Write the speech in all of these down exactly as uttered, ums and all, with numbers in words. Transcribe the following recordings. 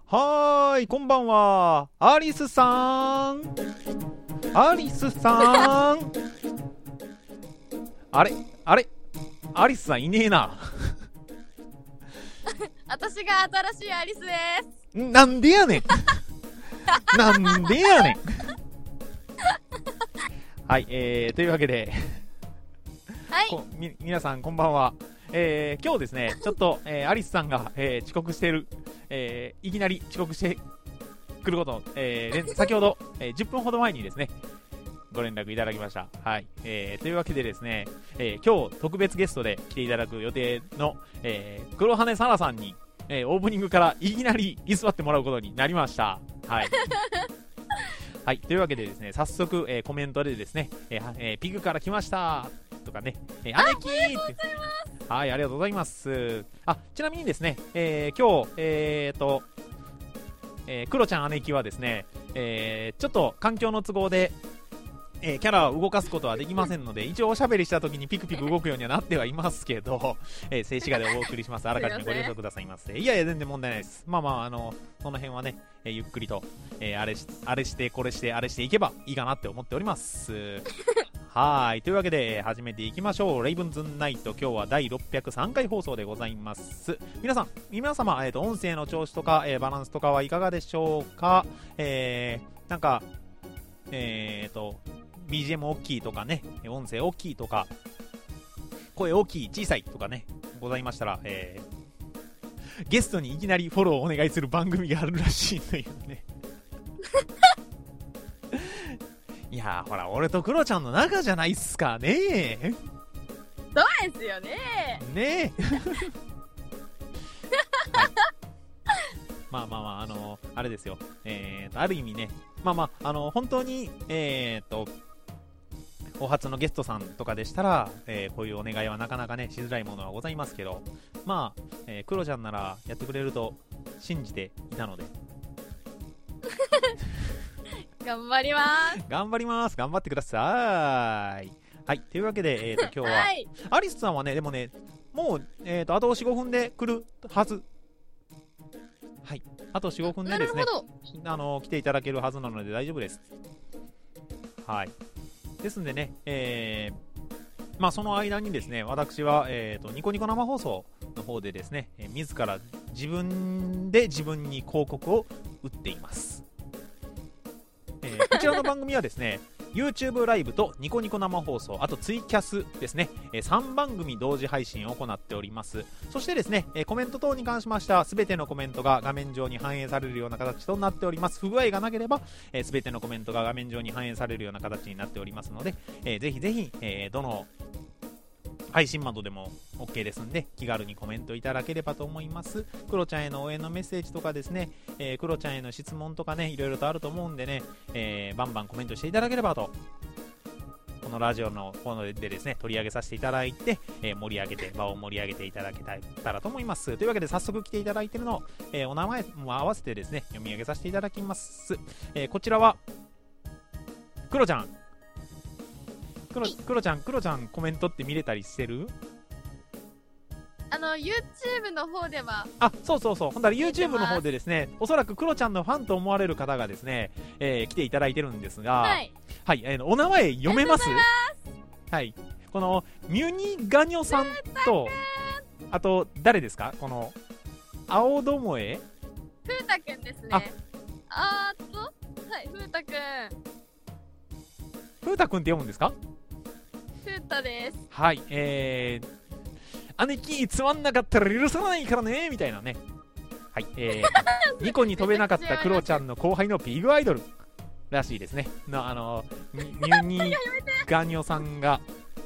はーい、こんばんは。アリスさん。アリスさん。あれあれアリスさんいねえな。 私が新しいアリスです。 なんでやねん。なんでやねん。はい、えー、というわけで、 はい。 こみ皆さんこんばんは。えー、今日ですね、ちょっと、えー、アリスさんが、えー、遅刻している、えー、いきなり遅刻してくること、えー、先ほど、えー、じゅっぷんほど前にですね、ご連絡いただきました。はい。えー、というわけでですね、えー、今日特別ゲストで来ていただく予定の、えー、黒羽さなさんに、えー、オープニングからいきなり居座ってもらうことになりました。はい。はい。というわけでですね、早速、えー、コメントでですね、えーえー、ピグから来ましたとかね、えー、姉貴ーって。はい、ありがとうございます。あ、ちなみにですね、えー、今日、えーと、えー、クロちゃん姉貴はですね、えー、ちょっと環境の都合で、えー、キャラを動かすことはできませんので、一応おしゃべりした時にピクピク動くようにはなってはいますけど、えー、静止画でお送りします。あらかじめご了承くださいませ。いやいや、全然問題ないです。まあまあ、あの、その辺はね、えー、ゆっくりと、えー、あれし、あれして、これして、あれしていけばいいかなって思っております。はい。というわけで、始めていきましょう。レイブンズナイト、今日はだいろっぴゃくさんかい放送でございます。皆さん、皆様、えっと、音声の調子とか、えー、バランスとかはいかがでしょうか。えー、なんか、えーと、ビージーエム 大きいとかね、音声大きいとか、声大きい、小さいとかね、ございましたら、えー、ゲストにいきなりフォローをお願いする番組があるらしいというね。いやー、ほら、俺とクロちゃんの仲じゃないっすかね。 そうですよね。 ねえ。はい、まあまあまあ、あのー、あれですよ。えーと、ある意味ね、まあまあ、あのー、本当に、えーと、お初のゲストさんとかでしたら、えー、こういうお願いはなかなかね、しづらいものはございますけど、まあ、えー、クロちゃんならやってくれると信じていたので。 頑張ります。 頑張ります。頑張ってください。はい。というわけで、えーと、今日は、はい、アリスさんはね、でもね、もう、えーと、あとよん、ごふんで来るはず。はい。あとよん、ごふんでですね、あの、来ていただけるはずなので大丈夫です。はい。ですんでね、えー、まあその間にですね、私は、えーと、ニコニコ生放送の方でですね、えー、自ら自分で自分に広告を打っています。えー、こちらの番組はですね、YouTube ライブとニコニコ生放送、あとツイキャスですね、えー、さんばんぐみ同時配信を行っております。そしてですね、えー、コメント等に関しましては、すべてのコメントが画面上に反映されるような形となっております。不具合がなければ、えー、すべてのコメントが画面上に反映されるような形になっておりますので、えー、ぜひぜひ、えー、どの配信窓でも OK ですんで、気軽にコメントいただければと思います。クロちゃんへの応援のメッセージとかですね、えー、クロちゃんへの質問とかね、いろいろとあると思うんでね、えー、バンバンコメントしていただければと、このラジオの方でですね、取り上げさせていただいて、えー、盛り上げて、場を盛り上げていただけたらと思います。というわけで、早速来ていただいているのを、えー、お名前も合わせてですね、読み上げさせていただきます。えー、こちらは、クロちゃん。クロ、クロちゃん、クロちゃんコメントって見れたりしてる？ あの YouTube の方では、 あ、そうそうそう、ほんだら YouTube の方でですね、おそらくクロちゃんのファンと思われる方がですね、えー、来ていただいてるんですが、はい、はい、えー、お名前読めます？はい、このミュニガニョさんと、あと誰ですか？この青どもえふうたくんですね。ああーと、はい、ふうたくん。 ふうたくんって読むんですか？ ふうたです。 はい、えー、姉貴つまんなかったら許さないからねみたいなね。はい、えー、ニコに飛べなかったクロちゃんの後輩のピグアイドルらしいですね。のあのミュニガニョさんが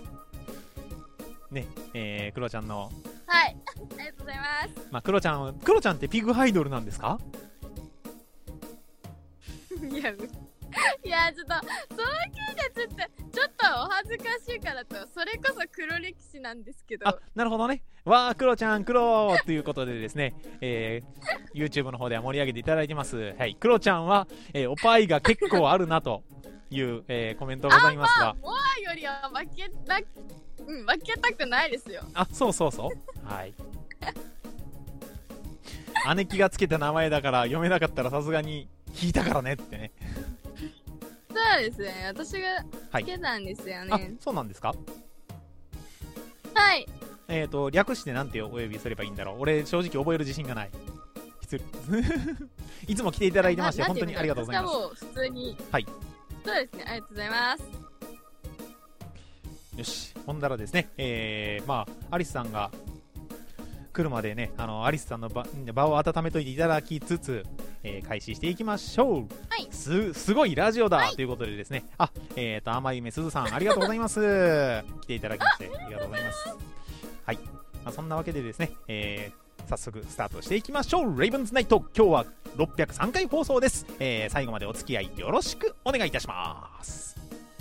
ね、えー、クロちゃんの、 はい、ありがとうございます。 まあクロちゃん、クロちゃんってピグアイドルなんですか？ いや。いやちょっとそういうのちょっとちょっとお恥ずかしいからと、それこそ黒歴史なんですけど。 あ、なるほどね。わー、クロちゃん、クローということでですね、えー、YouTube の方では盛り上げていただいてます。はい、クロちゃんは、えー、おっぱいが結構あるなという、えー、コメントございますが、 あ、まあ、モアよりは負けな、うん、負けたくないですよ。 あ、そうそうそう。はい。 姉貴がつけた名前だから読めなかったらさすがに引いたからねってね。 そうですね、私がつけたんですよね。 はい、あ、そうなんですか。 はい。 えっ、ー、と略してなんてお呼びすればいいんだろう。俺正直覚える自信がない。失礼いつも来ていただいてまして本当にありがとうございます。 私はもう普通に、 はい、 そうですね、ありがとうございます。 よし、ほんだらですね、えー、まあアリスさんが来るまでね、あのアリスさんの 場, 場を温めといていただきつつ、えー、開始していきましょう。 はい、 すすごいラジオだ、 はい、 ということでですね、あ、えーと甘夢すずさんありがとうございます来ていただきましてありがとうございます。はい、まあ、そんなわけでですね、えー、早速スタートしていきましょう。レイブンズナイト、今日はろっぴゃくさんかい放送です、えー、最後までお付き合いよろしくお願いいたします。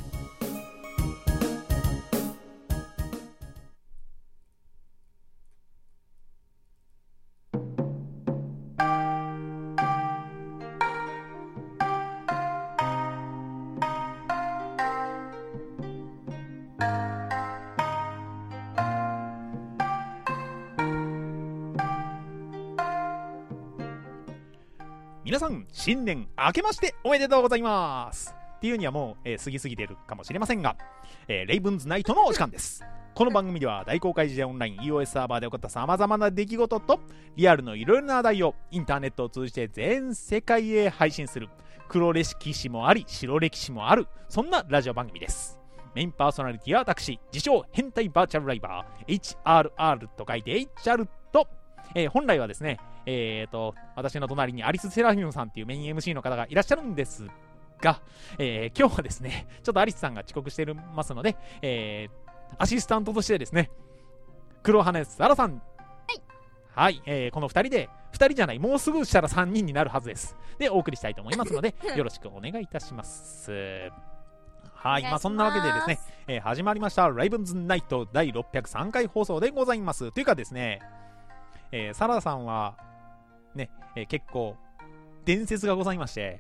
皆さん新年明けましておめでとうございますっていうにはもう、えー、過ぎ過ぎてるかもしれませんが、えー、レイブンズナイトのお時間です。この番組では大公開時代オンライン イーオーエス サーバーで起こった様々な出来事とリアルのいろいろな話題をインターネットを通じて全世界へ配信する黒歴史もあり白歴史もある、そんなラジオ番組です。メインパーソナリティは私、自称変態バーチャルライバー エイチアールアール と書いて エイチアール と、えー、本来はですね、えーと、私の隣にアリス・セラフィムさんっていうメイン エムシー の方がいらっしゃるんですが、えー、今日はですね、ちょっとアリスさんが遅刻していますので、えー、アシスタントとしてですね、黒羽サラさん、はい、はい、えー、このふたりで、ふたりじゃない、もうすぐしたらさんにんになるはずです。で、お送りしたいと思いますので、よろしくお願いいたします。はい、まあそんなわけでですね、えー、始まりました、レイブンズナイトだいろっぴゃくさんかい放送でございます。というかですね、えー、サラさんは、ね、えー、結構伝説がございまして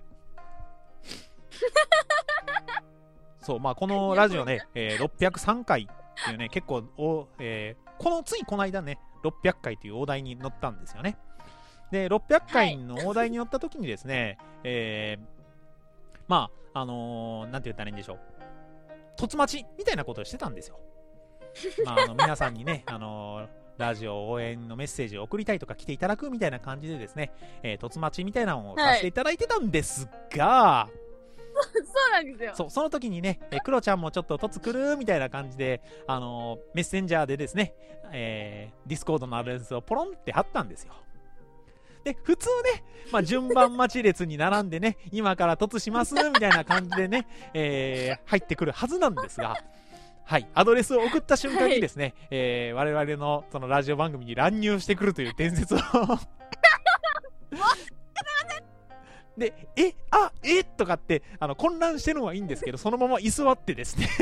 そう、まあこのラジオね、えー、ろっぴゃくさんかいっていうね、結構お、えー、このついこの間ねろっぴゃっかいという大台に乗ったんですよね。でろっぴゃっかいの大台に乗った時にですね、はい、えー、まああのー、なんて言ったらいいんでしょう、凸待ちみたいなことをしてたんですよ。まああの皆さんにね、あのーラジオ応援のメッセージを送りたいとか来ていただくみたいな感じでですね、えー、凸待ちみたいなのをさせていただいてたんですが、はい、 そうなんですよ。 そう、その時にね、えー、クロちゃんもちょっと凸来るみたいな感じで、あのー、メッセンジャーでですね、えー、ディスコードのアドレスをポロンって貼ったんですよ。で、普通ね、まあ、順番待ち列に並んでね、今から凸しますみたいな感じでね、えー、入ってくるはずなんですが、はい、アドレスを送った瞬間にですね、はい、えー、我々のそのラジオ番組に乱入してくるという伝説をで、え、あ、えとかってあの混乱してるのはいいんですけど、そのまま居座ってですね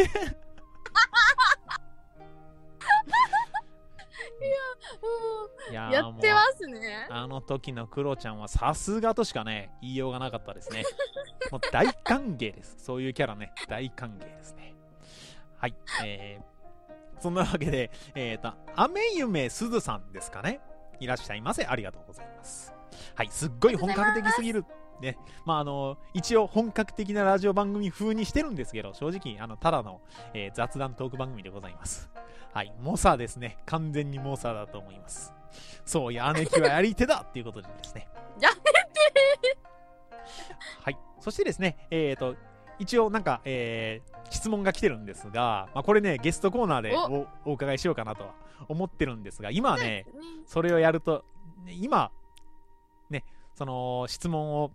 いや、やってますね。 あの時のクロちゃんはさすがとしかね言いようがなかったですね。もう大歓迎です。そういうキャラね、大歓迎ですね。はい、えー、そんなわけで、えーと、あめゆめすずさんですかね。いらっしゃいませ。ありがとうございます。はい、すっごい本格的すぎる。ね、まああの、一応本格的なラジオ番組風にしてるんですけど、正直、あの、ただの、えー、雑談トーク番組でございます。はい、猛者ですね。完全に猛者だと思います。そう、や姉貴はやり手だっていうことでですね。 やめてはい、そしてですね、えーと、一応なんか、えー、質問が来てるんですが、まあ、これねゲストコーナーで お, お伺いしようかなとは思ってるんですが、今はねそれをやると今ねその質問を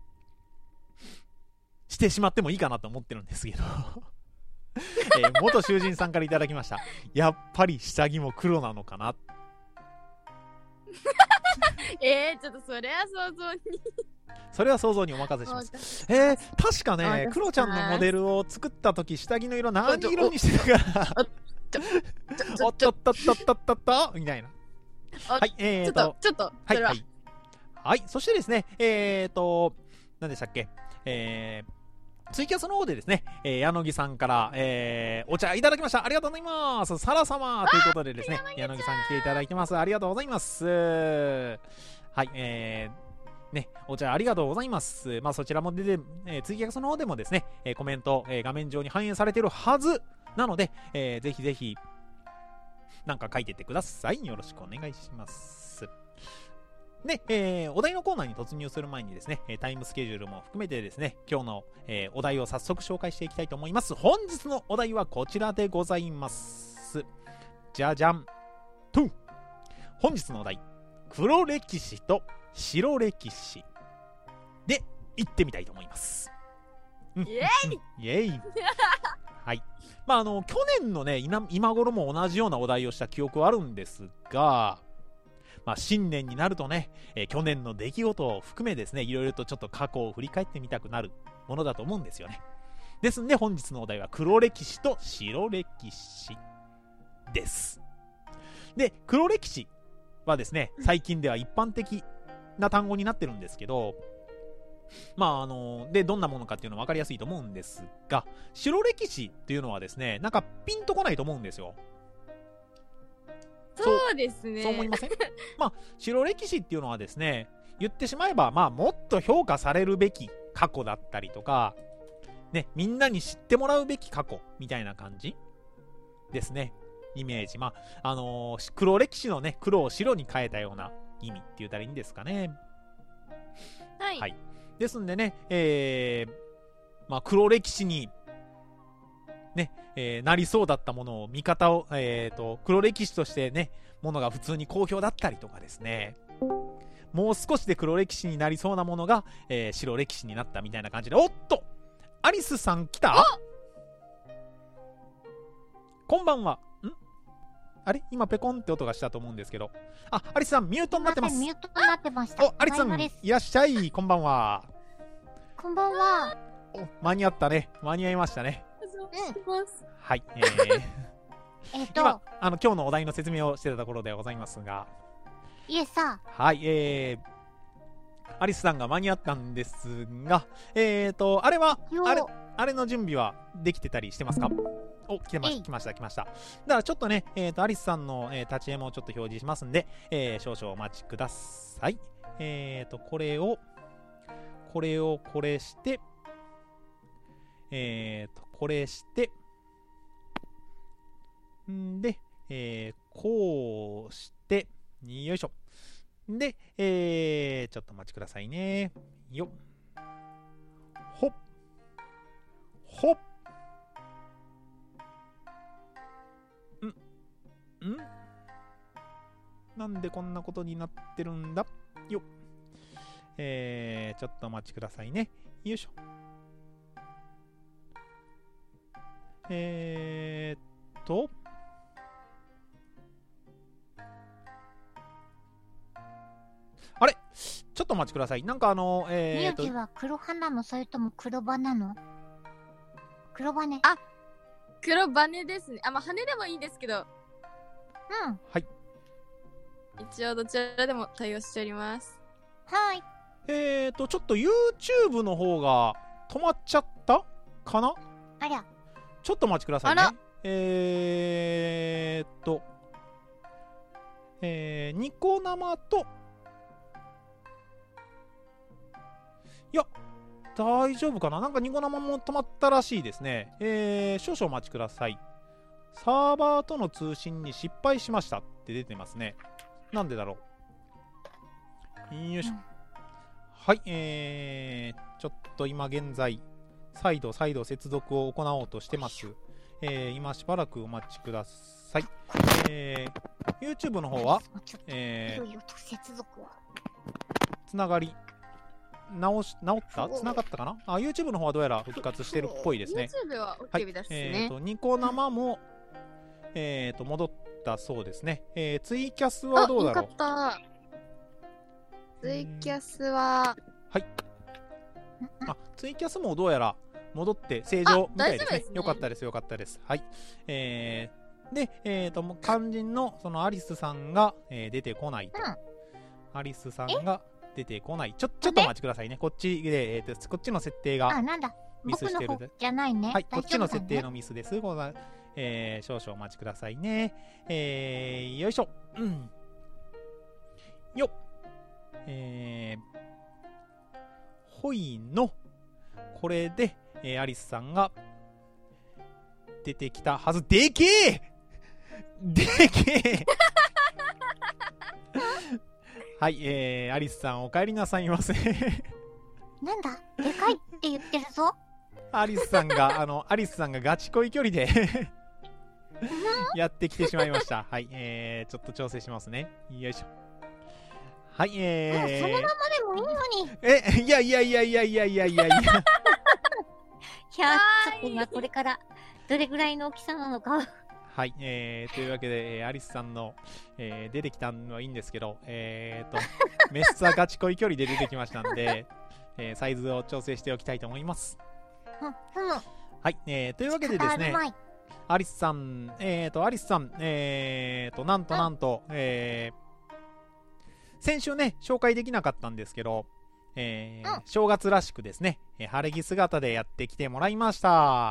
してしまってもいいかなと思ってるんですけど、えー、元囚人さんからいただきました。やっぱり下着も黒なのかなえー、ちょっとそれは想像にそれは想像にお任せします。えー、確かね、クロちゃんのモデルを作ったとき、下着の色何色にしてたからおっとっとっとっとっとっとみたいな。はい、えーと、 ちょっと、ちょっと、 はい、はい。はい、そしてですね、えーと、何でしたっけ、えー、ツイキャスの方でですね、えー、柳さんから、えー、お茶いただきました。ありがとうございます。サラ様ということでですね、柳さん来ていただいてます。ありがとうございます。 はい、えー、ね、お茶ありがとうございます。まあ、そちらも出て、えー、ツイキャスの方でもですね、えー、コメント、えー、画面上に反映されてるはずなので、えー、ぜひぜひ、なんか書いてってください。よろしくお願いします。で、えー、お題のコーナーに突入する前にですね、タイムスケジュールも含めてですね、今日の、えー、お題を早速紹介していきたいと思います。本日のお題はこちらでございます。じゃじゃん。とん。本日のお題、黒歴史と白歴史で行ってみたいと思います。 イエーイイエーイはい。まあ、あの、去年のね、今、今頃も同じようなお題をした記憶はあるんですが、まあ、新年になるとね、えー、去年の出来事を含めですね、いろいろとちょっと過去を振り返ってみたくなるものだと思うんですよね。ですんで、本日のお題は黒歴史と白歴史です。で、黒歴史はですね、最近では一般的な単語になってるんですけど、まああの、で、どんなものかっていうのは分かりやすいと思うんですが、白歴史っていうのはですね、なんかピンとこないと思うんですよ。 そうですね。 そう思いません？まあ、白歴史っていうのはですね、言ってしまえば、まあ、もっと評価されるべき過去だったりとか、ね、みんなに知ってもらうべき過去みたいな感じですね。イメージ。まあ、あのー、黒歴史のね、黒を白に変えたような意味って言ったらいいんですかね。 はい。 はい。ですんでね、えー、まあ、黒歴史に、ね、えー、なりそうだったものを、見方を、えーと、黒歴史としてね、ものが普通に好評だったりとかですね、もう少しで黒歴史になりそうなものが、えー、白歴史になったみたいな感じで、おっとアリスさん来た？こんばんは。んあれ今ペコンって音がしたと思うんですけど。あ、アリスさんミュートになってます。 ミュートになってました。 お、アリスさんいらっしゃい。こんばんは。 こんばんは。 お、間に合ったね。間に合いましたね。 うん。 はい。えー、 えっと、 今、あの、今日のお題の説明をしてたところでございますが。 いえさ。 はい、えー、アリスさんが間に合ったんですが、えーと、あれは、あれ、あれの準備はできてたりしてますか？お、来てまし来ました、来ました。だからちょっとね、えーと、アリスさんの、えー、立ち絵もちょっと表示しますんで、えー、少々お待ちください。えーと、これを、これをこれして、えーと、これして、んで、えー、こうして、よいしょ。で、えー、ちょっとお待ちくださいね。よっ。ほっ。ほっ。んんなんでこんなことになってるんだよっ。えー、ちょっとお待ちくださいね。よいしょ。えーっと、あれちょっとお待ちください。なんかあの、えーと。 名字は黒羽なの？それとも黒羽なの？黒羽。 あ、黒羽ですね。あ、まあ、羽でもいいんですけど。 うん。 はい。 一応どちらでも対応しております。 はい。 えーと、ちょっと YouTube の方が止まっちゃったかな？ ありゃ。 ちょっとお待ちくださいね。 あら。 えーと、えー、ニコ生と、いや、大丈夫かな？なんかニコ生も止まったらしいですね。えー、少々お待ちください。サーバーとの通信に失敗しましたって出てますね。なんでだろう。よいしょ。うん、はい、えー、ちょっと今現在、再度再度接続を行おうとしてます。えー、今しばらくお待ちください。えー、YouTube の方は、えー、つながり、直し、直ったつながったかなあ、YouTube の方はどうやら復活してるっぽいですね。 YouTube は OK ですね。 はい、えーと、ニコ生も、えーと、戻ったそうですね。えー、ツイキャスはどうだろう？ あ、よかった。ツイキャスは、 はい。あ、ツイキャスもどうやら戻って正常みたいですね。よかったです、よかったです。はい。えー、で、えーと、肝心のそのアリスさんが、えー、出てこないと。うん、アリスさんが出てこない。ちょ、ちょっとお待ちくださいね。こっちで、えーと、こっちの設定がミスしてる。 じゃないね。 はい、こっちの設定のミスです。ござえー、少々お待ちくださいね。えー、よいしょ。うん。よっ。 えー、ほいの、これで、えー、アリスさんが出てきたはず。でけえでけえはい、えー、アリスさんお帰りなさいませ。 なんだでかいって言ってるぞ。 アリスさんが、あの、アリスさんがガチ恋距離でやってきてしまいました。はい、えー、ちょっと調整しますね。よいしょ。はい、えー。 そのままでもいいのに。 え、いやいやいやいやいやいやいやいや。 いや、ちょっと今これからどれぐらいの大きさなのか。 はい、えー、というわけで、えー、アリスさんの、えー、出てきたのはいいんですけど、えーと、メッサガチ恋距離で出てきましたんで、えー、サイズを調整しておきたいと思います。 うん、ふむ。 はい、えー、というわけでですね、アリスさん、えーと、アリスさん、えーと、なんとなんと、えー、先週ね、紹介できなかったんですけど、えーうん、正月らしくですね、えー、晴れ着姿でやってきてもらいました。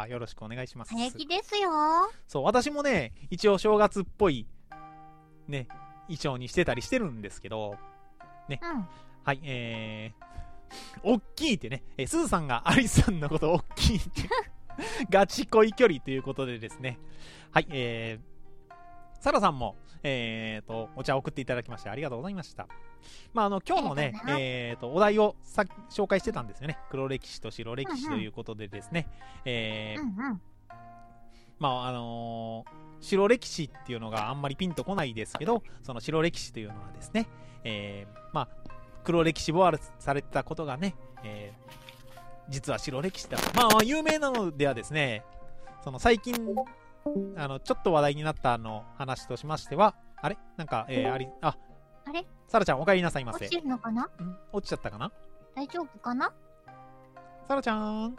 よろしくお願いします。 晴れ着ですよ。 そう、私もね、一応正月っぽい、ね、衣装にしてたりしてるんですけど、ね、うん、はい、えー、おっきいってね、えー、すずさんがアリスさんのことおっきいって、ガチ恋距離ということでですね、はい、えー、サラさんも、えーと、お茶を送っていただきましてありがとうございました。まあ、あの、今日のね、えーと、お題をさ紹介してたんですよね。黒歴史と白歴史ということでですね、うんうん、えー、うんうん、まあ、あのー、白歴史っていうのがあんまりピンとこないですけど、その白歴史というのはですね、えー、まあ、黒歴史ボワールされてたことがね、えー、実は白歴史だと。まあ、有名なのではですね、その最近、あの、ちょっと話題になったの話としましては、あれなんか、えー、あり、あ、 あれサラちゃんお帰りなさいませ。 落ちるのかな？ん落ちちゃったかな？ 大丈夫かな？ サラちゃん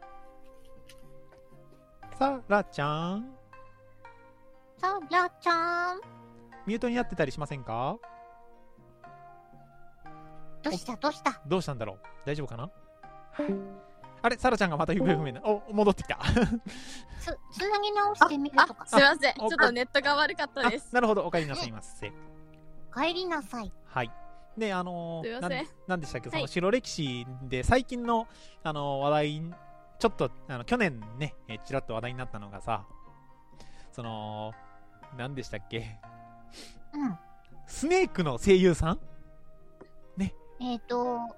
サラちゃんサラちゃんミュートになってたりしませんか？ どうしたどうしたどうしたんだろう？大丈夫かな？あれサラちゃんがまた行方不明な、お、戻ってきた。 つ、つなぎ直してみるとか。 すいません。ちょっとネットが悪かったです。 なるほど、お帰りなさいませ。 帰りなさい。 はい。で、あのー、な, なんでしたっけ、 はい、 その白歴史で最近の、あのー、話題、ちょっと、あの、去年ね、えちらっと話題になったのがさ、その、なんでしたっけ、 うん。 スネークの声優さんね。 えっ、ー、と、 はい。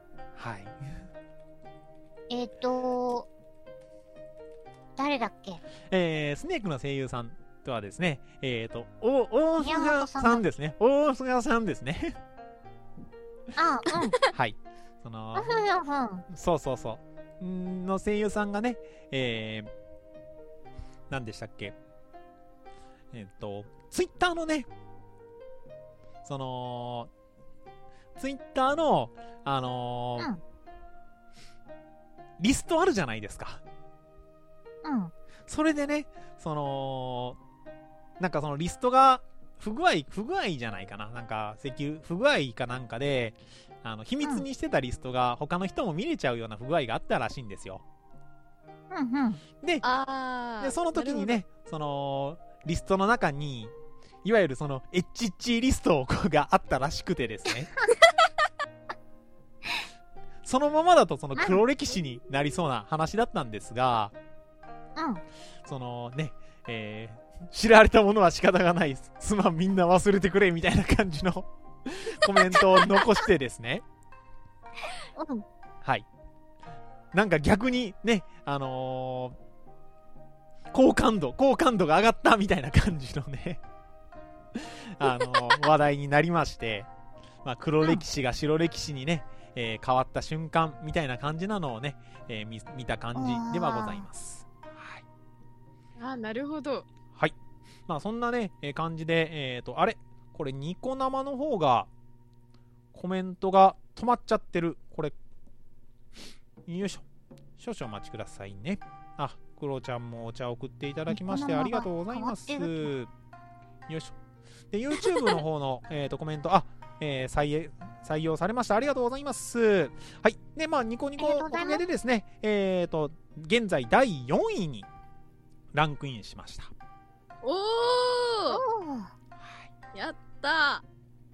えっ、ー、と、誰だっけ？ えー、スネークの声優さんとはですね、えっ、ー、と、お、大菅さんですね。大菅さんですね。 ああ、うん。 はい。その、そうそうそう。の声優さんがね、えー、何でしたっけ？えっ、ー、と、ツイッターのね、その、ツイッターの、あのー、うん、リストあるじゃないですか。 うん。 それでね、その、なんかそのリストが不具合、不具合じゃないかな。なんか、石油、不具合かなんかで、あの、秘密にしてたリストが他の人も見れちゃうような不具合があったらしいんですよ。 うんうん。 で、でその時にね、その、リストの中に、いわゆるその、エッチッチリストがあったらしくてですね。そのままだとその黒歴史になりそうな話だったんですが、 うん。 そのね、えー、知られたものは仕方がない。すまん、みんな忘れてくれ、みたいな感じのコメントを残してですね。 うん。 はい。なんか逆にね、あのー、好感度、好感度が上がったみたいな感じのね、あのー、話題になりまして、まあ、黒歴史が白歴史にね、えー、変わった瞬間みたいな感じなのをね、えー、見, 見た感じではございます。はい、 あ、なるほど。 はい。まあそんなね、えー、感じで、えっ、ー、と、あれこれニコ生の方がコメントが止まっちゃってる。これ、よいしょ。少々お待ちくださいね。あ、クロちゃんもお茶を送っていただきましてありがとうございます。よいしょ。で、YouTube の方の、えー、とコメント、あ、えー、採, 採用されました。ありがとうございます。はい。で、まあ、ニコニコおかげでですね、えっ、ー、と、現在だいよんいにランクインしました。 おー、はい、やった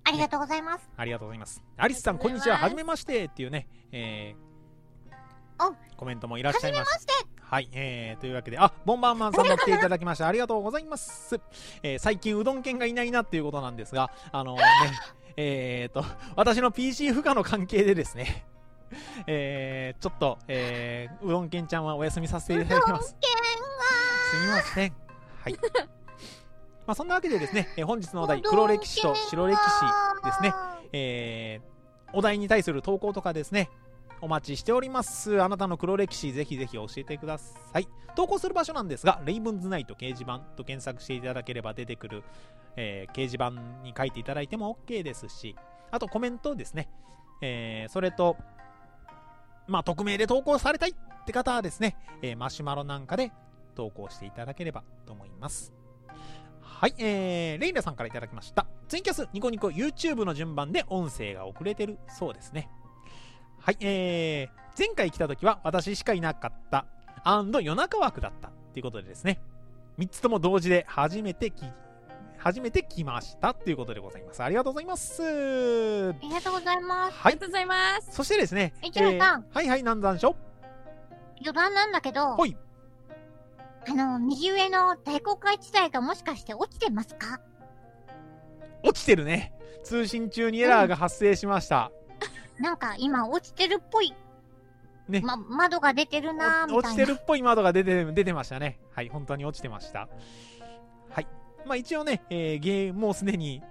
ありがとうございます。 ありがとうございます。アリスさん、こんにちは。はじめましてっていうね、えー、コメントもいらっしゃいました。 はじめまして。 はい、えー、というわけで、あ、ボンバーマンさんも来ていただきました。ありがとうございます。えー、最近うどん犬がいないなっていうことなんですが、あのー、ね、えーと、私の ピーシー 負荷の関係でですね、えー、ちょっと、えー、うどん犬ちゃんはお休みさせていただきます。すみません。はい。まあ、そんなわけでですね、えー、本日のお題、黒歴史と白歴史ですね、えー、お題に対する投稿とかですね、お待ちしております。あなたの黒歴史、ぜひぜひ教えてください。投稿する場所なんですが、レイブンズナイト掲示板と検索していただければ出てくる、えー、掲示板に書いていただいても OK ですし、あとコメントですね、えー、それと、まあ、匿名で投稿されたいって方はですね、えー、マシュマロなんかで投稿していただければと思います。はい、えー、レイラさんからいただきました。ツイキャス、ニコニコ、YouTube の順番で音声が遅れてるそうですね。はい、えー、前回来た時は私しかいなかった夜中枠だったっていうことでですね、みっつとも同時で初めてき、初めて来ましたっていうことでございます。ありがとうございます。 ありがとうございます。 はい、ありがとうございます。 そしてですね、 一郎さん、 えー、はいはい、なんざんしょ余談なんだけど、 はい。 あの、右上の大航海地帯がもしかして落ちてますか？ 落ちてるね。通信中にエラーが発生しました。 うん、なんか今落ちてるっぽい。 ね。 ま、窓が出てるなーみたいな。 落ちてるっぽい窓が出て、出てましたね。はい、本当に落ちてました。はい。まあ一応ね、えー、ゲームもうすでに、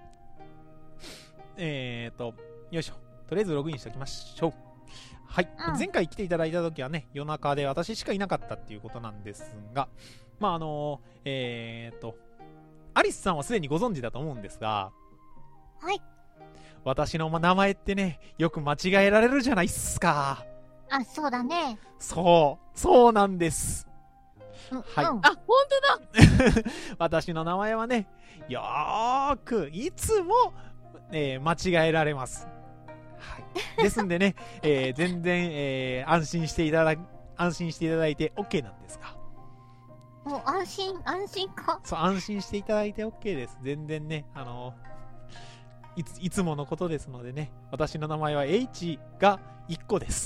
えーと、よいしょ。とりあえずログインしておきましょう。はい、うん、前回来ていただいた時はね、夜中で私しかいなかったっていうことなんですが、まああのー、えーと、アリスさんはすでにご存知だと思うんですが、 はい。 私の名前ってね、よく間違えられるじゃないっすか。 あ、そうだね。 そう、そうなんです。 うん、 はい。 うん、 あ、本当だ。 私の名前はね、よーく、いつも、えー、間違えられます。はい。ですんでね、えー、全然、えー、安心していただ、安心していただいて OK なんですが。 もう安心、安心か。 そう、安心していただいて OK です。全然ね、あのー、いつ、いつものことですのでね、私の名前は H がいっこです。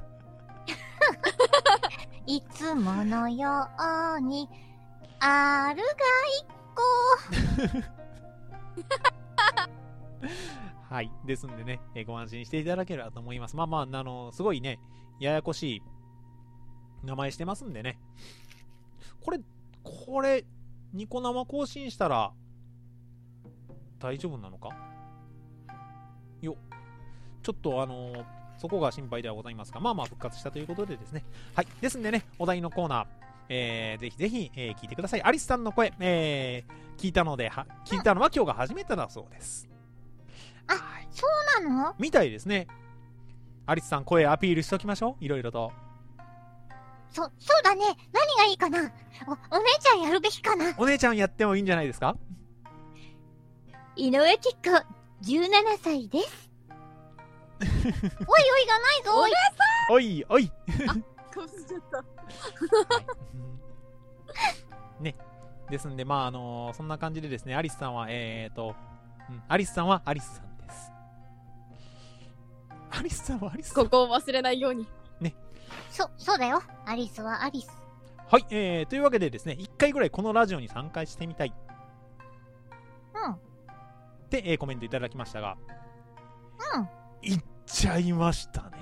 いつものように、R がいっこ。 はい。ですんでね、えー、ご安心していただければと思います。まあまあ、あのー、すごいね、ややこしい名前してますんでね。これ、これ、ニコ生更新したら、大丈夫なのかよ。ちょっとあのー、そこが心配ではございますが、まあまあ復活したということでですね。はい。ですんでね、お題のコーナー、えー、ぜひぜひ、えー、聞いてください。アリスさんの声、えー、聞いたので、は、聞いたのは今日が初めてだそうです。 あ、はい、そうなの？ みたいですね。アリスさん、声アピールしときましょう。いろいろと。 そ、そうだね。何がいいかな？お、お姉ちゃんやるべきかな？ お姉ちゃんやってもいいんじゃないですか？ 井上千子、じゅうななさいです。おいおいがないぞ、おい。 おいおい。 あ、かぶせちゃった。 ね。ですんで、まあ、あのー、そんな感じでですね、アリスさんは、えーと、うん、アリスさんはアリスさんです。アリスさんはアリスさん。 ここを忘れないように。 ね。 そ、そうだよ。アリスはアリス。 はい、えー、というわけでですね、一回ぐらいこのラジオに参加してみたい。 うん。 って、えー、コメントいただきましたが。 うん。 行っちゃいましたね。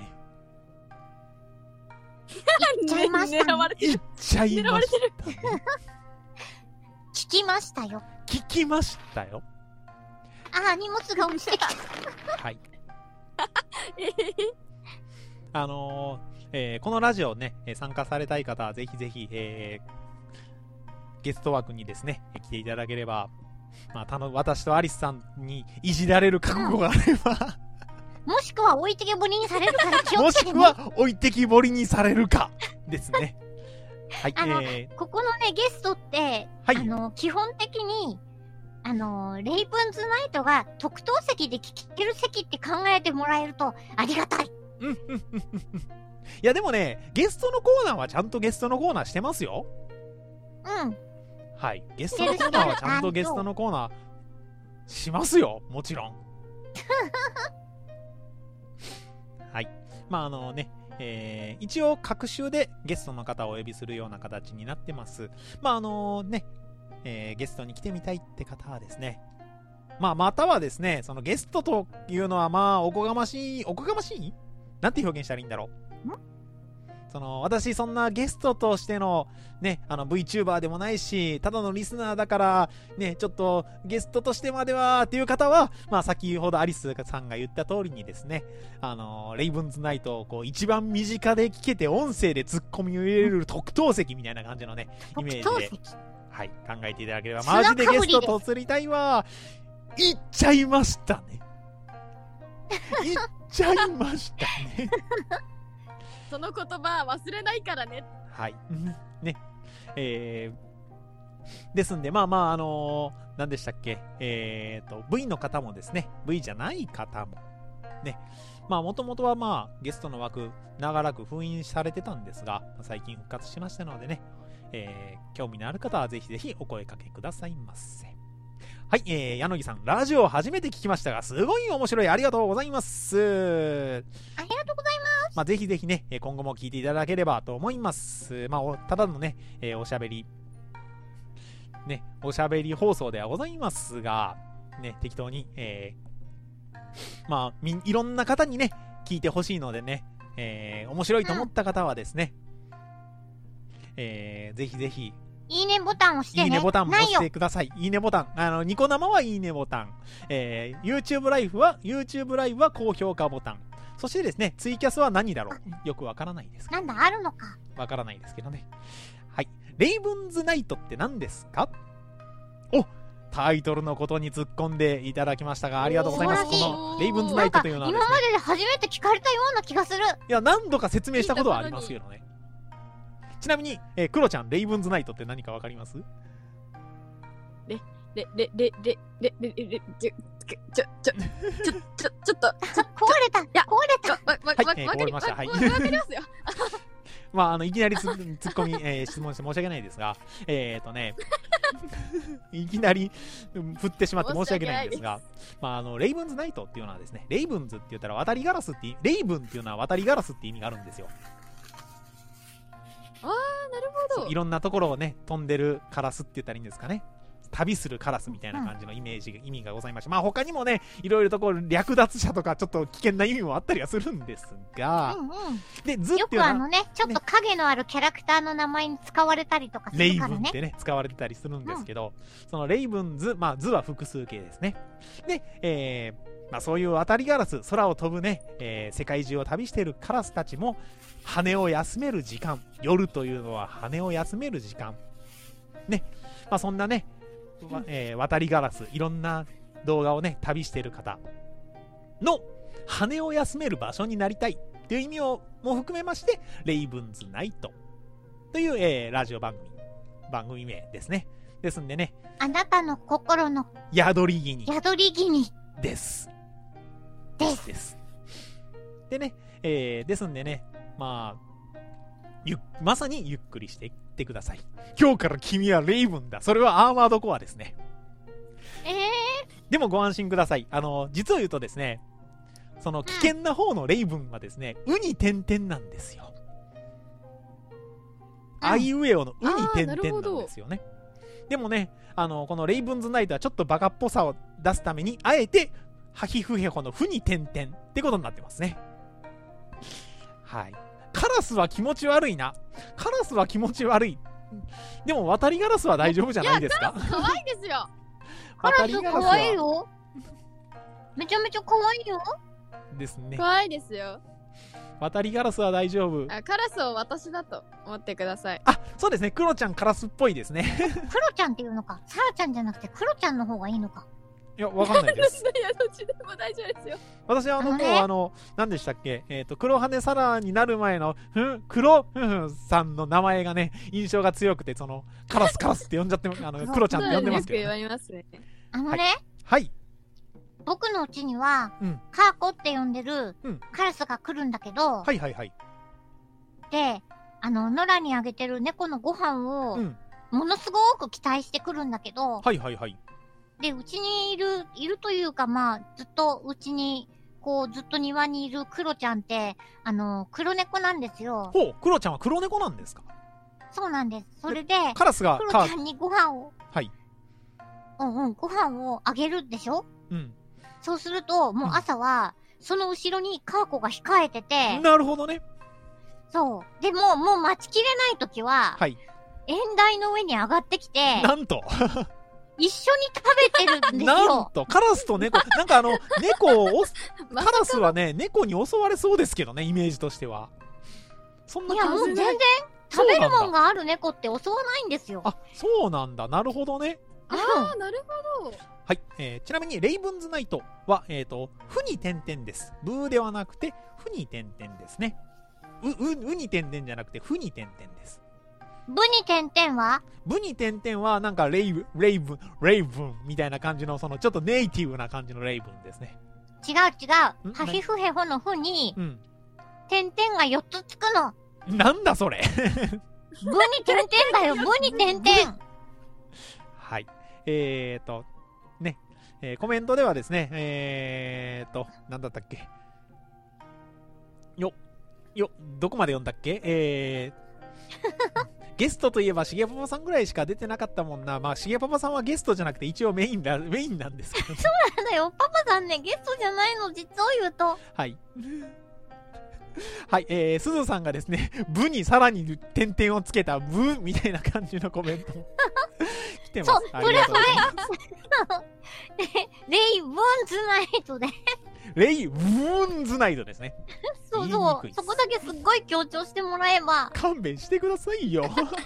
行っちゃいましたね。 狙われてる。 行っちゃいましたね。 聞きましたよ。 聞きましたよ。 ああ、荷物が落ちてきた。 はい。あのーえー、このラジオね、参加されたい方はぜひぜひ、えー、ゲスト枠にですね、来ていただければ、まあ、たの私とアリスさんにいじられる覚悟があれば、 うん、もしくは置いてきぼりにされるから気をもつけてね。 しくは置いてきぼりにされるかですね。はい、 あの、 えー、 ここのね、ゲストって、はい、あの、基本的に、あの、レイブンズナイトが特等席で聞ける席って考えてもらえるとありがたい。 うん、うん、うん、うん。いや、でもね、ゲストのコーナーはちゃんとゲストのコーナーしてますよ。 うん。 はい。ゲストのコーナーはちゃんとゲストのコーナーしますよ。もちろん。 はい。まあ、あのね、えー、一応、各週でゲストの方をお呼びするような形になってます。まあ、あのね、えー、ゲストに来てみたいって方はですね、まあ、またはですね、そのゲストというのは、まあ、おこがましい、おこがましいなんて表現したらいいんだろう。その、私、そんなゲストとしての、ね、あの、VTuber でもないし、ただのリスナーだから、ね、ちょっと、ゲストとしてまでは、っていう方は、まあ、先ほどアリスさんが言った通りにですね、あの、レイブンズナイトを、こう、一番身近で聞けて、音声でツッコミを入れる特等席みたいな感じのね、イメージで、はい、考えていただければ、マジでゲストと釣りたいわ。言っちゃいましたね。言っちゃいましたね。 その言葉忘れないからね。 はい。ね。えー、ですんで、まあまあ、あのー、何でしたっけ、えーと、V の方もですね、V じゃない方も、ね、まあ、もともとはまあ、ゲストの枠、長らく封印されてたんですが、最近復活しましたのでね、えー、興味のある方はぜひぜひお声かけくださいませ。はい、えー、柳さん、ラジオ初めて聞きましたが、すごい面白い、ありがとうございます。 ありがとうございます。 まあ、ぜひぜひね、今後も聞いていただければと思います。まあ、ただのね、えー、おしゃべり、ね、おしゃべり放送ではございますが、ね、適当に、えー、まあ、み、いろんな方にね、聞いてほしいのでね、えー、面白いと思った方はですね、うん、えー、ぜひぜひ、 いいねボタンを押してね。 いいねボタンも押してください。いいねボタン。あの、ニコ生はいいねボタン。えー、YouTube ライブは、YouTube ライブは高評価ボタン。そしてですね、ツイキャスは何だろうよくわからないです。 なんだ、あるのか。 わからないですけどね。はい。レイブンズナイトって何ですか？お、タイトルのことに突っ込んでいただきましたが、ありがとうございます。このレイブンズナイトというのはですね、 今までで初めて聞かれたような気がする。 いや、何度か説明したことはありますけどね。ちなみに、えー、クロちゃん、レイブンズナイトって何かわかります？ レ、レ、レ、レ、レ、レ、レ、レ、レ、ちょ、ちょ、ちょ、ちょ、ちょ、ちょっと、 壊れた、いや、壊れた。 わ、わ、わ、わかりました。はい。わかりますよ。 まあ、あの、いきなりツッコミ、えー、質問して申し訳ないですが、えーとね、いきなり振ってしまって申し訳ないんですが、まあ、あの、レイブンズナイトっていうのはですね、レイブンズって言ったら渡りガラスって、レイブンっていうのは渡りガラスって意味があるんですよ。 あー、なるほど。 いろんなところをね、飛んでるカラスって言ったらいいんですかね。旅するカラスみたいな感じのイメージ、うん、意味がございまして、まあ他にもね、いろいろとこう略奪者とかちょっと危険な意味もあったりはするんですが、 うんうん、 で、ずっていうのはよくあのね、ちょっと影のあるキャラクターの名前に使われたりとかするからね。 レイブンってね、使われてたりするんですけど、うん、そのレイブンズ、まあ図は複数形ですね。で、えー、まあそういう渡りガラス、空を飛ぶね、えー、世界中を旅しているカラスたちも、羽を休める時間、夜というのは羽を休める時間。ね、まあそんなね、えー、渡りガラス、いろんな動画をね、旅している方の羽を休める場所になりたいという意味をも含めまして、レイブンズナイトという、えー、ラジオ番組、番組名ですね。ですんでね、 あなたの心の宿り木に宿り木にです。 です。 です。でね、えー、ですんでね、まあ、ゆまさにゆっくりしていってください。今日から君はレイブンだ。それはアーマードコアですね。 えー、 でもご安心ください。あの、実を言うとですね、その危険な方のレイブンはですね、うん、ウに点々なんですよ。うん、アイウェオのウに点々なんですよね。でもね、あの、このレイブンズナイトはちょっとバカっぽさを出すために、あえて、ハヒフヘホのフに点々ってことになってますね。はい。カラスは気持ち悪いな。カラスは気持ち悪い。でも渡りガラスは大丈夫じゃないですか。 いや、可愛いですよ。 カラス可愛いよ。めちゃめちゃ可愛いよ。 ですね。 可愛いですよ。 渡りガラスは大丈夫。 あ、カラスを私だと思ってください。 あ、そうですね。クロちゃんカラスっぽいですね。 クロちゃんっていうのか。サラちゃんじゃなくてクロちゃんの方がいいのか。 いや、わかんないです。 いや、どっちでも大丈夫ですよ。 私はあの、もうあの、何でしたっけ、えっと、黒羽サラになる前の、ふん、黒ふんふんさんの名前がね、印象が強くて、その、カラスカラスって呼んじゃって、あの、クロちゃんって呼んでますけど、ね。 よく言われますね。 あのね、 はい。はい、 僕のうちには、 うん、 カーコって呼んでる、カラスが来るんだけど、 はいはいはい。 で、あの、野良にあげてる猫のご飯を、うん、ものすごく期待してくるんだけど、 はいはいはい。 で、うちにいる、いるというか、まあ、ずっとうちに、こう、ずっと庭にいるクロちゃんって、あの、黒猫なんですよ。 ほう、クロちゃんは黒猫なんですか？ そうなんです。それで、 カラスが、 クロちゃんにご飯を、 はい。 うんうん、ご飯をあげるでしょ？ うん。 そうすると、もう朝は、その後ろにカーコが控えてて、 なるほどね。 そう。でも、もう待ちきれないときは、 はい。 縁台の上に上がってきて、 なんと一緒に食べてるんですよ。 なんと、カラスと猫、なんかあの、猫を、カラスはね、猫に襲われそうですけどね、イメージとしては。そんないや、もう全然、食べるもんがある猫って襲わないんですよ。 あ、そうなんだ。なるほどね。 ああ、なるほど。 はい、えー、ちなみにレイブンズナイトは、えっ、ー、と、フに点々です。ブーではなくて、フに点々ですね。う、う、うに点々じゃなくて、フに点々です。 ブに点々はブに点々は、なんかレイブ、レイブン、レイブンみたいな感じの、その、ちょっとネイティブな感じのレイブンですね。 違う違う。ハヒフヘホのフに、うん、点々がよっつつくの。 なんだそれブに点々だよ、ブに点々。 はい。えーと、ね、えー、コメントではですね、えーと、なんだったっけ。よ、よ、どこまで読んだっけえー、ゲストといえばしげパパさんぐらいしか出てなかったもんな。まあ、しげパパさんはゲストじゃなくて一応メインだ、メインなんですけど、ね。 そうなんだよ。パパさんね、ゲストじゃないの、実を言うと。 はい。はい、えー、すずさんがですね、ブにさらに点々をつけたブみたいな感じのコメント来てます。 そう、それそれレイブンズナイトでレイブンズナイトですね。 そうそう、そこだけすっごい強調してもらえば。 勘弁してくださいよ。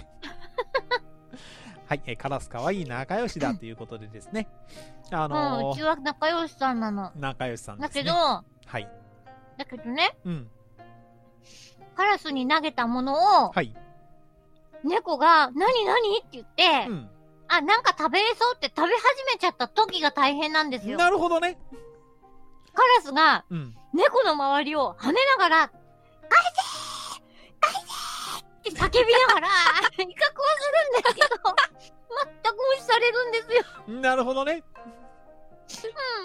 はい、えー、カラスかわいい仲良しだということでですね。あのー、 うん、うちは仲良しさんなの。 仲良しさんですね。 だけど、 はい。 だけどね、 うん。 カラスに投げたものを、はい。猫が、何何って言って、うん。あ、なんか食べれそうって食べ始めちゃった時が大変なんですよ。 なるほどね。 カラスが、うん、猫の周りを跳ねながら、返せー返せーって叫びながら、威嚇をするんですけど、全く無視されるんですよ。 なるほどね。 うん。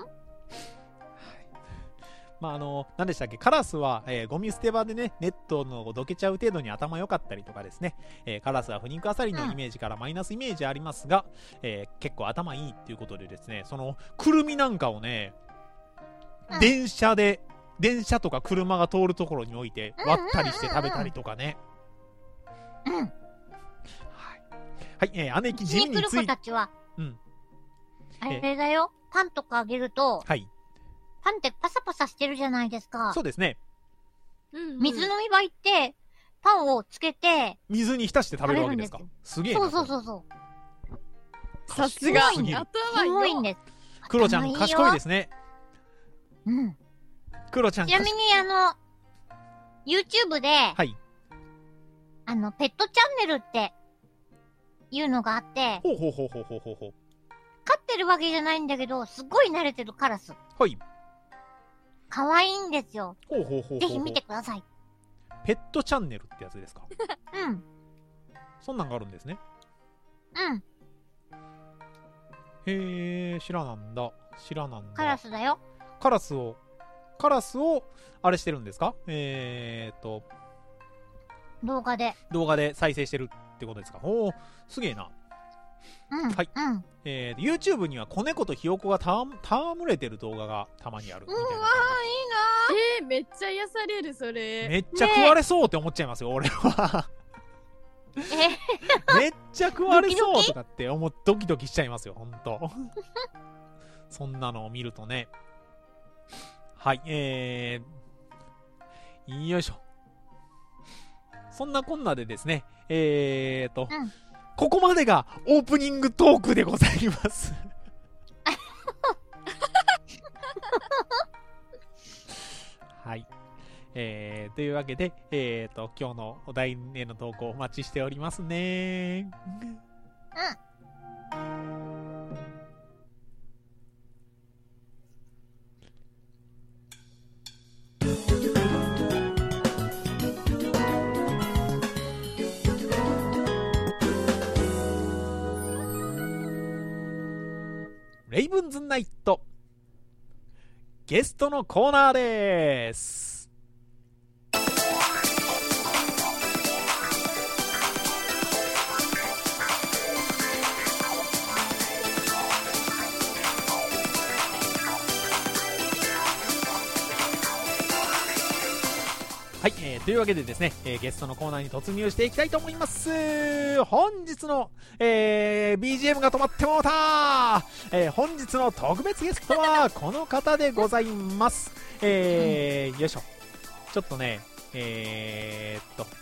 まあ、あの、何でしたっけ、カラスは、えー、ゴミ捨て場でね、ネットのどけちゃう程度に頭良かったりとかですね、えー、カラスは不肉アサリのイメージからマイナスイメージありますが、うん、えー、結構頭いいっていうことでですね、その、くるみなんかをね、うん、電車で、電車とか車が通るところに置いて割ったりして食べたりとかね。 うん。はい。 はい、えー、姉貴地味について。 子たちは、うん。あれだよ、パンとかあげると、はい。パンってパサパサしてるじゃないですか。 そうですね。 水飲み場行って、パンをつけて、 水に浸して食べるわけですか。すげえな。 そうそうそうそう。 さすが。 すごいんです。 クロちゃん賢いですね。 うん。 クロちゃん。 ちなみにあの、YouTube で、はい。あの、ペットチャンネルっていうのがあって、 ほうほうほうほうほうほうほう。 飼ってるわけじゃないんだけど、すごい慣れてるカラス。 はい。 可愛いんですよ。 ほうほうほうほう。 ぜひ見てください。 ペットチャンネルってやつですか？ うん。 そんなんがあるんですね。 うん。 へえ、知らなんだ。知らなんだ。 カラスだよ。 カラスを、カラスを、あれしてるんですか？えーっと。 動画で。 動画で再生してるってことですか？おー、すげえな。 うん、 はい、 うん、 えー、YouTube には子猫とひよこがた戯れてる動画がたまにあるみたいな。うわー、いいなー。えー、めっちゃ癒される、それ。 めっちゃ食われそうって思っちゃいますよ、ね、俺は。めっちゃ食われそうとかって思っドキドキしちゃいますよ、ほんと。そんなのを見るとね。はい、えー、よいしょ。そんなこんなでですね、えーと、うん、ここまでがオープニングトークでございます。はい。えー、というわけで、えーと、今日のお題への投稿お待ちしておりますね。うん。レレイブンズナイトゲストのコーナーです。はい、えー、というわけでですね、えー、ゲストのコーナーに突入していきたいと思います。本日の、えー、ビージーエム が止まってもうた、えー、本日の特別ゲストはこの方でございます。えー、よいしょ。ちょっとね、えー、っと、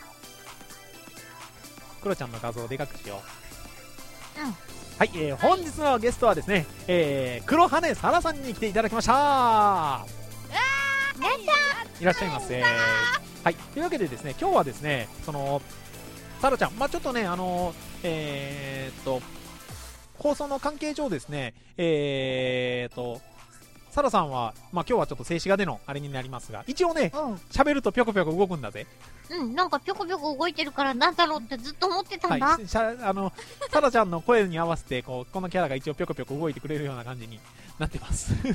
クロちゃんの画像をでかくしよう。うん。はい、えー、本日のゲストはですね、えー、黒羽サラさんに来ていただきました。 わー、いらっしゃいませ。はい、というわけでですね、今日はですね、そのサラちゃん、まあ、ちょっとね、あのえー、っと放送の関係上ですね、えー、っとサラさんは、まあ、今日はちょっと静止画でのあれになりますが、一応ね、喋、うん、るとぴょこぴょこ動くんだぜ。 うん、なんかぴょこぴょこ動いてるからなんだろうってずっと思ってたんだ。はい、 しゃあのサラちゃんの声に合わせてこうこのキャラが一応ぴょこぴょこ動いてくれるような感じになってます。はい、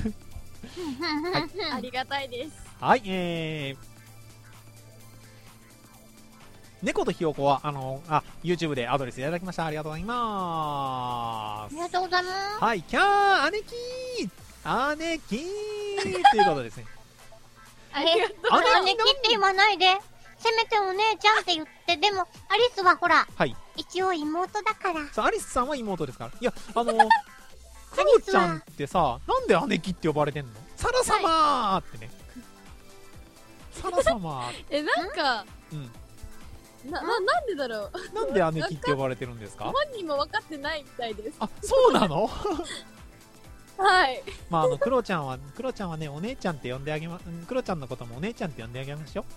ありがたいです。 はい、えー。猫とひよこはあのあ YouTube でアドレスいただきました。ありがとうございます。ありがとうございます。 はい、キャー姉貴姉貴ということですね。 あれ、姉貴って言わないで、せめてお姉ちゃんって言って。でもアリスはほら、はい、一応妹だから。 そう、アリスさんは妹ですから。いや、あのクロちゃんってさ、なんで姉貴って呼ばれてんの？サラ様ーってね。サラ様ーえ、なんか、うん、な、な、なんでだろう。 なんで姉貴って呼ばれてるんですか？ 本人も分かってないみたいです。 あ、そうなの？ はい。 まあ、あの、クロちゃんは、クロちゃんはね、お姉ちゃんって呼んであげま、クロちゃんのこともお姉ちゃんって呼んであげましょう。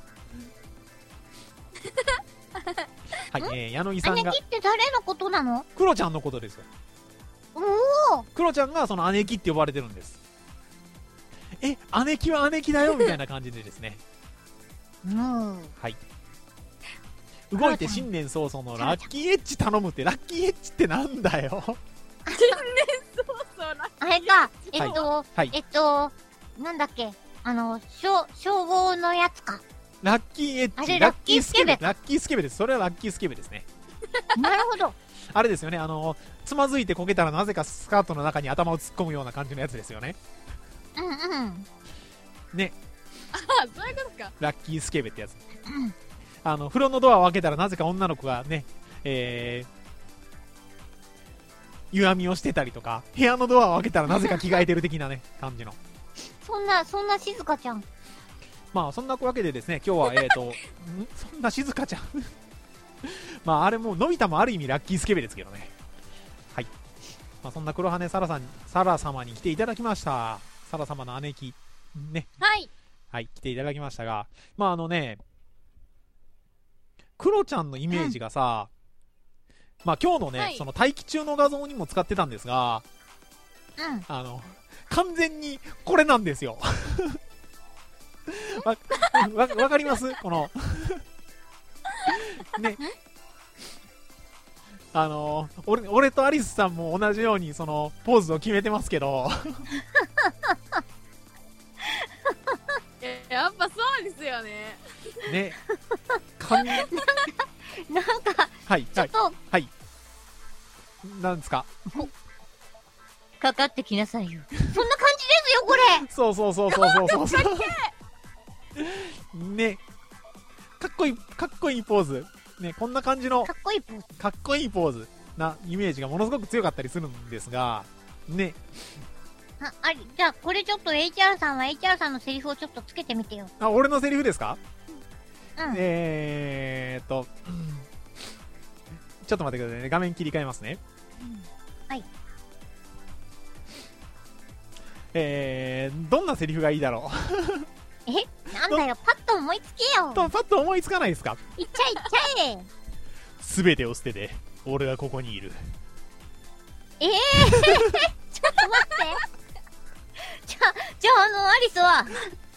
はい、えー、柳さんが。 姉貴って誰のことなの？ クロちゃんのことですよ。 おお。 クロちゃんがその姉貴って呼ばれてるんです。え、姉貴は姉貴だよみたいな感じでですね。 うん。 はい。動いて新年早々のラッキーエッジ頼むって、ラッキーエッジってなんだよ。 新年早々ラッキーエッジ。 あれか、えっと、はい、えっと、なんだっけ、あの、消防のやつか。 ラッキーエッジ。 あれラッキースケベ。 ラッキースケベです。それはラッキースケベですね。 なるほど。 あれですよね、あの、つまずいてこけたらなぜかスカートの中に頭を突っ込むような感じのやつですよね。 うんうん。 ね。 ああ、そういうことか。 ラッキースケベってやつ。あの風呂のドアを開けたらなぜか女の子がね、えー、湯あみをしてたりとか、部屋のドアを開けたらなぜか着替えてる的なね感じの。 そんなそんな静香ちゃん。 まあそんなわけでですね、今日はえっ、ー、とんそんな静香ちゃんまああれものび太もある意味ラッキースケベですけどね。はい。まあそんな黒羽サラさんサラ様に来ていただきました。サラ様の姉貴ね。 はいはい来ていただきましたが、まああのね。クロちゃんのイメージがさ、うん、まあ今日のね、はい、その待機中の画像にも使ってたんですが、 うん、 あの完全にこれなんですよわ, わ, わかりますこのねあの 俺, 俺とアリスさんも同じようにそのポーズを決めてますけどやっぱそうですよね。 ね。かんなんか、 はい、 ちょっと、 はい。はい、なんですかかかってきなさいよ。そんな感じですよ、これ。 そうそうそうそうそうそう。ね。かっこいい、かっこいいポーズ。ね、こんな感じの、 かっこいいポーズ。 かっこいいポーズなイメージがものすごく強かったりするんですが、ね。 あ、あり、じゃあこれちょっと エイチアール さんは エイチアール さんのセリフをちょっとつけてみてよ。 あ、俺のセリフですか？ うん。 えーっと、うん、ちょっと待ってくださいね。画面切り替えますね。 うん、はい。 えー、どんなセリフがいいだろうえ、なんだよ、パッと思いつけよ。 とパッと思いつかないですか？ いっちゃいっちゃえ。 すべてを捨てて、俺はここにいる。 えー、ちょっと待って。じゃあ、じゃあ、あの、アリスは、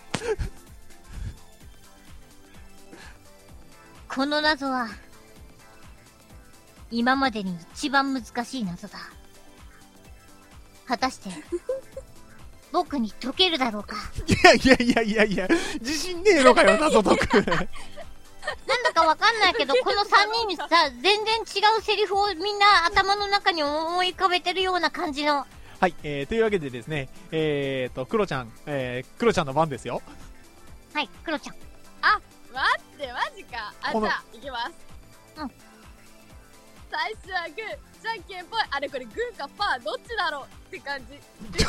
この謎は、今までに一番難しい謎だ。 果たして、僕に解けるだろうか。 いやいやいやいやいや、自信ねえのかよ、謎解く。 なんだかわかんないけど、このさんにんにさ、全然違うセリフをみんな頭の中に思い浮かべてるような感じの。 はい、えー、というわけでですね、えーと、クロちゃん、えー、クロちゃんの番ですよ。 はい、クロちゃん。 あ、待って、マジか。あ、じゃあ、いきます。 うん。 最初はグー、じゃんけんぽい。あれこれグーかパー、どっちだろうって感じ。グー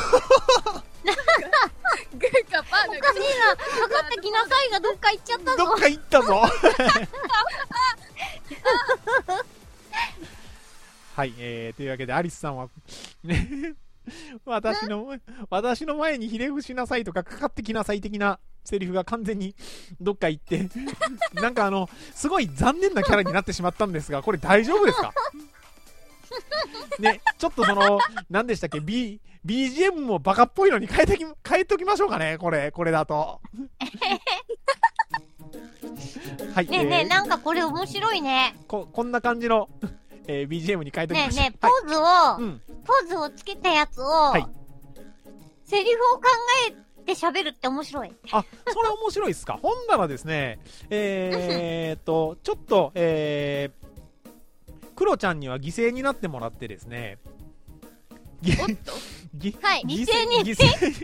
かパーのおかしいな。かかってきなさいがどっか行っちゃったぞ。 どっか行ったぞ。はい、えー、というわけでアリスさんはね私の私の前にひれ伏しなさいとかかかってきなさい的なセリフが完全にどっか行ってなんかあのすごい残念なキャラになってしまったんですが、これ大丈夫ですかね、ちょっとその何でしたっけ、B、ビージーエム もバカっぽいのに変えてき変えときましょうかね、これこれだとはい、 ねえねえ、 えー、 なんかこれ面白いね。 ここんな感じのえー、ビージーエム に変えときました。 ねえねえ、ポーズを、はい、うん、ポーズをつけたやつを、はい、セリフを考えて喋るって面白い。 あ、それ面白いっすか。ほんならですね、えーっと、ちょっと、えー、クロちゃんには犠牲になってもらってですね、 おっとぎはい、犠牲に、犠牲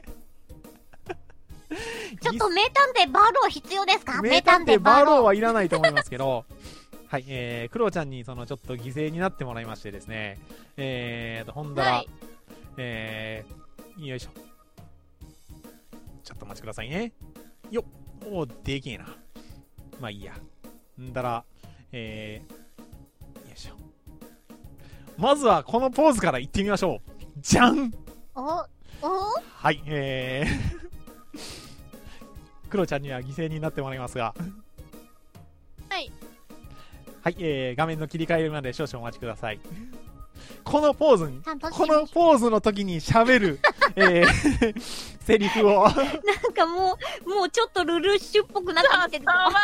ちょっと名探偵バーロー必要ですか？ 名探偵バーローはいらないと思いますけど、はい、えー、クロちゃんにそのちょっと犠牲になってもらいましてですね、えーと、ほんだら、はい、えー、よいしょ。ちょっとお待ちくださいね。よっ、おー、でけえな。まあいいや。んだら、えー、よいしょ。まずはこのポーズからいってみましょう。じゃん！ お、おはい、えー、クロちゃんには犠牲になってもらいますが、 はい。 はい、えー、画面の切り替えまで少々お待ちください。このポーズに、このポーズの時に喋る、えー、セリフを。なんかもう、もうちょっとルルッシュっぽくなってきてる。 ちょっと待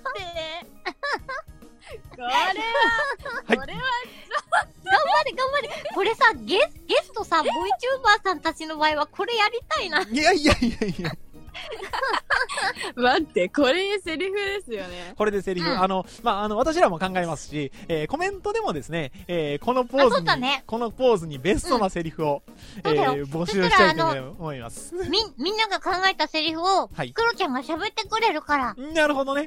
ってこれは、これは、 頑張れ頑張れ。これさ、ゲス、ゲストさ、ボイチューバーさんたちの場合はこれやりたいな。 いやいやいやいや。 待って、これセリフですよね。 これでセリフ、うん、あの、まあ、あの、私らも考えますし、えー、コメントでもですね、えー、このポーズに、ね、このポーズにベストなセリフを、うん、えー、募集したいと思います。 み、みんなが考えたセリフを、はい、クロちゃんが喋ってくれるから。 なるほどね。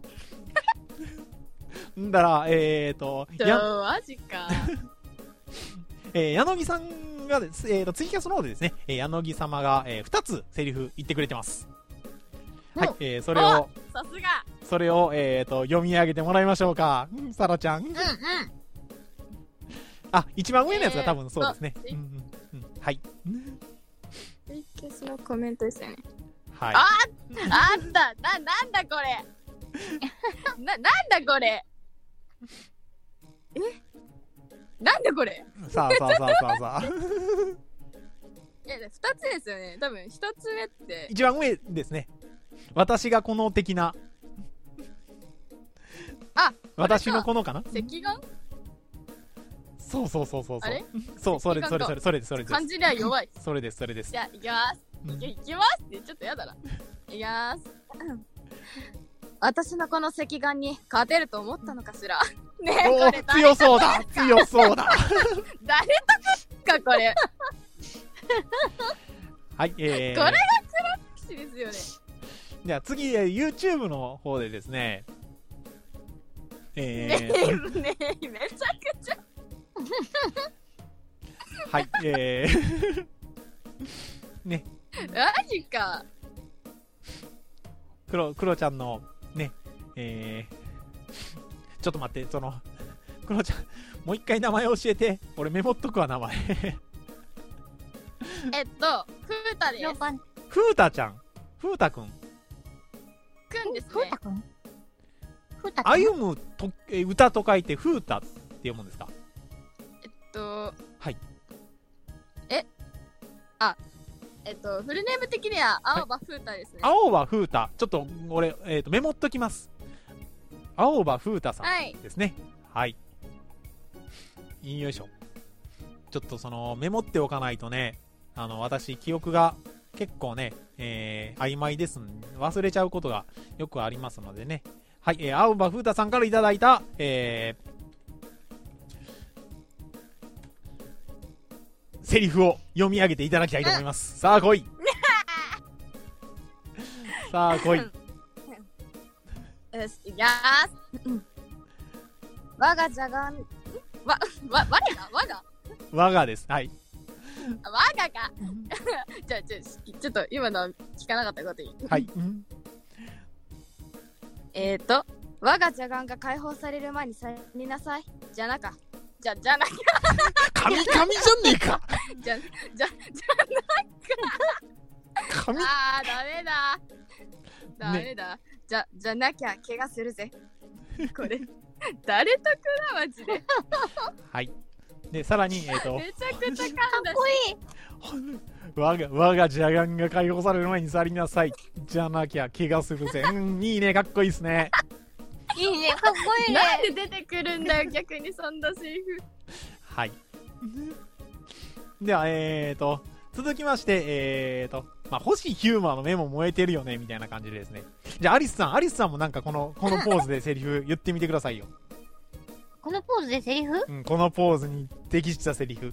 んだら、えーと、 や、マジか。 えー、柳さんがです、えーと、ツイキャスの方でですね、えー、柳様が、えー、ふたつセリフ言ってくれてます。はい、えー、それを、 さすがそれを、えーと、読み上げてもらいましょうか。うん、サラちゃん。うんうん。あ、一番上のやつが多分そうですね。えー、うんうんうん。はい。 ツイキャスのコメントですよね。 はい。 ああったな、なんだこれな、なんだこれえなんだこれさあさあさあさあさあ。 いや、二つですよね。多分一つ目って。 一番上ですね。私がこの的な。 あ、 私のこのかな？ 赤眼？ そうそうそうそう。 あれ？ そう、それそれそれそれです、それです。 漢字には弱い。 それです、それです。 じゃあ、いきます。いきますってちょっとやだな。いきます。私のこの赤眼に勝てると思ったのかしら。ねえ、これ強そうだ強そうだ誰とかこれはい、えー、 これがクラッシュですよね。 じゃあ次、YouTube の方でですね、えー、ねえ、ねえ、めちゃくちゃはい、えーね、 マジか。 クロ、クロちゃんのね、えーちょっと待って、その、クロちゃん、もう一回名前教えて。俺メモっとくわ、名前。 えっと、ふうたです。 ふうたちゃん。ふうたくん。 くんですね。 ふうたくんふうたくん歩むと、え、歌と書いて、ふうたって読むんですか？ えっと、 はい。 えあ、えっと、フルネーム的には、青葉ふうたですね。 青葉ふうた。ちょっと、俺、えっと、メモっときます。青葉ふうたさんですね。はい。はい、よいしょ。ちょっとその、メモっておかないとね、 あの、私、記憶が結構ね、えー、曖昧ですんで、忘れちゃうことがよくありますのでね。はい、えー、青葉風太さんからいただいた、えー、セリフを読み上げていただきたいと思います。さあ、来いさあ、来い。 よし、いきまーす。我がじゃがん、わ、わ、我が我が我がです。はい。 我がか。じゃあ、ちょ、ちょっと今のは聞かなかったこといい？ はい。 えーと、我が邪眼が解放される前に去りなさい。じゃなか。じゃ、じゃなか。 神々じゃねえか。 じゃ、じゃ、じゃなか。 神。 あー、ダメだ。ダメだ。ね、じゃ、じゃなきゃ怪我するぜ。これ、誰得だ、マジで。 はい。で、さらに、えっ、ー、と、 めちゃくちゃ噛んだし。かっこいい。 我が、我が邪眼が解放される前に去りなさい。じゃなきゃ怪我するぜ。うん、いいね、かっこいいっすね。 いいね、かっこいいね。 なんで出てくるんだよ、逆にそんなセリフ。 はい。では、えーと、続きまして、えーと、まあ、星ヒューマーの目も燃えてるよね、みたいな感じでですね。じゃあ、アリスさん、アリスさんもなんかこの、このポーズでセリフ言ってみてくださいよ。 このポーズでセリフ？ うん、このポーズに適したセリフ。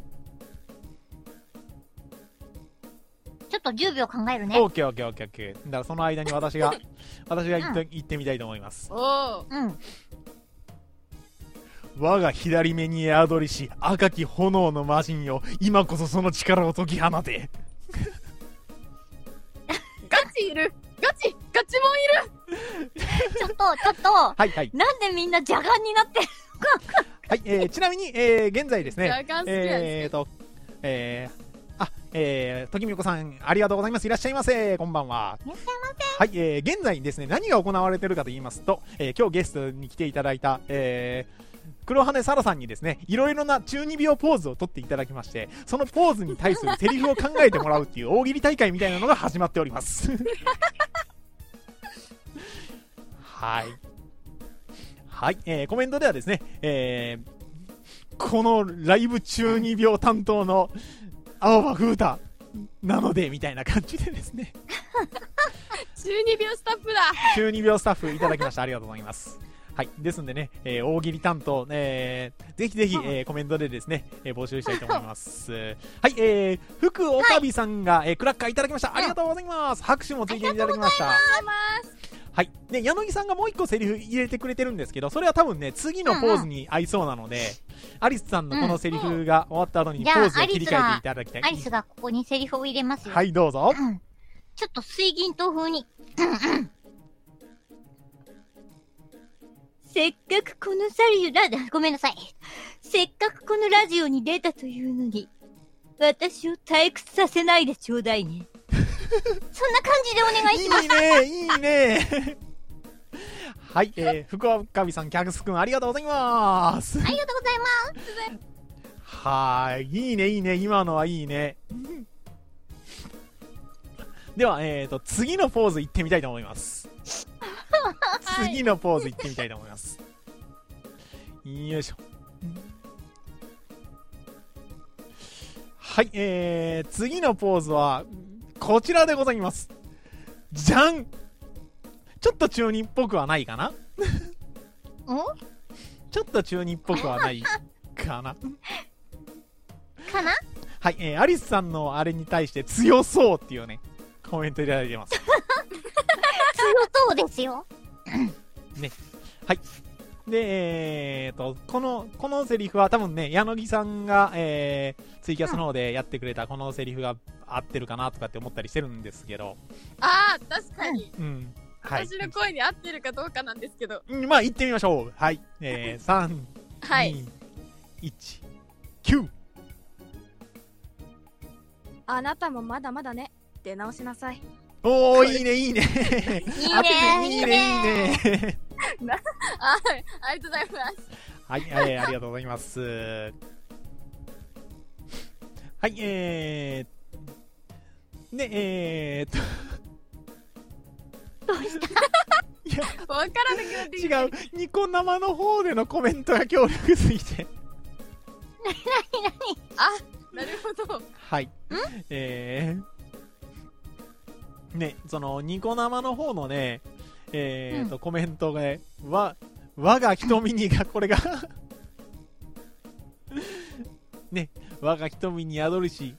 ちょっとじゅうびょう考えるね。 オーケーオーケーオーケーオーケー。だからその間に私が、私が言って、うん、言ってみたいと思います。 おー。 うん。 我が左目に宿りし赤き炎の魔人よ、今こそその力を解き放て。 ガチいる、ガチガチもいる。 ちょっとちょっと、 はいはい、 なんでみんな邪眼になってるのか。 はい、えー、ちなみに、えー、現在ですね、 邪眼好きなんですね。 えーと、えー、あ、えー、ときみよこさん、ありがとうございます。いらっしゃいませ。こんばんは。 いらっしゃいませ。 はい、えー、現在ですね、何が行われているかと言いますと、えー、今日ゲストに来ていただいた、えー、黒羽サラさんにですね、いろいろな中二病ポーズを取っていただきまして、そのポーズに対するセリフを考えてもらうっていう大喜利大会みたいなのが始まっております。はい。はい、えー、コメントではですね、えー、このライブ中二病担当の青葉風太なので、みたいな感じでですね。 中二病スタッフだ。 中二病スタッフいただきました。ありがとうございます。はい。ですんでね、えー、大喜利担当、えー、ぜひぜひ、えー、コメントでですね、えー、募集したいと思います。はい、えー、福岡美さんが、はい、えー、クラッカーいただきました。ありがとうございます。拍手もついていただきました。 ありがとうございます。 はい。で、柳さんがもう一個セリフ入れてくれてるんですけど、それは多分ね、次のポーズに合いそうなので、うんうん、アリスさんのこのセリフが終わった後にポーズを切り替えていただきたい。 アリスがここにセリフを入れますよ。 はい、どうぞ。 うん、ちょっと水銀刀風に。せっかくこのサリュラ、ごめんなさい。せっかくこのラジオに出たというのに、私を退屈させないでちょうだいね。そんな感じでお願いします。 いいね、いいね。はい、えー、福岡美さん、キャクスくん、ありがとうございます。 ありがとうございます。 はーい、いいね、いいね、今のはいいね。では、えーと、次のポーズ行ってみたいと思います。はい、次のポーズ行ってみたいと思います。よいしょ。はい、えー、次のポーズは、こちらでございます。じゃん！ちょっと中二っぽくはないかな？ちょっと中二っぽくはないかな？ かな？ はい、えー、アリスさんのあれに対して強そうっていうね、コメントいただいてます。 強そうですよ。 ね。はい。で、えーと、この、このセリフは多分ね、柳さんが、えー、ツイキャスの方でやってくれたこのセリフが合ってるかなとかって思ったりしてるんですけど。 あー、確かに。 うん。はい。 私の声に合ってるかどうかなんですけど。 うん、まあ、行ってみましょう。はい。えー、さん、 はい、 に、いち、きゅう。 あなたもまだまだね。出直しなさい。 おー、いいね、いいね。いいね、 いいね、いいね。 はい、ありがとうございます。 はい、えー、ありがとうございます。はい、えー、で、えーっと。どうした？ いや、 わからなくなってきた。 違う、ニコ生の方でのコメントが強力すぎて。 なになになに？ あ、 なるほど。 はい。えー、ね、その、ニコ生の方のね、えーと、うん、コメントがね、わ、我が瞳にが、これが、ね、我が瞳に宿るし、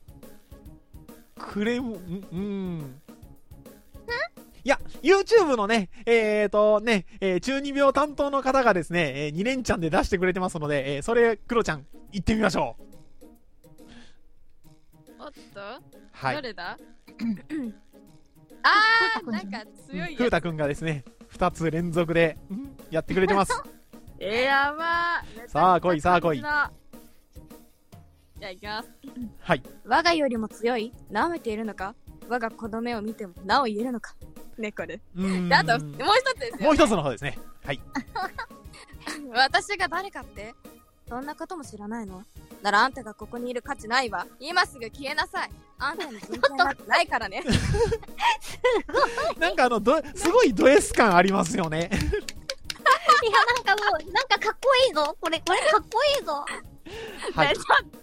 クレーム、ん、うん。いや、YouTube のね、えーとね、えー、中二病担当の方がですね、えー、に連チャンで出してくれてますので、えー、それ、クロちゃん、行ってみましょう。 おっと、 はい。 どれだあー、なんか強いやつ。 ふうたくんがですね、二つ連続で、やってくれてます。 えー、やばー。 さあ、来い、さあ、来い。じゃあ、いきます。 はい。 我がよりも強い？舐めているのか？我が子供を見ても、なお言えるのか？ね、これ。で、あと、もう一つですよ、ね。 もう一つの方ですね。はい。 私が誰かって？そんなことも知らないの？ならあんたがここにいる価値ないわ。今すぐ消えなさい。あんたに人権なんてないからね。 なんかあのど、すごいド S 感ありますよね。 いや、なんかもう、なんかかっこいいぞ。これ、これかっこいいぞ。 はい。 ちょっと。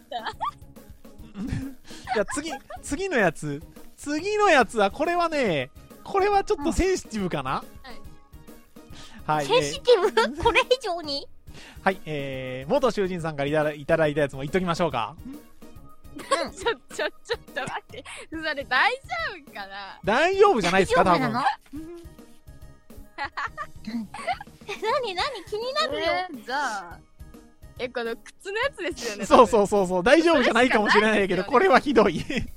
じゃあ次、次のやつ。次のやつは、これはね、これはちょっとセンシティブかな、 うん、はい。センシティブこれ以上にはい、えー、元囚人さんからいただいただいたやつも言っときましょうか。 うん、ちょ、ちょ、ちょっと待って。それ大丈夫かな？ 大丈夫じゃないですか、多分。 何何気になるよ。 えー、じゃあ、え、この靴のやつですよね。 そうそうそうそう、大丈夫じゃないかもしれないけど、これはひどい。これ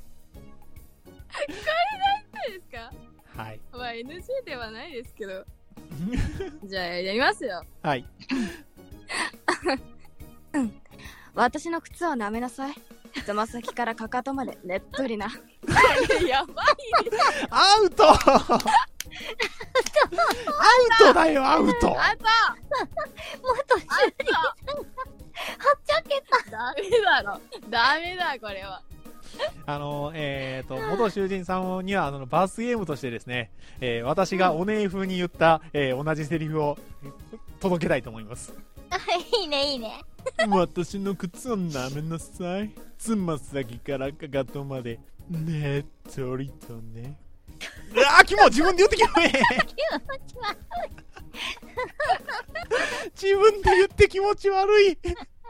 何ですか？ はい。 まあ エヌジー ではないですけど。じゃあやりますよ。 はい。 うん。私の靴を舐めなさい。つま先からかかとまでねっとりな。やばいね。 アウト。アウトだよ、アウト。 アウト。 元囚人さんがはっちゃけた。 ダメだろ。ダメだこれは。 あのえーと元囚人さんにはあのバースゲームとしてですね、えー、私がおねえ風に言った、えー、同じセリフを届けたいと思います。 いいねいいね。 私の靴を舐めなさい。つま先からかかとまでねっとりとね。ああ、キモ、自分で言ってきもえ。自分で言って気持ち悪い。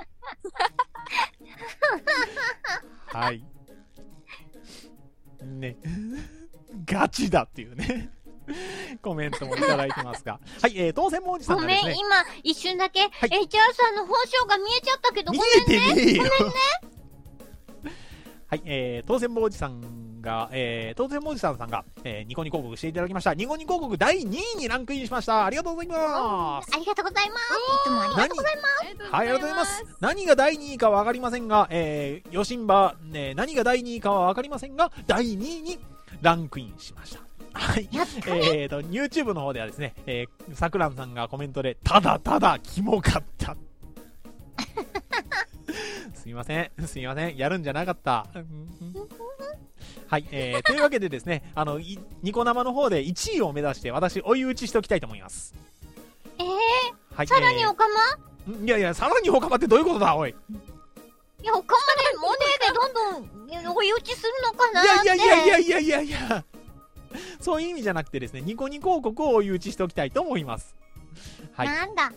はい。ね。ガチだっていうね。コメントもいただいてますが。はい、えー、当選もおじさんがですね。 ごめん、今、一瞬だけ、はい、エイチアール さんの本性が見えちゃったけど、ごめんね。 見えてねえよ。 ごめんね。 はい、えー、当選もおじさんが、えー、当選もおじさんさんが、えー、ニコニコ広告していただきました。ニコニコ広告だいにいにランクインしました。ありがとうございます。 ありがとうございます。いつもありがとうございます。 はい、ありがとうございます。何がだいにいかはわかりませんが、えー、ヨシンバ、ね、何がだいにいかはわかりませんが、だいにいにランクインしました。はい。えーと、YouTube の方ではですね、えー、さくらんさんがコメントで、ただただキモかった。すいません、すいません、やるんじゃなかった。はい、えー、というわけでですね、あの、ニコ生の方でいちいを目指して、私、追い打ちしておきたいと思います。 えー、 はい、 さらにおかま、 えー、いやいや、さらにおかまってどういうことだ、おい。 いや、おかまで、モネでどんどん追い打ちするのかなって。 いやいやいやいやいやいやいや。そういう意味じゃなくてですね、ニコニコ広告を追い打ちしておきたいと思います。はい。 なんだ。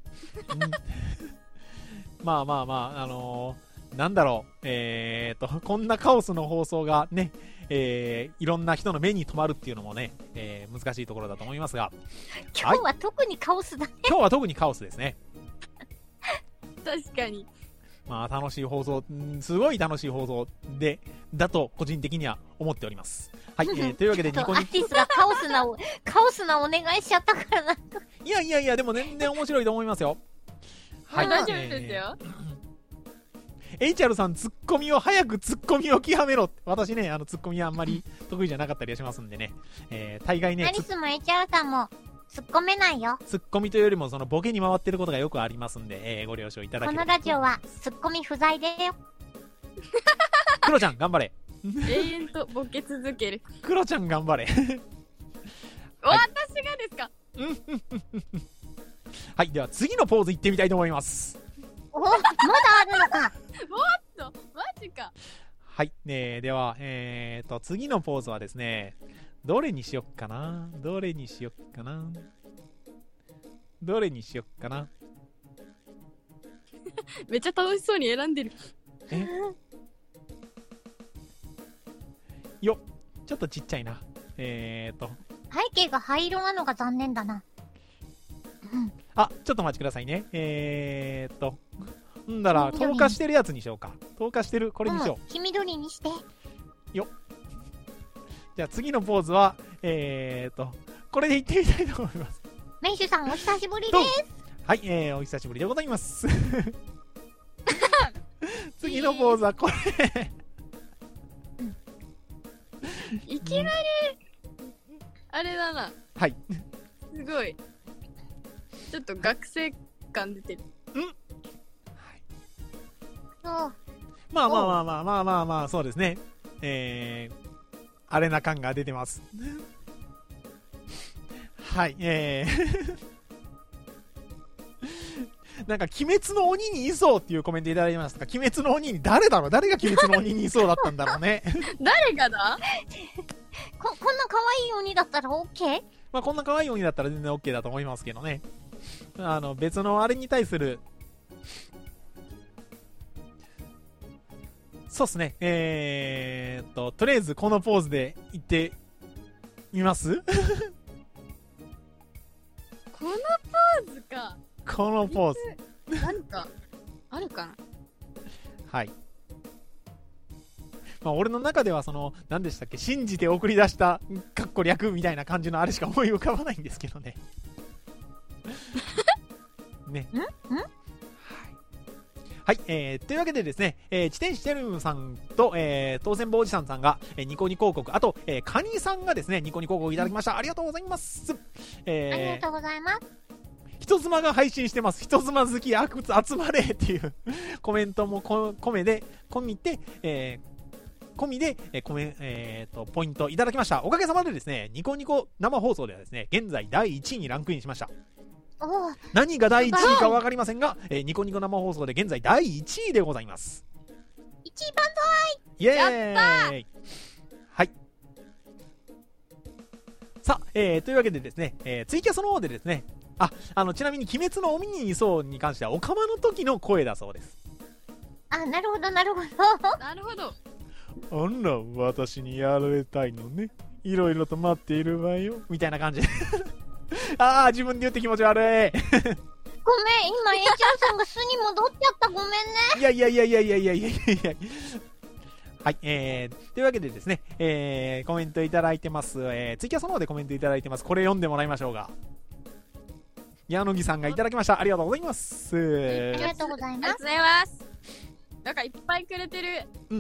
まあまあまあ、あのー、なんだろう、えーと、こんなカオスの放送がね、えー、いろんな人の目に留まるっていうのもね、えー、難しいところだと思いますが。 今日は特にカオスだね。 今日は特にカオスですね。 確かに。 まあ楽しい放送、すごい楽しい放送で、だと個人的には思っております。はい、えー、というわけでニコニコ。 アーティスがカオスな、カオスなお願いしちゃったからなんか。 いやいやいや、でも全然面白いと思いますよ。 はい、大丈夫ですよ。 エイチアール さん、ツッコミを早くツッコミを極めろ。私ね、あのツッコミはあんまり得意じゃなかったりはしますんでね。えー、大概ね。 アリスも エイチアール さんも突っ込めないよ。 ツッコミというよりもそのボケに回ってることがよくありますんで、えー、ご了承いただければ。 このラジオはツッコミ不在でよ。 クロちゃん頑張れ。 永遠とボケ続ける。 クロちゃん頑張れ。 はい、私がですか。 はい、では次のポーズいってみたいと思います。 お、まだあるのか。 もっとマジはい、えー、では、えーと、次のポーズはですね、どれにしよっかなどれにしよっかなどれにしよっかなめっちゃ楽しそうに選んでる。 えよっ、ちょっとちっちゃいな。えーと。 背景が灰色なのが残念だな。うん。 あ、ちょっとお待ちくださいね。えーと。んだら、透過してるやつにしようか。透過してる、これにしよう。 うん、黄緑にして。 よっ。じゃあ次のポーズは、えーと、これでいってみたいと思います。 メイシュさんお久しぶりです。 はい、えー、お久しぶりでございます。次のポーズはこれ。 いきなり、あれだな。 はい。 すごい。ちょっと学生感出てる。 うん。 そう。 まあまあまあまあまあまあまあ、そうですね。えー、アレな感が出てます。はい、えー。なんか、鬼滅の鬼にいそうっていうコメントいただきましたが、鬼滅の鬼に誰だろう誰が鬼滅の鬼にいそうだったんだろうね。 誰がだこ、こんな可愛い鬼だったら OK？ まあ、こんな可愛い鬼だったら全然 OK だと思いますけどね。あの、別のあれに対する、そうっすね。えーっと、とりあえずこのポーズでいってみますこのポーズか。 このポーズ。 なんか、あるかなはい。まあ、俺の中ではその、何でしたっけ、信じて送り出した、かっこ略みたいな感じのあれしか思い浮かばないんですけどね。ね。 んんはい、えー、というわけでですね、えー、地天使テルムさんと、えー、当選坊じさんさんが、えー、ニコニコ広告、あと、えー、カニさんがですね、ニコニコ広告いただきました。ありがとうございます。えー、 ありがとうございます。 人妻が配信してます。人妻好き、あくつ集まれっていうコメントもこ込めで、込みで、えー、込みで、えー、コメ、えーと、ポイントいただきました。おかげさまでですね、ニコニコ生放送ではですね、現在だいいちいにランクインしました。何がだいいちいか分かりませんが、えー、ニコニコ生放送で現在だいいちいでございます。 一番遠いイエーイはい。さあ、えー、というわけでですね、えー、ツイキャスの方でですね、あ、あの、ちなみに鬼滅の鬼にいそうに関しては、オカマの時の声だそうです。 あ、なるほど、なるほど。 なるほど。 あんな、私にやられたいのね。いろいろと待っているわよ。みたいな感じで。ああ、自分で言って気持ち悪い。 ごめん、今、A ちゃんさんが巣に戻っちゃった。ごめんね。 いやいやいやいやいやいやいやいや。はい、えー、というわけでですね、えー、コメントいただいてます。えー、ツイキャスの方でコメントいただいてます。これ読んでもらいましょうが。矢野木さんがいただきました。ありがとうございます。 ありがとうございます。 ありがとうございます。なんかいっぱいくれてる。 うん。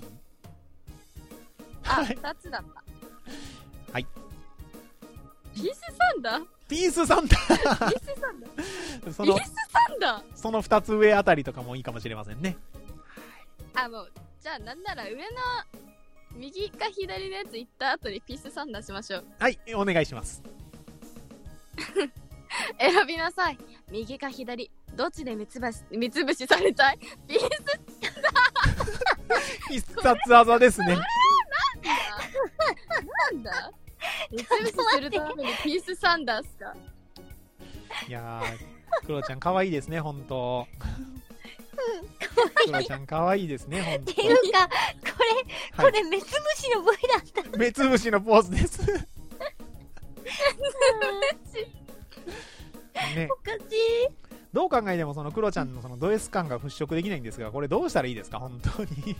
あ、ふたつだった。 はい。 ピースサンダーピースサンダーピースサンダーそのピースサンダーそのふたつ上あたりとかもいいかもしれませんね。 あ、もう、じゃあなんなら上の右か左のやつ行った後にピースサンダーしましょう。 はい、お願いします。 選びなさい。右か左。どっちで三つ星、三つ星されたいピース必殺技ですね。 なんだ三つ星するためにピースサンダーっすか。 いやー、クロちゃん可愛いですね、ほんと。クロちゃん可愛いですね、ほんと。 っていうか、これ、これ、目つぶしの部位だった。 目つぶしのポーズです。ね、 おかしい。 どう考えてもそのクロちゃんのそのド S 感が払拭できないんですが、これどうしたらいいですか、本当に。 い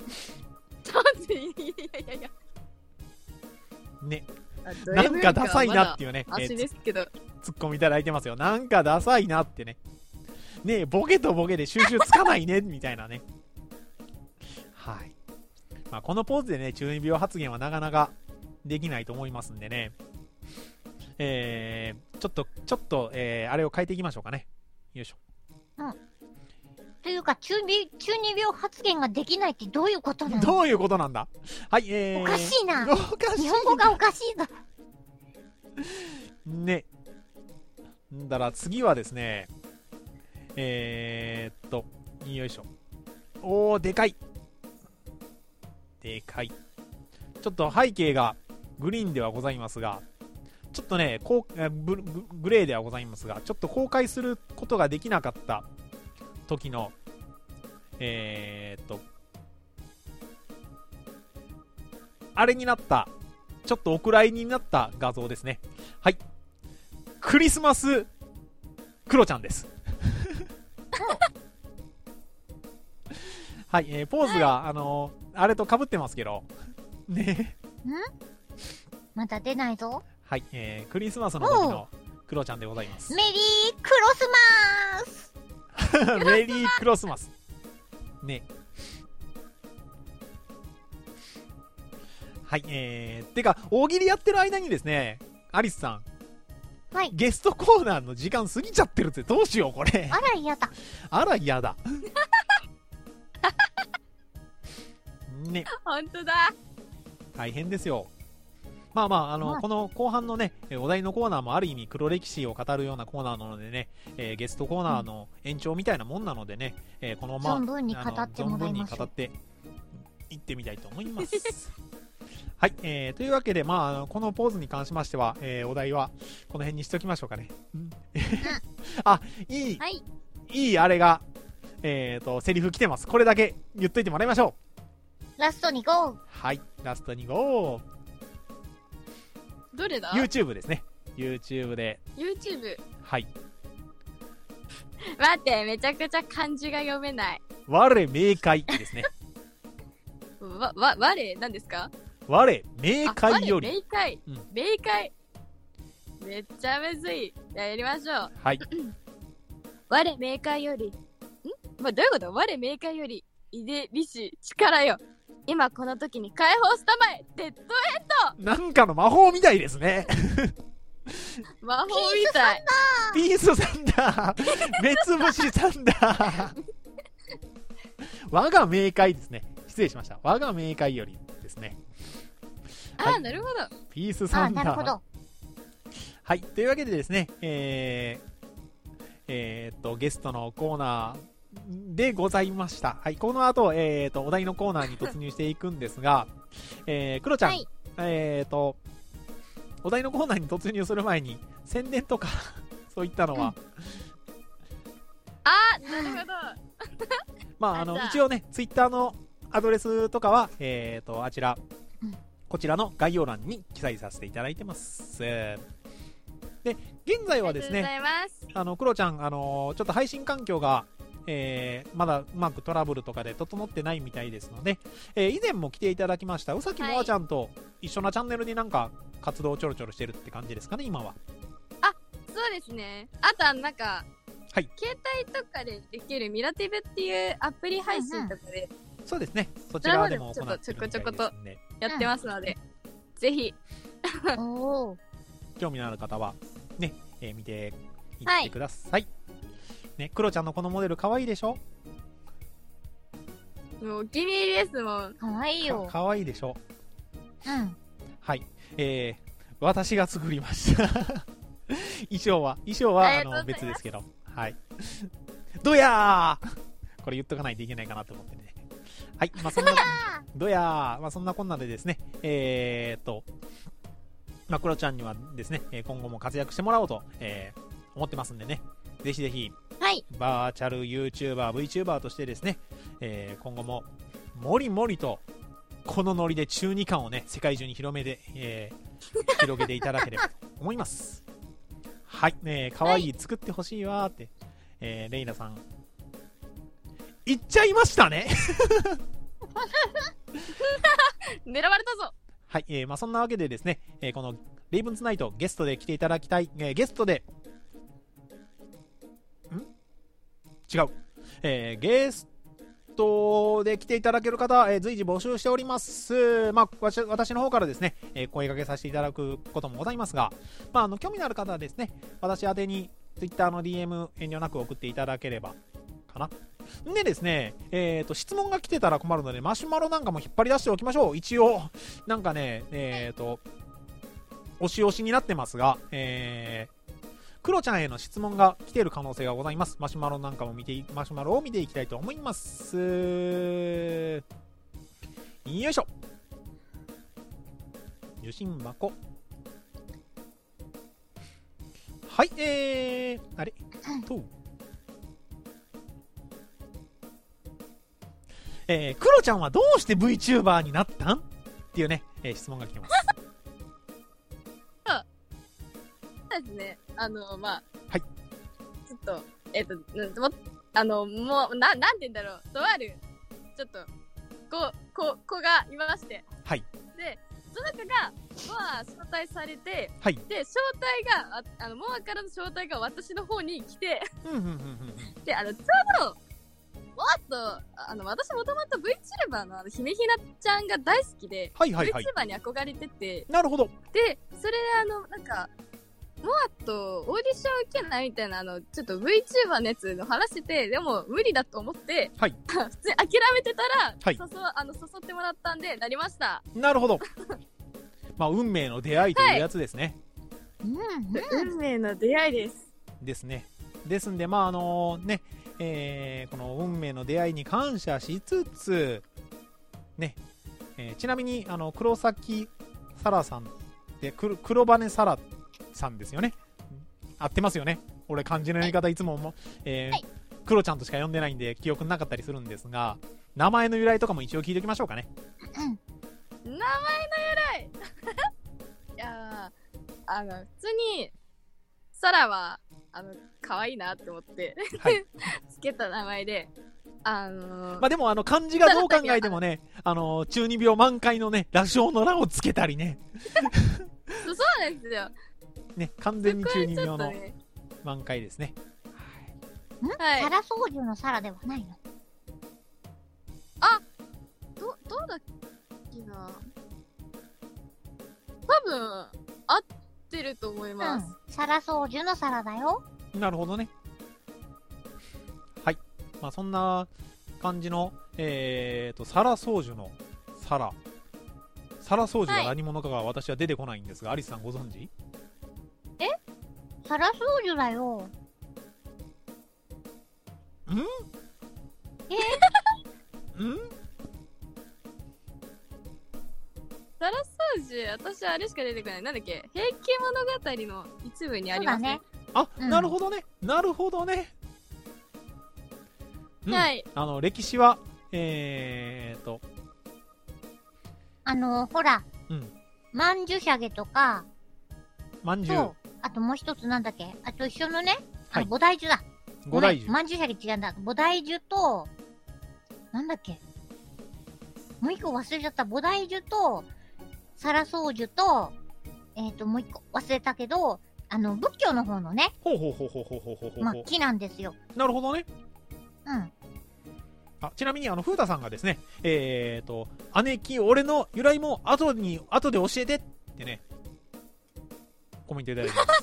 やいやいや。 ね。なんかダサいなっていうね、 足ですけど、 えー、ツッコミいただいてますよ。なんかダサいなってね。ねえ、ボケとボケで収集つかないね、みたいなね。はい。まあ、このポーズでね、中二病発言はなかなかできないと思いますんでね。えー、ちょっと、ちょっと、えー、あれを変えていきましょうかね。よいしょ。 うん。というか、中二、中二病発言ができないってどういうことなの？ どういうことなんだ？はい、えー。 おかしいな。 おかしい。 日本語がおかしいぞ。 ね。んだら次はですね、えーっと、よいしょ。おー、でかい。 明快。ちょっと背景がグリーンではございますが、ちょっとね、こうググレーではございますが、ちょっと公開することができなかった時の、えー、っと、あれになった、ちょっとお蔵入りになった画像ですね。はい。クリスマスクロちゃんです。はい、えー、ポーズが、はい、あのー、あれと被ってますけど。ね。 んまだ出ないぞ。 はい、えー、クリスマスの時のクロちゃんでございます。 メリークロスマスメリークロスマス。ね。はい、えー、てか、大喜利やってる間にですね、アリスさん。 はい。 ゲストコーナーの時間過ぎちゃってるってどうしよう、これ。 あら、嫌だ。 あら、嫌だ。ね。 ほんとだ。 大変ですよ。まあまあ、あの、まあ、この後半のね、お題のコーナーもある意味黒歴史を語るようなコーナーなのでね、えー、ゲストコーナーの延長みたいなもんなのでね、えー、このまま、 存分に語ってもらいましょう。 存分に語っていってみたいと思います。はい、えー、というわけで、まあ、このポーズに関しましては、えー、お題はこの辺にしときましょうかね。あ、いい、はい、いいあれが、えーと、セリフ来てます。これだけ言っといてもらいましょう。ラストにゴー。 はい、ラストにゴー。 どれだ ?YouTube ですね。YouTube で。 YouTube。 はい。 待って、めちゃくちゃ漢字が読めない。 我明快ですね。 わ、わ、我、何ですか？ 我明快より。 我明快。うん、明快。めっちゃむずい。じゃあやりましょう。 はい。 我明快より。んまあ、どういうこと？我明快より、いでりし力よ。今この時に解放したまえ。デッドエンド。 なんかの魔法みたいですね。 魔法みたい。 ピースサンダー。目つぶしサンダー。我が明快ですね。失礼しました。我が明快よりですね。 ああ、はい、なるほど。 ピースサンダー。 あ、なるほど。 はい。というわけでですね、えー、えー、っと、ゲストのコーナーでございました。はい。この後、えー、っと、お題のコーナーに突入していくんですが、えー、クロちゃん、はい、えー、っと、お題のコーナーに突入する前に、宣伝とか、そういったのは、うん、 あ、なるほど。 まあ、あの、一応ね、ツイッターのアドレスとかは、えー、っと、あちら、うん、こちらの概要欄に記載させていただいてます。で、現在はですね、あの、クロちゃん、あの、ちょっと配信環境が、えー、まだうまくトラブルとかで整ってないみたいですので、えー、以前も来ていただきましたうさきもあちゃんと一緒なチャンネルになんか活動をちょろちょろしてるって感じですかね、今は。 あ、そうですね。あとはなんか、 はい、 携帯とかでできるミラティブっていうアプリ配信とかで、 うんうん、そうですね、そちらでも行ってちょこちょことやってますので、うん、ぜひお興味のある方はね、えー、見ていってください。はいね、クロちゃんのこのモデル可愛いでしょ？ もうお気に入りですもん。 可愛いよ。 可愛いでしょ？ うん。 はい。えー、私が作りました。衣装は、衣装はあの別ですけど。はい。どやーこれ言っとかないといけないかなと思ってね。はい。まあ、そんな、どやーまあ、そんなこんなでですね、えーっと、まあ、クロちゃんにはですね、今後も活躍してもらおうと、えー、思ってますんでね。ぜひぜひ、 はい、 バーチャル YouTuber、VTuber としてですね、えー、今後ももりもりとこのノリで中二感をね、世界中に広めて、えー、広げていただければと思います。はい、えー、かわいい作ってほしいわーって、えー、レイナさん、言っちゃいましたね。 狙われたぞ。 はい、えー、まあそんなわけでですね、えー、このレイブンズナイトゲストで来ていただきたい、えー、ゲストで違う、えー、ゲストで来ていただける方、えー、随時募集しております。まあ、私, 私の方からですね、えー、声掛けさせていただくこともございますが、まあ、あの興味のある方はですね、私宛てに Twitter の ディーエム 遠慮なく送っていただければかな。でですね、えーと、質問が来てたら困るので、マシュマロなんかも引っ張り出しておきましょう。一応、なんかね、えーと、押し押しになってますが、えー、クロちゃんへの質問が来ている可能性がございます。マシュマロなんかも見て、マシュマロを見ていきたいと思います。いよいしょ。受信箱。はい、えー、あれと、えー、クロちゃんはどうして VTuber になったんっていうね、えー、質問が来てます。 そうですね。あの、まあ。 はい。 ちょっと、えっ、ー、と、も、あの、もう、な、なんて言うんだろう。とある、ちょっと、こ、こ、子がいまして。 はい。 で、その子が、モア招待されて、 はい。 で、招待が、あ, あの、モアからの招待が私の方に来て、 うんうんうんうん、 で、あの、ちょうど、もっと、あの、私もともと VTuber のあの、姫ひなちゃんが大好きで、 はいはいはい。 VTuber に憧れてて、 なるほど。 で、それであの、なんか、モアとオーディション受けないみたいな、あの、ちょっと VTuber のやつの話してて、でも無理だと思って、 はい。 普通に諦めてたら、 はい。 誘、あの、誘ってもらったんで、なりました。 なるほど。まあ、運命の出会いというやつですね。 はい、うん、運命の出会いです。 ですね。ですんで、まあ、あのー、ね、えー、この運命の出会いに感謝しつつ、ね、えー、ちなみに、あの、黒崎サラさんで、黒、黒羽サラさんですよね。合ってますよね。俺漢字の読み方いつもも、えーはい、クロちゃんとしか読んでないんで記憶なかったりするんですが、名前の由来とかも一応聞いておきましょうかね。 うん、名前の由来いやー、あの、普通に、サラは、あの、可愛いなって思って、はい、つけた名前で、あのー、 まあでもあの漢字がどう考えてもね、あのー、中二病満開のね、羅生の羅をつけたりね。 そうなんですよ。 ね、完全に中二病の満開ですね。 はい。サラソウジュのサラではないの？ あ、ど、どうだっけな。多分、合ってると思います。 うん。サラソウジュのサラだよ。 なるほどね。はい。まあそんな感じの、えーと、サラソウジュのサラ。サラソウジュが何者かが私は出てこないんですが、はい、アリスさんご存知？ え？サラソウジュだよ。ん？ えん？サラソウジュ、私あれしか出てこない。なんだっけ？平家物語の一部にありますね。 あ、うん、なるほどね。なるほどね。うん、 はい。 あの、歴史は、えーと。 あの、ほら。 うん。 まんじゅしゃげとか。 まんじゅう。 あともう一つなんだっけ？あと一緒のね。 はい。 菩提樹だ。 菩提樹。 まんじゅしゃげ違うんだ。菩提樹と、なんだっけ？もう一個忘れちゃった。菩提樹と、サラソウジュと、えっと、もう一個忘れたけど、あの、仏教の方のね。 ほうほうほうほうほうほうほうほう。 まあ、木なんですよ。 なるほどね。 うん。 あ、ちなみに、あの、風太さんがですね、えーと、姉貴、俺の由来も後に、後で教えてってね、コメントいただいてます。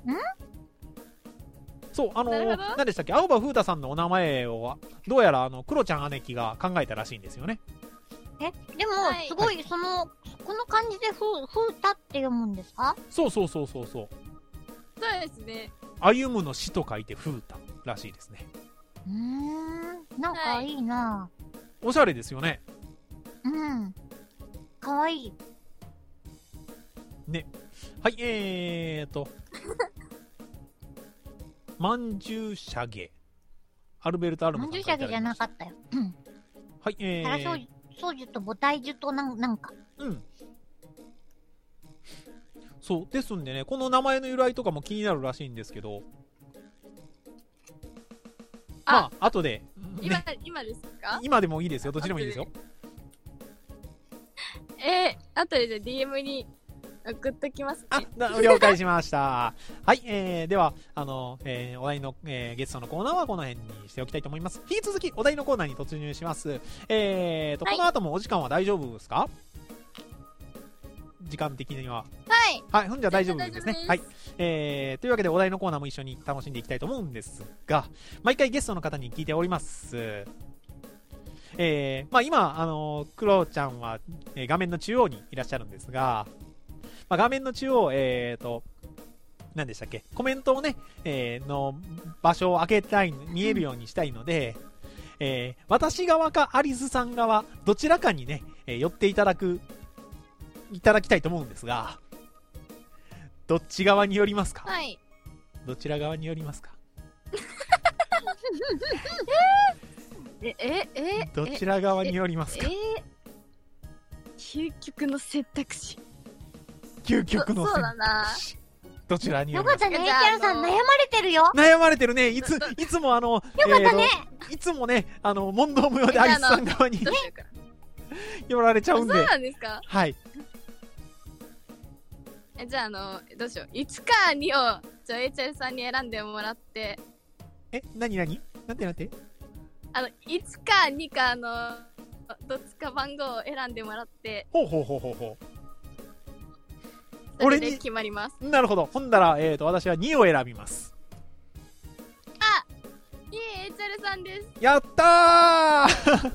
ん？そう、あのー、何でしたっけ、青葉風太さんのお名前を、どうやら、あの、クロちゃん姉貴が考えたらしいんですよね。 え、でも、はい、すごい、その、この漢字でふ、風太って読むんですか？ そうそうそうそうそう。 そうですね。 歩むの死と書いて風太らしいですね。 うーん、なんかいいな、はい、 おしゃれですよね。 うん。かわいい。 ね。はい、えーと。まんじゅうしゃげ。アルベルト・アルムさん。 まんじゅうしゃげじゃなかったよ。うん。 はい、えー。 サラソウジュと菩提樹となん、なんか。 うん。そう。ですんでね、この名前の由来とかも気になるらしいんですけど。まあ、後で、 ね。今、今ですか？ 今でもいいですよ。どっちでもいいですよ。 えー、後でじゃあ ディーエム に送っときますね。 あ、了解しました。はい、えー、では、あの、えー、お題の、えー、ゲストのコーナーはこの辺にしておきたいと思います。引き続き、お題のコーナーに突入します。えーと、はい、この後もお時間は大丈夫ですか？時間的には。 はい。 はい、ほんじゃ大丈夫ですね。はい。えー、というわけでお題のコーナーも一緒に楽しんでいきたいと思うんですが、毎回ゲストの方に聞いております。えー、まあ今、あのー、クロちゃんは、えー、画面の中央にいらっしゃるんですが、まあ、画面の中央、えーと、何でしたっけ、コメントをね、えー、の場所を開けたい、見えるようにしたいので、えー、私側かアリスさん側、どちらかにね、 えー、寄っていただくいただきたいと思うんですが、どっち側に寄りますか？ はい。 どちら側に寄りますか？ えええどちら側に寄りますか？ ええ究極の選択肢。 究極の選択肢。 そうだな。 どちらに寄りますか？ よかったね、エイチアールさん悩まれてるよ。 悩まれてるね。いつ、いつもあの、よかったね、 えー、いつもね、あの、問答無用でアリスさん側に寄られちゃうんで。 そうなんですか？ はい。 え、じゃあ、あの、どうしよう。いちかにを、じゃあ、エイチアールさんに選んでもらって。 え、なになになんてなんてあの、いちかにか、あの、どっちか番号を選んでもらって。 ほうほうほうほうほう。 それで決まります。 なるほど。ほんだら、えーと、私はにを選びます。 あ、いい、エイチアールさんです。 やったー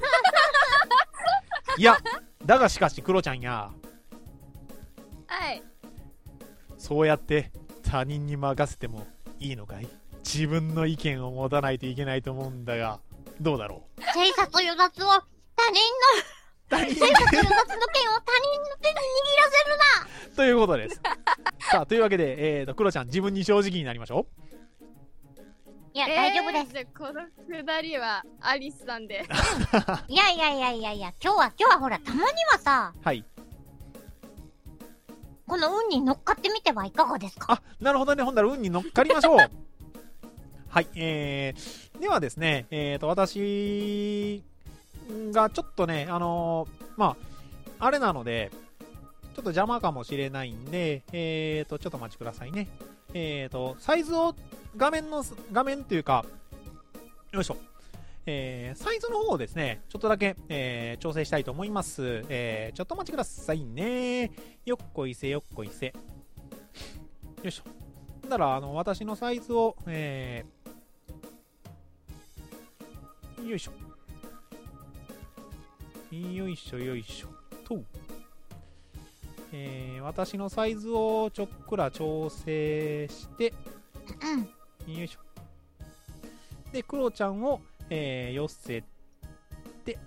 いや、だがしかし、クロちゃんや。 はい。 そうやって他人に任せてもいいのかい？自分の意見を持たないといけないと思うんだが、どうだろう？ 生殺与奪を他人の他人生殺与奪の剣を他人の手に握らせるなということです。さあ、というわけで、えーと、クロちゃん、自分に正直になりましょう。いや、えー、大丈夫です。 じゃあ、このくだりはアリスさんで。 いやいやいやいやいや、今日は、今日はほら、たまにはさ、 はい。 この運に乗っかってみてはいかがですか？ あ、なるほどね。ほんだら運に乗っかりましょう。はい、えー、ではですね、えーと、私がちょっとね、あのー、まあ、あれなので、ちょっと邪魔かもしれないんで、えーと、ちょっとお待ちくださいね。えーと、サイズを、画面の、画面というか、よいしょ。えー、サイズの方をですね、ちょっとだけ、えー、調整したいと思います。えー、ちょっとお待ちくださいね。よっこいせよっこいせ。よいしょ。だから、あの、私のサイズを、えー、よいしょ。よいしょよいしょ。と。えー、私のサイズをちょっくら調整して、 うん。 よいしょ。で、クロちゃんを、えー、寄せて、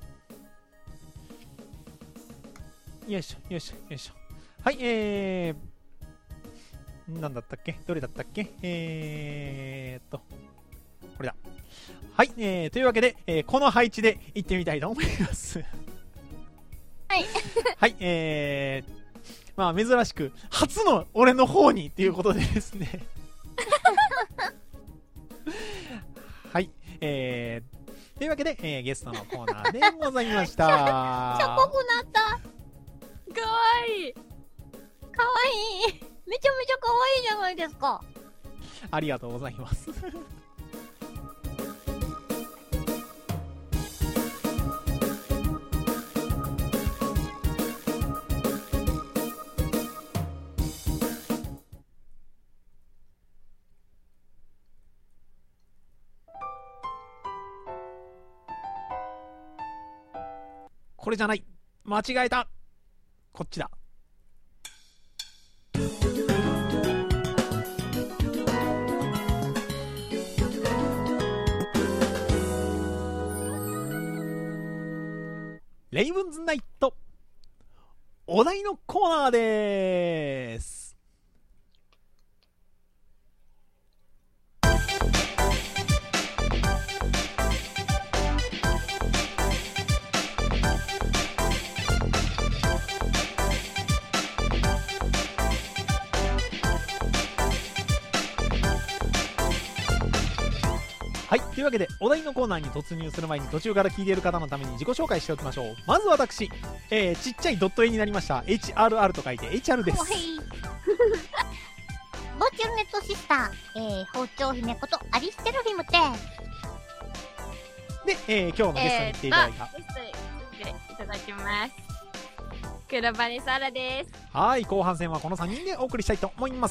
よいしょ、よいしょ、よいしょ。はい、えー、なんだったっけ？どれだったっけ？えーっと、これだ。はい、えー、というわけで、えー、この配置で行ってみたいと思います。 はい。 はい、えー、まあ、珍しく、初の俺の方にっていうことでですね。はい、えー、というわけで、えー、ゲストのコーナーでございました。 しょぼくなった。 かわいい。 かわいい。めちゃめちゃかわいいじゃないですか。 ありがとうございます。これじゃない。間違えた。こっちだ。レイブンズナイトお題のコーナーでーす。はい。というわけで、お題のコーナーに突入する前に途中から聞いている方のために自己紹介しておきましょう。まず私、えー、ちっちゃいドット絵になりました。エイチアールアール と書いて エイチアール です。 ボチュルネットシスター、えー、包丁姫ことアリステルフィムテで、えー、今日のゲストに来ていただいた、 えー、ゲストに来ていただきます。黒羽サラです。 はい。後半戦はこのさんにんでお送りしたいと思います。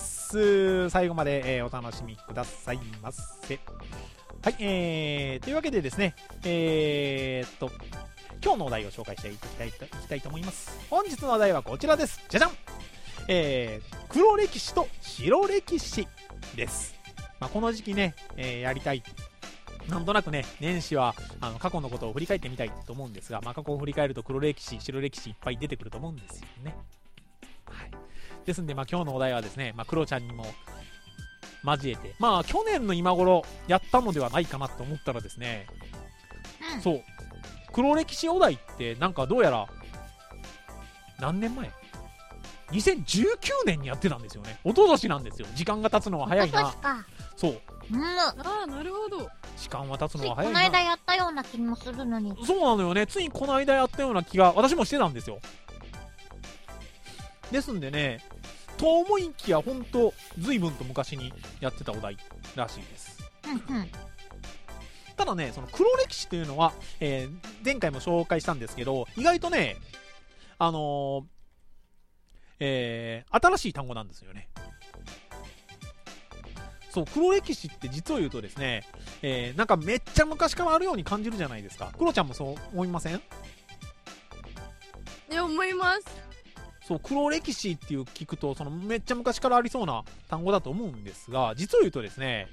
最後まで、えー、お楽しみくださいませ。はい、えー、というわけでですね、えーっと、今日のお題を紹介していきたいと、いきたいと思います。本日のお題はこちらです。じゃじゃんえー、黒歴史と白歴史です。まあ、この時期ね、えー、やりたいなんとなくね、年始はあの過去のことを振り返ってみたいと思うんですが、まあ、過去を振り返ると黒歴史、白歴史いっぱい出てくると思うんですよね。はい、ですんで、まあ、今日のお題はですね、まあ、クロちゃんにも交えて、まあ去年の今頃やったのではないかなと思ったらですね、うん、そう黒歴史お題ってなんかどうやら何年前にせんじゅうきゅうねんにやってたんですよね。一昨年なんですよ。時間が経つのは早いな。そう、 うん、ああ、なるほど。 時間は経つのは早いな。 この間やったような気もするのに。 そうなのよね。ついこの間やったような気が私もしてたんですよ。ですんでね、と思いきや本当随分と昔にやってたお題らしいです。うんうん、ただね、その黒歴史というのは、えー、前回も紹介したんですけど、意外とね、あのーえー、新しい単語なんですよね。そう、黒歴史って実を言うとですね、えー、なんかめっちゃ昔からあるように感じるじゃないですか。クロちゃんもそう思いません？ いや、思います。 そう、黒歴史っていう聞くと、そのめっちゃ昔からありそうな単語だと思うんですが、実を言うとですね、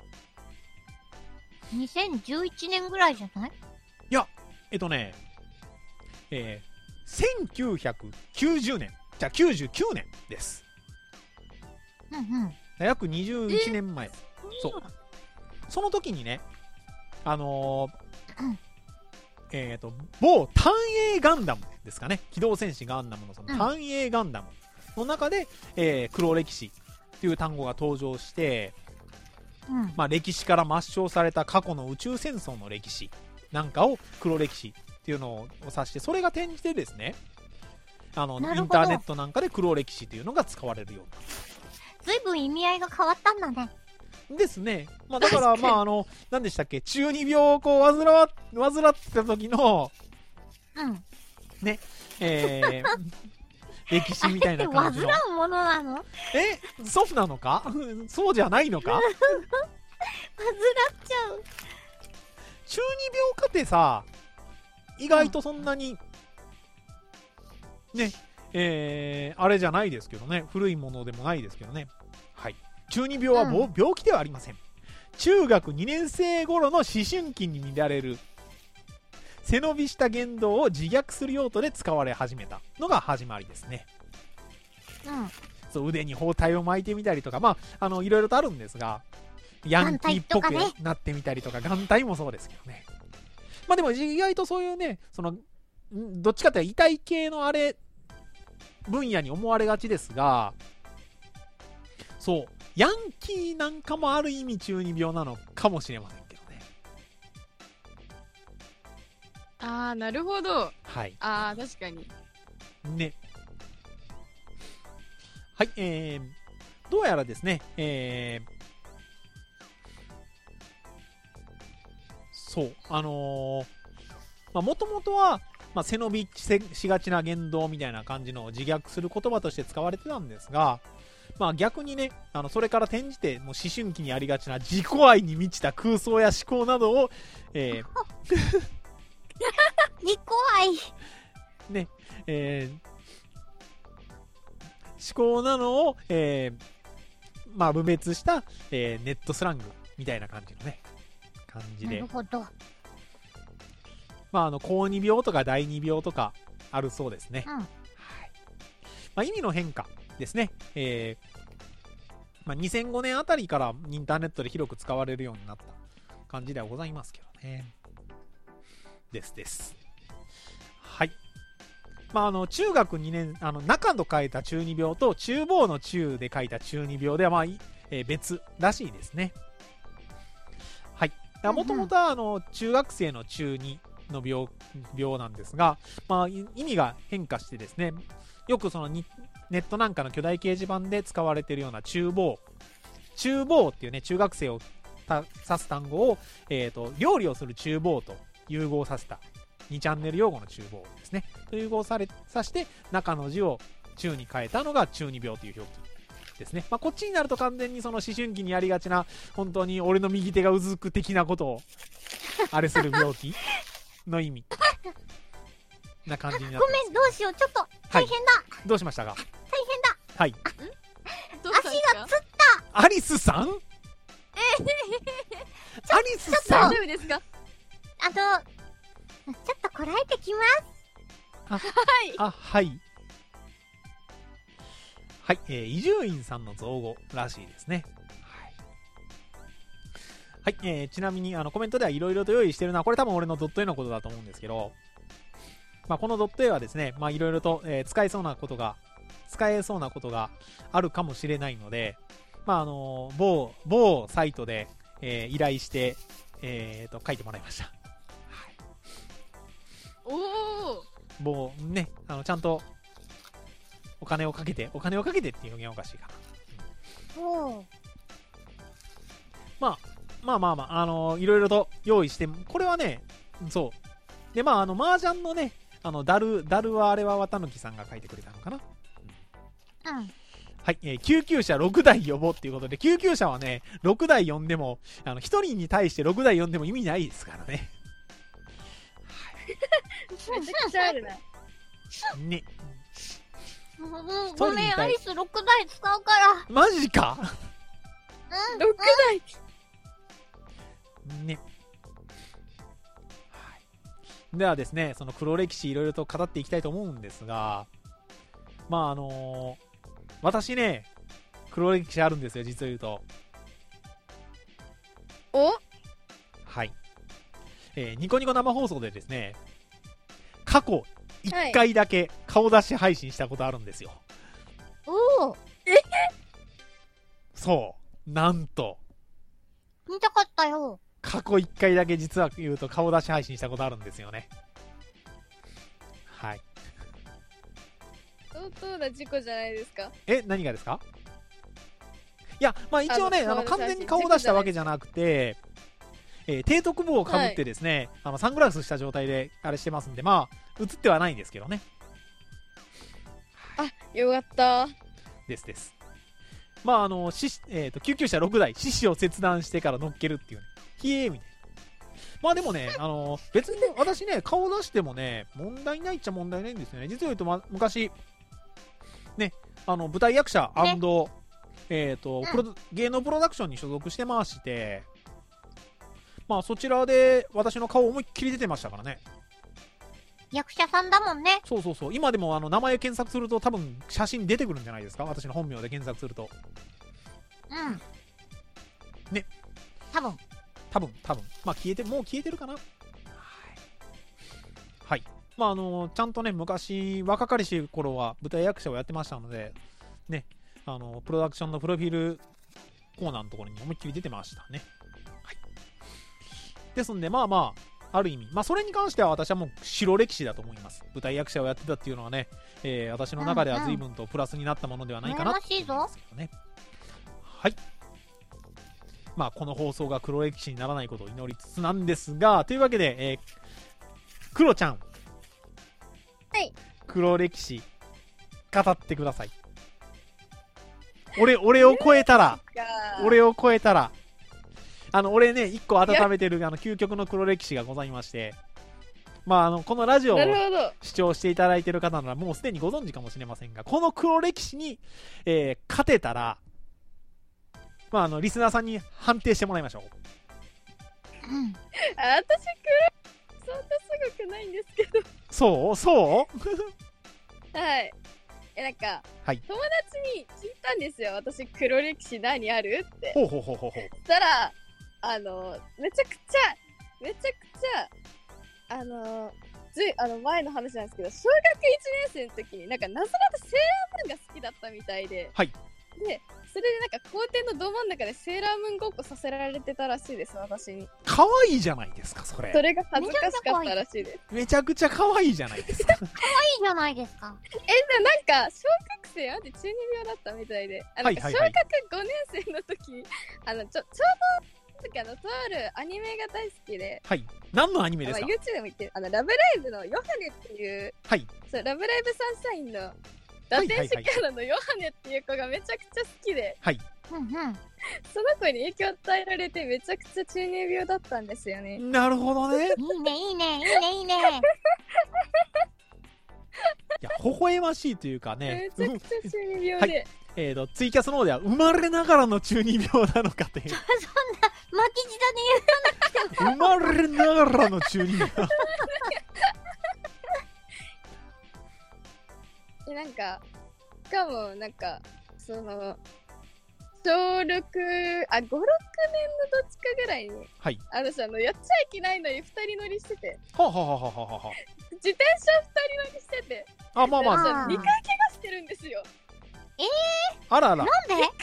にせんじゅういちねんぐらいじゃない？ いや、えっとね、えー、せんきゅうひゃくきゅうじゅうねん、じゃあきゅうじゅうきゅうねんです。うんうん。約にじゅういちねんまえ。そう。その時にね、あのー、うん、えっと、某単影ガンダムですかね。機動戦士ガンダムのその単影ガンダムの中で、えー、黒歴史っていう単語が登場して、うん、まあ歴史から抹消された過去の宇宙戦争の歴史なんかを黒歴史っていうのを指して、それが転じてですね、あのインターネットなんかで黒歴史というのが使われるようになった。 ずいぶん意味合いが変わったんだね。 ですね。まあだからまああの何でしたっけ、中二病をこう患わ患ってた時の、うん、ね、えー、歴史みたいな感じの。 患うものなの？ え、祖父なのか？そうじゃないのか？患っちゃう。 中二病かってさ、意外とそんなに、うん、ね、えー、あれじゃないですけどね、古いものでもないですけどね。はい。中二病は、うん、病気ではありません。中学にねん生頃の思春期に乱れる背伸びした言動を自虐する用途で使われ始めたのが始まりですね。うん、そう、腕に包帯を巻いてみたりとか、まあ、あのいろいろとあるんですが、ヤンキーっぽくなってみたりとか、眼帯もそうですけどね。まあでも意外とそういうね、そのどっちかというと痛い系のあれ分野に思われがちですが、そう、ヤンキーなんかもある意味中二病なのかもしれませんけどね。 ああ、なるほど。 はい。 ああ、確かに。 ね。はい、えー、どうやらですね、えー、そう、あのー、まあ、もともとは、まあ、背伸びしがちな言動みたいな感じのを自虐する言葉として使われてたんですが、まあ逆にね、あのそれから転じてもう思春期にありがちな自己愛に満ちた空想や思考などを、えー、 自己愛ね、えー、思考なのを、えー、まあ分別した、えー、ネットスラングみたいな感じのね感じで、 なるほど。 まああの高に病とかだいに病とかあるそうですね。うん、はい。まあ意味の変化ですね、えーまあ、にせんごねんあたりからインターネットで広く使われるようになった感じではございますけどね。ですです。はい。まああの中学にねん、あの中と書いた中二病と中坊の中で書いた中二病ではまあ、えー、別らしいですね。はい。もともとはあの中学生の中にの病病なんですが、まあ意味が変化してですね。よくそのネットなんかの巨大掲示板で使われているような中坊中坊っていうね中学生を指す単語を、えーと、料理をする中坊と融合させたにチャンネル用語の中坊ですねと融合されさして中の字を中に変えたのが中二病という表記ですね。まあ、こっちになると完全にその思春期にありがちな本当に俺の右手がうずく的なことをあれする病気の意味な感じになってます。 ごめん、どうしよう、ちょっと大変だ、はい、 どうしましたか？ 大変だ。 はい。 足がつった。 アリスさん？ ちょっアリスさん大丈夫ですか？ あの、ちょっとこらえてきます。 はい。 あ、はい。はい、えー、伊集院さんの造語らしいですね。はい、はい、えー、ちなみにあのコメントではいろいろと用意してるのは、これ多分俺のドット絵のことだと思うんですけど、まあ、このドット絵はですね、まあいろいろと、えー、使えそうなことが、使えそうなことがあるかもしれないので、まああのー、某、某サイトで、えー、依頼して、えーと、書いてもらいました。はい、 おお。 某、ね、あの、ちゃんと、お金をかけて、お金をかけてっていう表現おかしいかな。うん、まあ、まあまあまあ、あのー、いろいろと用意して、これはね、そう。で、まあ、あの、麻雀のね、あの、ダル、ダルはあれは綿貫さんが書いてくれたのかな。 うん。 はい、えー、救急車ろくだい呼ぼうっていうことで、救急車はね、ろくだい呼んでも、あの、ひとりに対してろくだい呼んでも意味ないですからね。 めちゃくちゃあるな。 ね。 うん、ごめん、アリスろくだい使うから。 マジか。 うん、ろくだい。 ね。はい。ではですね、その黒歴史いろいろと語っていきたいと思うんですが、まああのー、私ね、黒歴史あるんですよ、実を言うと。 お？ はい。えー、ニコニコ生放送でですね、過去いっかいだけ顔出し配信したことあるんですよ。 おお。 え？ そう。なんと。 見たかったよ。 過去いっかいだけ実は言うと顔出し配信したことあるんですよね。はい。 相当な事故じゃないですか。 え、何がですか？いや、まあ一応ね、あの、あの完全に顔を出したわけじゃなくて、えー、提督帽をかぶってですね、はい、あのサングラスした状態であれしてますんで、まあ映ってはないんですけどね。 あ、よかった。 ですです。まああの、しえーと、救急車ろくだい、四肢を切断してから乗っけるっていう、ね、ひえーみたいな。まあでもね、あの別に私ね、顔出してもね、問題ないっちゃ問題ないんですよね。実を言うと、ま、昔、ね、あの舞台役者&、ね、えーと、うん、プロ芸能プロダクションに所属してまして、まあそちらで私の顔思いっきり出てましたからね。 役者さんだもんね。 そうそうそう。今でもあの名前検索すると多分写真出てくるんじゃないですか、私の本名で検索すると。 うんね、 多分多分多分まあ消えてもう消えてるかな。はい、はい、まああのちゃんとね、昔若かりし頃は舞台役者をやってましたのでね、あのプロダクションのプロフィールコーナーのところに思いっきり出てましたね。はい、ですんで、まあまあある意味、まあそれに関しては私はもう白歴史だと思います。舞台役者をやってたっていうのはね、えー、私の中では随分とプラスになったものではないかなと思いますけどね。はい。まあこの放送が黒歴史にならないことを祈りつつなんですが、というわけで、えー、クロちゃん、 はい、 黒歴史語ってください。俺俺を超えたら、俺を超えたら、あの俺ね、一個温めてるあの究極の黒歴史がございまして、まああのこのラジオを視聴していただいている方ならもうすでにご存知かもしれませんが、この黒歴史に、えー、勝てたら、まああのリスナーさんに判定してもらいましょう。 うん、 あ、私黒そんなすごくないんですけど。 そうそうはい。え、なんか、 はい、 友達に聞いたんですよ。私黒歴史何あるって。 ほうほうほうほうほう。 そしたら、あの、めちゃくちゃ、めちゃくちゃ、あの、ずい、あの、前の話なんですけど、小学いちねん生の時に、なんか、なぞらとセーラームーンが好きだったみたいで、 はい。 で、それでなんか、校庭のど真ん中でセーラームーンごっこさせられてたらしいです、私に。 可愛いじゃないですか、それ。 それが恥ずかしかったらしいです。 めちゃくちゃ可愛いじゃないですか。 可愛いじゃないですか。 え、でなんか、小学生は中二病だったみたいで、あの、小学ごねん生の時、あの、ちょ、ちょうど、あの、とあるアニメが大好きで、 はい。何のアニメですか？ まあ、YouTube でも言ってる、あの、ラブライブのヨハネっていう、 はい。 そう、ラブライブサンシャインの、打天使キャラのヨハネっていう子がめちゃくちゃ好きで、 はい。 うんうん。 その子に影響を与えられてめちゃくちゃ中二病だったんですよね。 なるほどね。 いいね、いいね、いいね、いいね。 いや、微笑ましいというかね。 めちゃくちゃ中二病で。はい、 えーと、ツイキャスの方では生まれながらの中二病なのかという。 そんな、 巻き舌で言う。 生まれながらの中二病。 でなんか、しかもなんか、その、小ろく、あ、ご、ろくねんのどっちかぐらいに、 はい。 私あの、やっちゃいけないのに二人乗りしてて、 はあ、はあはあはあはあは自転車二人乗りしてて、 あ、あ、まあまあ、 私あー二回怪我してるんですよ。 あらあら。 なんで？ 一回、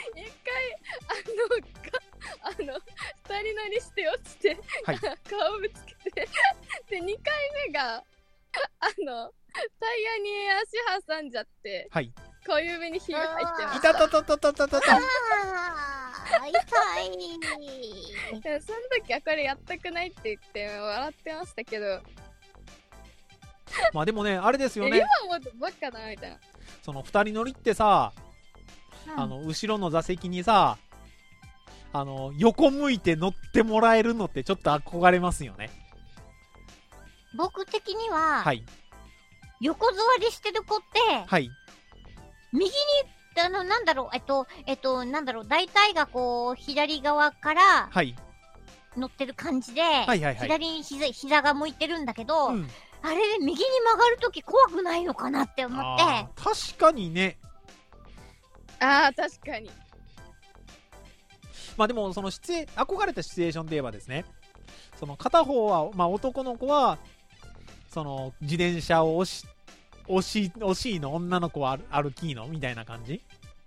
あの、が、あの、二人乗りして落ちて、 はい顔ぶつけて、で、二回目が、あの、タイヤに足挟んじゃって、 はい。 小指にひび入ってまいしたた。 たたたたたたた。 あー、痛い。 でもその時はこれやったくないって言って笑ってましたけど、 まあでもね、あれですよえね。 今思うとバカだなみたいな。 その二人乗りってさ、 うんあの、後ろの座席にさ、あの、横向いて乗ってもらえるのってちょっと憧れますよね。 僕的には、 はい。 横座りしてる子って、 はい。 右に、あの、なんだろう、えっと、えっと、なんだろう、大体がこう、左側からはい。 乗ってる感じで、 いはいはい左に膝膝が向いてるんだけど、 うん。 あれで右に曲がるとき怖くないのかなって思って、 あー確かにね。 ああ、確かに。 まあでも、そのシチュエ、憧れたシチュエーションで言えばですね、その片方は、まあ男の子は、その自転車を押し、押し、押しいの女の子は歩歩きのみたいな感じ、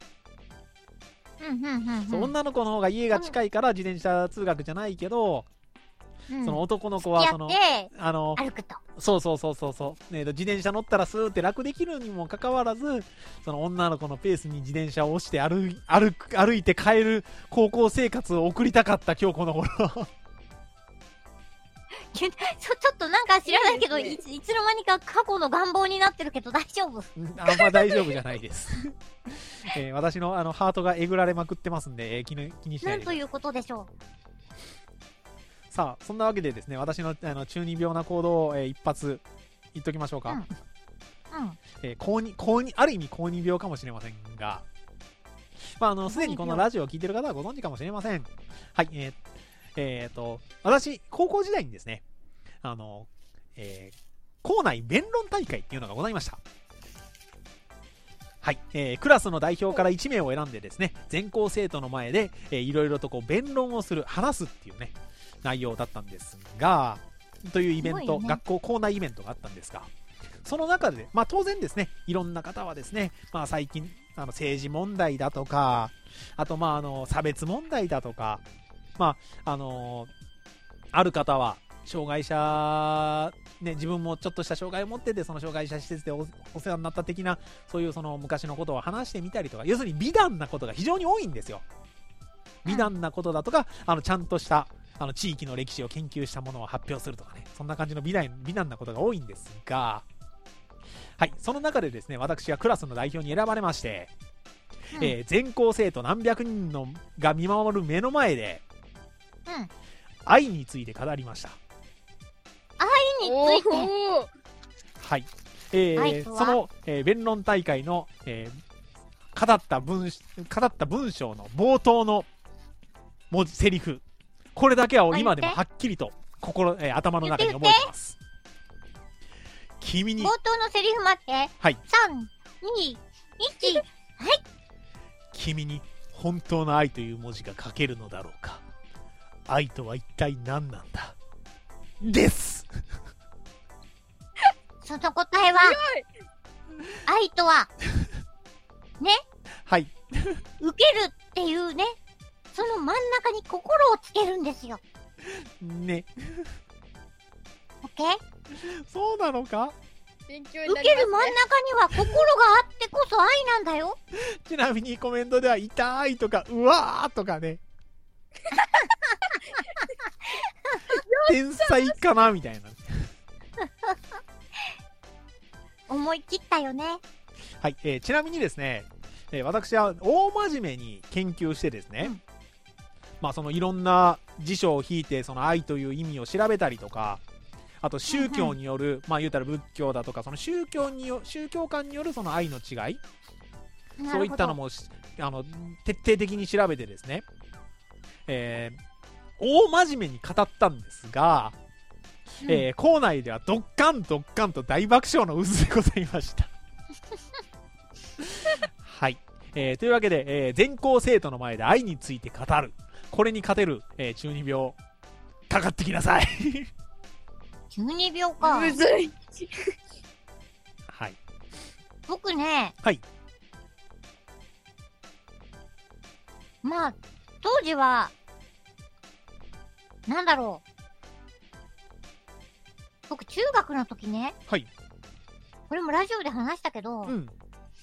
うんうんうんうん。 そう女の子の方が家が近いから自転車通学じゃないけど、 うん、 その男の子はその付き合ってあの歩くと。 そうそうそうそうそう、ね、自転車乗ったらスーって楽できるにもかかわらず、その女の子のペースに自転車を押して歩い歩く歩いて帰る高校生活を送りたかった今日この頃。 ちょちょっとなんか知らないけど、 いいですいついつの間にか過去の願望になってるけど大丈夫？ あんま大丈夫じゃないです、えー私のあのハートがえぐられまくってますんで、えー気に気にしなでください。 ないんということでしょさあそんなわけでですね、私のあの中二病な行動を、えー一発言っときましょうか。 うんう。うん。 えー高二高二ある意味高二病かもしれませんが、まああのすでにこのラジオを聞いてる方はご存知かもしれません。はい、えーえーと私高校時代にですね、あの、えー校内弁論大会っていうのがございました。はい、えークラスの代表からいち名を選んでですね、全校生徒の前で、えーいろいろとこう弁論をする、話すっていうね内容だったんですが、というイベント、 すごいね学校校内イベントがあったんですが、その中で、まあ、当然ですね、いろんな方はですね、まあ、最近あの政治問題だとか、あとまああの差別問題だとか、まああのある方は障害者、ね、自分もちょっとした障害を持ってて、その障害者施設で お, お世話になった的な、そういうその昔のことを話してみたりとか、要するに美談なことが非常に多いんですよ。美談なことだとか、あのちゃんとしたあの地域の歴史を研究したものを発表するとかね、そんな感じの美談、美談なことが多いんですが、はい、その中でですね、私はクラスの代表に選ばれまして、 うんえー全校生徒何百人のが見守る目の前で、 うん。 愛について語りました。 について。 おーはい、えー、 愛とはその、えー弁論大会の、えー語った文語った文章の冒頭の文字セリフ、これだけは今でもはっきりと心、えー頭の中に覚えてます。君に冒頭のセリフ待って。 はいさん、に、いち。 君に本当の愛という文字が書けるのだろうか。愛とは一体何なんだですその答えは、愛とは、ね、 はい、 受けるっていうね、その真ん中に心をつけるんですよ。 ね、 オッケー？ そうなのか。 勉強にな受けるりますね。 真ん中には心があってこそ愛なんだよ。 ちなみにコメントでは痛いとかうわーとかね天才かなみたいな。 思い切ったよね。 はい、えーちなみにですね、えー私は大真面目に研究してですね、 うんまあそのいろんな辞書を引いてその愛という意味を調べたりとか、あと宗教による、まあ言うたら仏教だとか、その宗教によ宗教観によるその愛の違い、そういったのもしあの徹底的に調べてですね、えー大真面目に語ったんですが、 うんえー、校内ではドッカンドッカンと大爆笑の渦でございましたはい、えー、というわけで、えー、全校生徒の前で愛について語る、これに勝てる、えー、中二病かかってきなさい中二病か。 むずい。 はい、 僕ね、 はい、 まあ、当時は、なんだろう。僕、中学の時ね、 はい、 これもラジオで話したけど、 うん、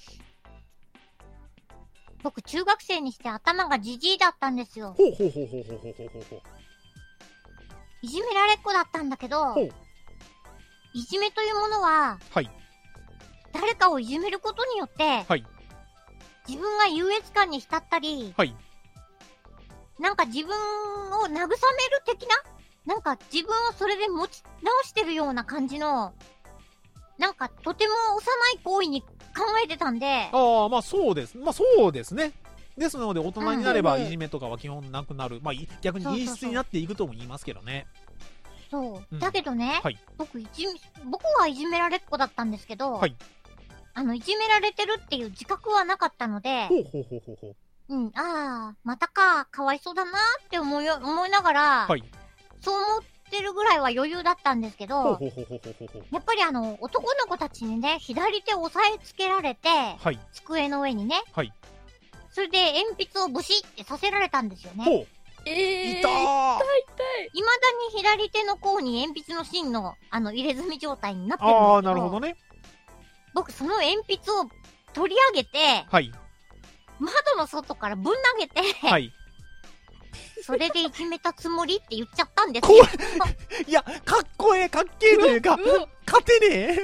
僕、中学生にして頭がジジイだったんですよ。 ほうほうほうほうほうほうほうほうほう。 いじめられっ子だったんだけどほう、 いじめというものは、 はい、 誰かをいじめることによって、 はい、 自分が優越感に浸ったり、 はい、 なんか自分を慰める的な、なんか自分をそれで持ち直してるような感じの、なんかとても幼い行為に考えてたんで、 ああ、まあそうです。まあそうですね。ですので、大人になればうんいじめとかは基本なくなる。まあい逆に陰湿になっていくとも言いますけどね。 そう。 うんだけどね、 はい僕いじめ、僕はいじめられっ子だったんですけど、 はいあの、いじめられてるっていう自覚はなかったので、 ほうほうほうほうほう。 うん、ああ、またか、かわいそうだなって思い、思いながら、 はい。 そう思ってるぐらいは余裕だったんですけど、 ほうほうほうほうほうほうほう。 やっぱりあの、男の子たちにね、左手を押さえつけられて、 はい。 机の上にね、 はい。 それで鉛筆をブシってさせられたんですよね。 ほう。 えー、 いたー。 痛い。 未だに左手の甲に鉛筆の芯の、あの、入れ墨状態になってるんですけど、 ああ、なるほどね。 僕その鉛筆を取り上げて、 はい。 窓の外からぶん投げて、 はい。 それでいじめたつもりって言っちゃったんですこよ。 いや、かっこええ、かっけえというか、勝てねえ。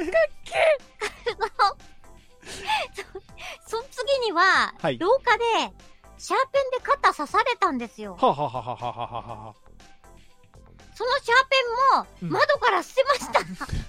その次には、 はい廊下で、シャーペンで肩刺されたんですよ。 はあはあはあはあはあはあはあ。 そのシャーペンうんも、窓から捨てました。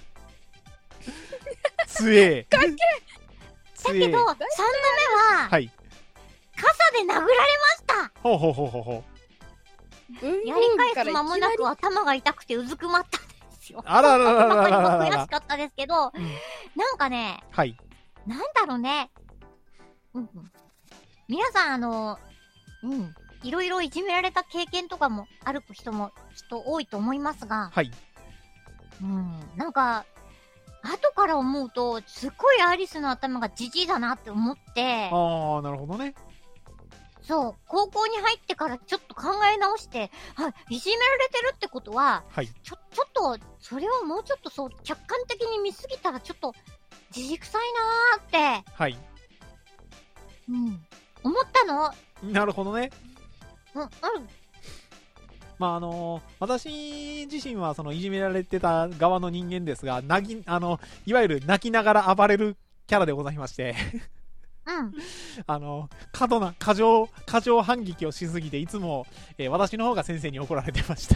つえ。 だだけど、さんどめは、 はい。 傘で殴られました。 ほうほうほうほうほう。 やり返す間もなく頭が痛くてうずくまったんですよ。 あらららららららら悔しかったですけど、 うんなんかね、 はい。 なんだろうね。うんうん、皆さん、あの、うん、いろいろいじめられた経験とかもある人もきっと多いと思いますが、 はい。 うん、なんか、後から思うと、すっごいアリスの頭がジジイだなって思って、 ああ、なるほどね。 そう、高校に入ってからちょっと考え直して、あ、いじめられてるってことは、 はい。 ちょ、ちょっと、それをもうちょっとそう、客観的に見すぎたらちょっと、じじくさいなーって、 はい。 うん、思ったの。 なるほどね。 うん、うん、 まああのー私自身はそのいじめられてた側の人間ですが、泣き、あの、いわゆる泣きながら暴れるキャラでございまして、 うん。 あの、過度な、過剰、過剰反撃をしすぎて、いつも、えー私の方が先生に怒られてました。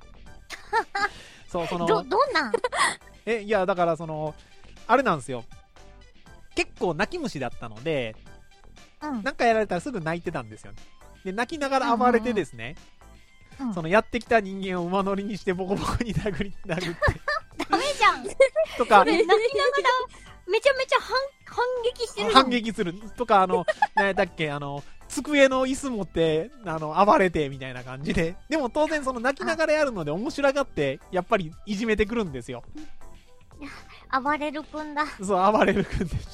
そう、その、 ど、どんなんえ、いや、だからその、あれなんですよ。結構泣き虫だったので、 うん。 なんかやられたらすぐ泣いてたんですよ。で、泣きながら暴れてですね、 うんそのやってきた人間を馬乗りにしてボコボコに殴り、殴って、 ダメじゃん。 とか、 泣きながら、めちゃめちゃ反、反撃してるの。 反撃する。とか、あの、何だっけ、あの、机の椅子持って、あの、暴れて、みたいな感じで。でも当然その泣きながらやるので面白がって、やっぱりいじめてくるんですよ。 暴れる君だ。 そう、暴れるくんで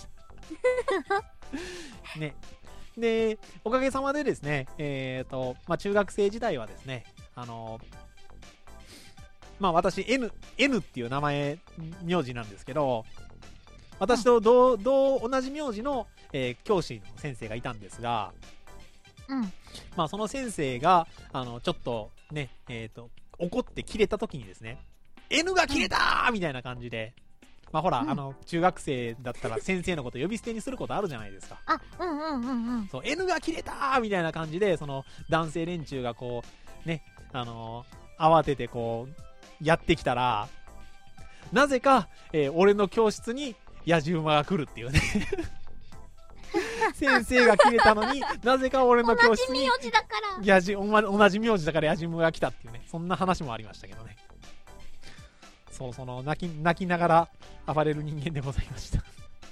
した。ね。で、おかげさまでですね、えっ、と、まあ、中学生時代はですね、あの、まあ、私、N、N っていう名前、名字なんですけど、私と同、同、同じ名字の、えー教師の先生がいたんですが、 うん。 まあ、その先生が、あの、ちょっとね、えっ、と、怒って切れた時にですね、N が切れたーみたいな感じで、まあほら、 うんあの、中学生だったら先生のこと呼び捨てにすることあるじゃないですか。 あ、うんうんうんうん。 そう、N が切れたーみたいな感じで、その、男性連中がこう、ね、あのー慌ててこう、やってきたら、なぜか、えー俺の教室に野獣馬が来るっていうね。 先生が切れたのに、なぜか俺の教室に同じ名字だからやじおま同じ名字だからやじむが来たっていうね、そんな話もありましたけどね。そう、その泣き泣きながら暴れる人間でございました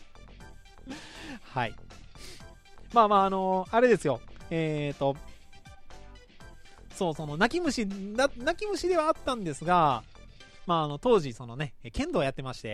はい。まあまあ、あのー、あれですよ、えーとそう、その泣き虫な泣き虫ではあったんですが、まあ、あの当時そのね剣道をやってまして、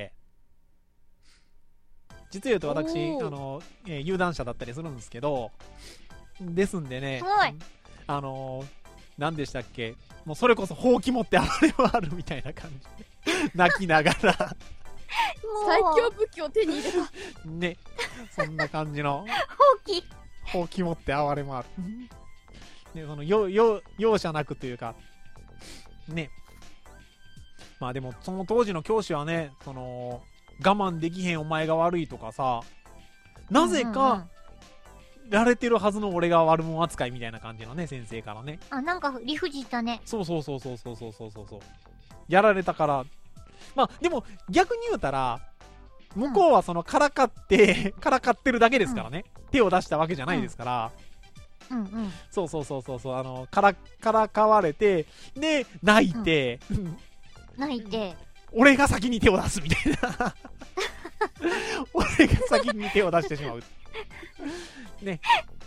実を言うと私あの、えー、有段者だったりするんですけど、ですんでね、あのー、何でしたっけ、もうそれこそほうき持って暴れ回るみたいな感じ泣きながら最強武器を手に入れたね、そんな感じのほうきほうき持って暴れ回るね、そのよよ容赦なくというかね。まあでもその当時の教師はね、その我慢できへんお前が悪いとかさ、なぜかられてるはずの俺が悪者扱いみたいな感じのね、先生からね。 あ、なんか理不尽だね。 そうそうそうそうそうそうそうそうやられたから、まあでも逆に言うたら向こうはそのからかってからかってるだけですからね、うん、手を出したわけじゃないですから、 うんうん、 そうそうそうそうそう、あのからからかわれてで泣いて、うん、 泣いて俺が先に手を出すみたいな俺が先に手を出してしまうね。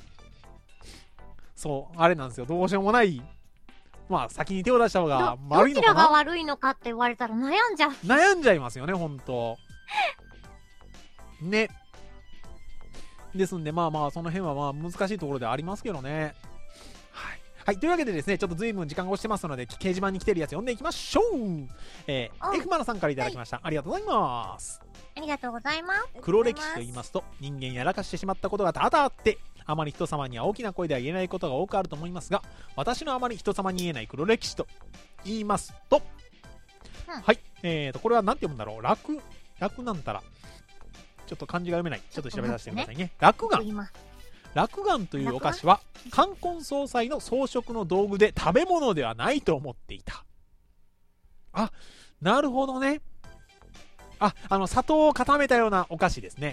そうあれなんですよ、どうしようもない、まあ先に手を出した方が悪いのかな、どちらが悪いのかって言われたら悩んじゃう悩んじゃいますよね、ほんとね。ですんで、まあまあその辺はまあ難しいところではありますけどね。はい、はい、というわけでですね、ちょっと随分時間が押してますので、掲示板に来てるやつ読んでいきましょう。えー、F マナさんからいただきました、はい、ありがとうございます。 ありがとうございます。 黒歴史と言いますと、人間やらかしてしまったことが多々あって、あまり人様には大きな声では言えないことが多くあると思いますが、私のあまり人様に言えない黒歴史と言いますと、うん、はい、えーとこれは何て読むんだろう、楽楽なんたらちょっと漢字が読めない。ちょっと調べさせてくださいね。落雁。落雁というお菓子は冠婚葬祭の装飾の道具で食べ物ではないと思っていた。あ、なるほどね。あ、あの砂糖を固めたようなお菓子ですね。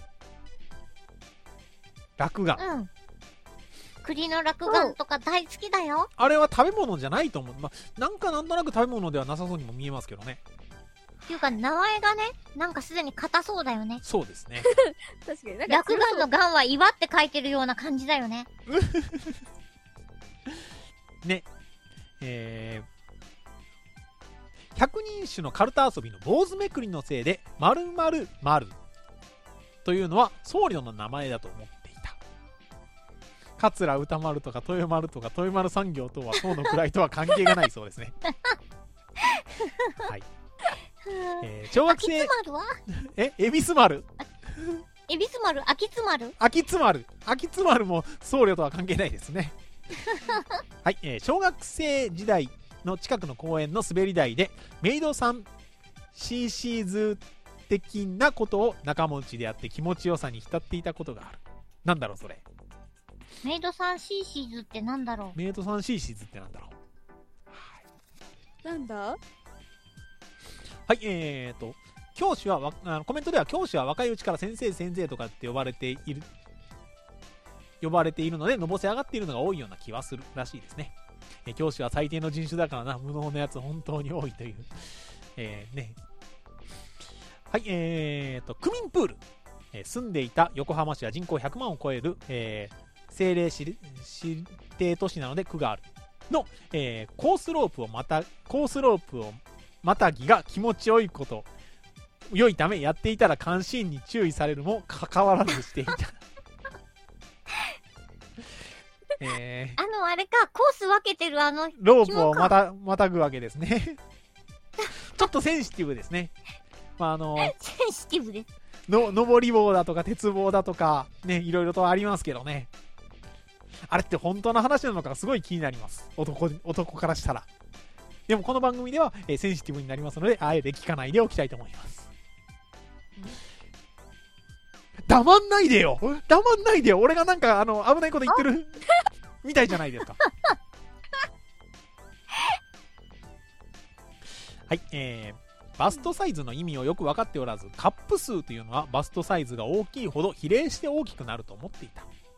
落雁。うん。 栗の落雁とか大好きだよ。 あれは食べ物じゃないと思う。まあ、なんかなんとなく食べ物ではなさそうにも見えますけどね。 っていうか名前がね、なんかすでに硬そうだよね。 そうですね。 確かになんか落雁の雁は岩って書いてるような感じだよね。 ね。えー、百人種のカルタ遊びの坊主めくりのせいで〇〇〇というのは僧侶の名前だと思っていた。桂歌丸とか豊丸とか豊丸産業とは唐の位とは関係がないそうですね。はい。えー、小学生秋津丸はえ恵比寿丸恵比寿丸秋津丸秋津丸秋津丸も僧侶とは関係ないですね。はい、えー、小学生時代の近くの公園の滑り台でメイドさん シーシー ズ的なことを仲間内でやって気持ちよさに浸っていたことがある。なんだろうそれ。 メイドさん シーシー ズってなんだろう。 メイドさん シーシー ズってなんだろう。なんだはい、えーと、教師は、あのコメントでは教師は若いうちから先生先生とかって呼ばれている、呼ばれているので、のぼせ上がっているのが多いような気はするらしいですね。えー、教師は最低の人種だからな、無能なやつ本当に多いという。えー、ね。はい、えーと、区民プール。えー、住んでいた横浜市は人口ひゃくまんを超える、えー、政令指定都市なので区がある。の、えー、コースロープをまた、コースロープをまたぎが気持ちよいこと良いためやっていたら監視員に注意されるも関わらずしていた。えー、 あのあれかコース分けてるあのロープをまたまたぐわけですね。ちょっとセンシティブですね。まああのセンシティブですの上り棒だとか鉄棒だとかね、いろいろとありますけどね。あれって本当の話なのかすごい気になります。男男からしたら。でもこの番組では、えー、センシティブになりますので、あえて聞かないでおきたいと思います。黙んないでよ黙んないでよ俺がなんかあの危ないこと言ってるみたいじゃないですか。はい、えー、バストサイズの意味をよく分かっておらず、カップ数というのはバストサイズが大きいほど比例して大きくなると思っていた。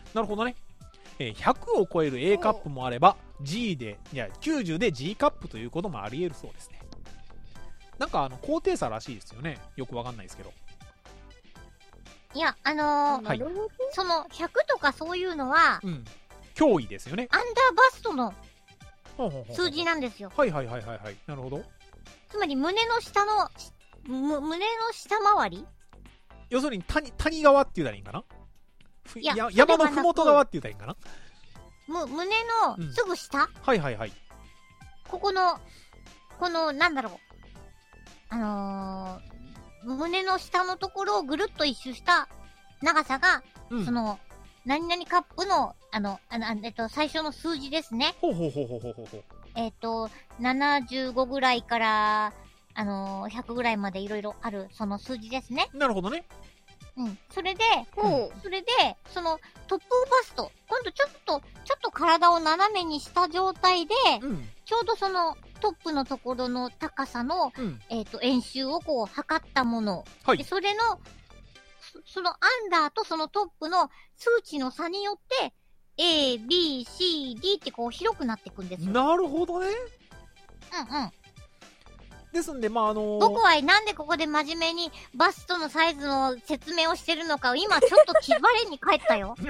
なるほどね。えー、ひゃくを超える A カップもあれば G でいやきゅうじゅうで G カップということもあり得るそうですね。なんかあの高低差らしいですよね。よくわかんないですけど。 いや、あのーはい、 そのひゃくとかそういうのは、 うん、脅威ですよね。 アンダーバストの数字なんですよ。 はいはいはいはいはい。なるほど。 つまり胸の下のむ胸の下回り、 要するに谷谷側って言うたらいいんかな。 いやや山のふもと側って言うたらいいんかな。 む胸のすぐ下、うん、 はいはいはい。 ここのこのなんだろう、あのー、胸の下のところをぐるっと一周した長さが、うん、その何々カップのあのあのえっと最初の数字ですね。 ほうほうほうほうほうほう。 えっとななじゅうごぐらいからあのー、ひゃくぐらいまでいろいろあるその数字ですね。 なるほどね。 うん、それで、うん、それでそのトップバスト、今度ちょっとちょっと体を斜めにした状態で、うん、ちょうどそのトップのところの高さの、うん、えっと円周をこう測ったもの、はい、でそれのそ, そのアンダーとそのトップの数値の差によって A、B、C、D ってこう広くなっていくんですよ。 なるほどね。 うんうん。 ですんで、まああのー、 僕はなんでここで真面目にバストのサイズの説明をしてるのかを今ちょっと気晴れに帰ったよ。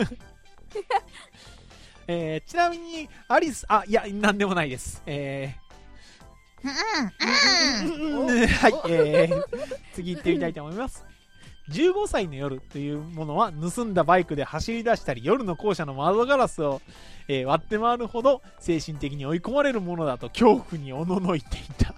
えー、ちなみにアリス、あ、いや、なんでもないです。えー、うん、うん、 はい、えー、次行ってみたいと思います。じゅうごさいの夜というものは盗んだバイクで走り出したり夜の校舎の窓ガラスを、えー、割って回るほど精神的に追い込まれるものだと恐怖におののいていた。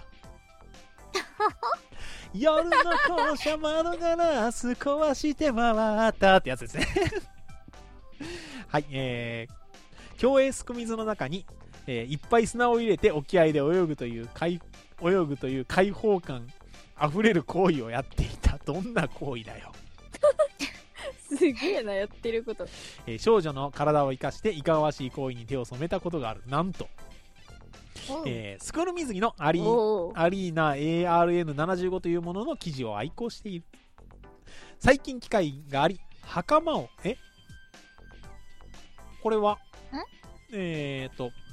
夜の校舎窓ガラス壊して回ったってやつですね。はい、えー、競泳すく水の中に、えー、いっぱい砂を入れて沖合で泳ぐという泳ぐという開放感あふれる行為をやっていた。どんな行為だよ。 すげえな、やってること、 えー、少女の体を生かしていかがわしい行為に手を染めたことがある。なんと、えー、スクール水着のアリー、アリーナ エーアールエヌななじゅうご というものの生地を愛好している。最近機会があり袴をえこれはえーと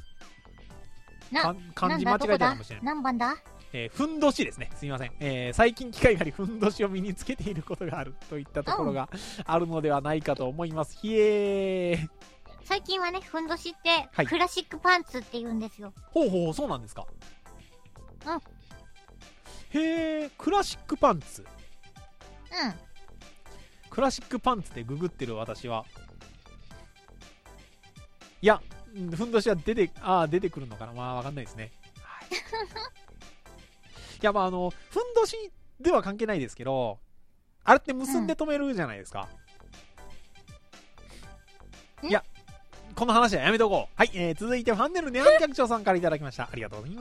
漢字間違えたかもしれない。 何番だ。 えー、ふんどしですね。すみません、えー。最近機会がありふんどしを身につけていることがあるといったところがあるのではないかと思います。ひえー。 最近はね、ふんどしってクラシックパンツって言うんですよ。 ほうほう、そうなんですか。 うん。 へー、クラシックパンツ。 うん。 クラシックパンツでググってる私は。いや、ふんどしは出て、あー出てくるのかな。まあわかんないですね。はい。いや、まああのふんどしでは関係ないですけど、あれって結んで止めるじゃないですか。うん、いや、この話はやめとこう。はい、えー、続いてファンネルネアン客長さんからいただきました。ありがとうございます。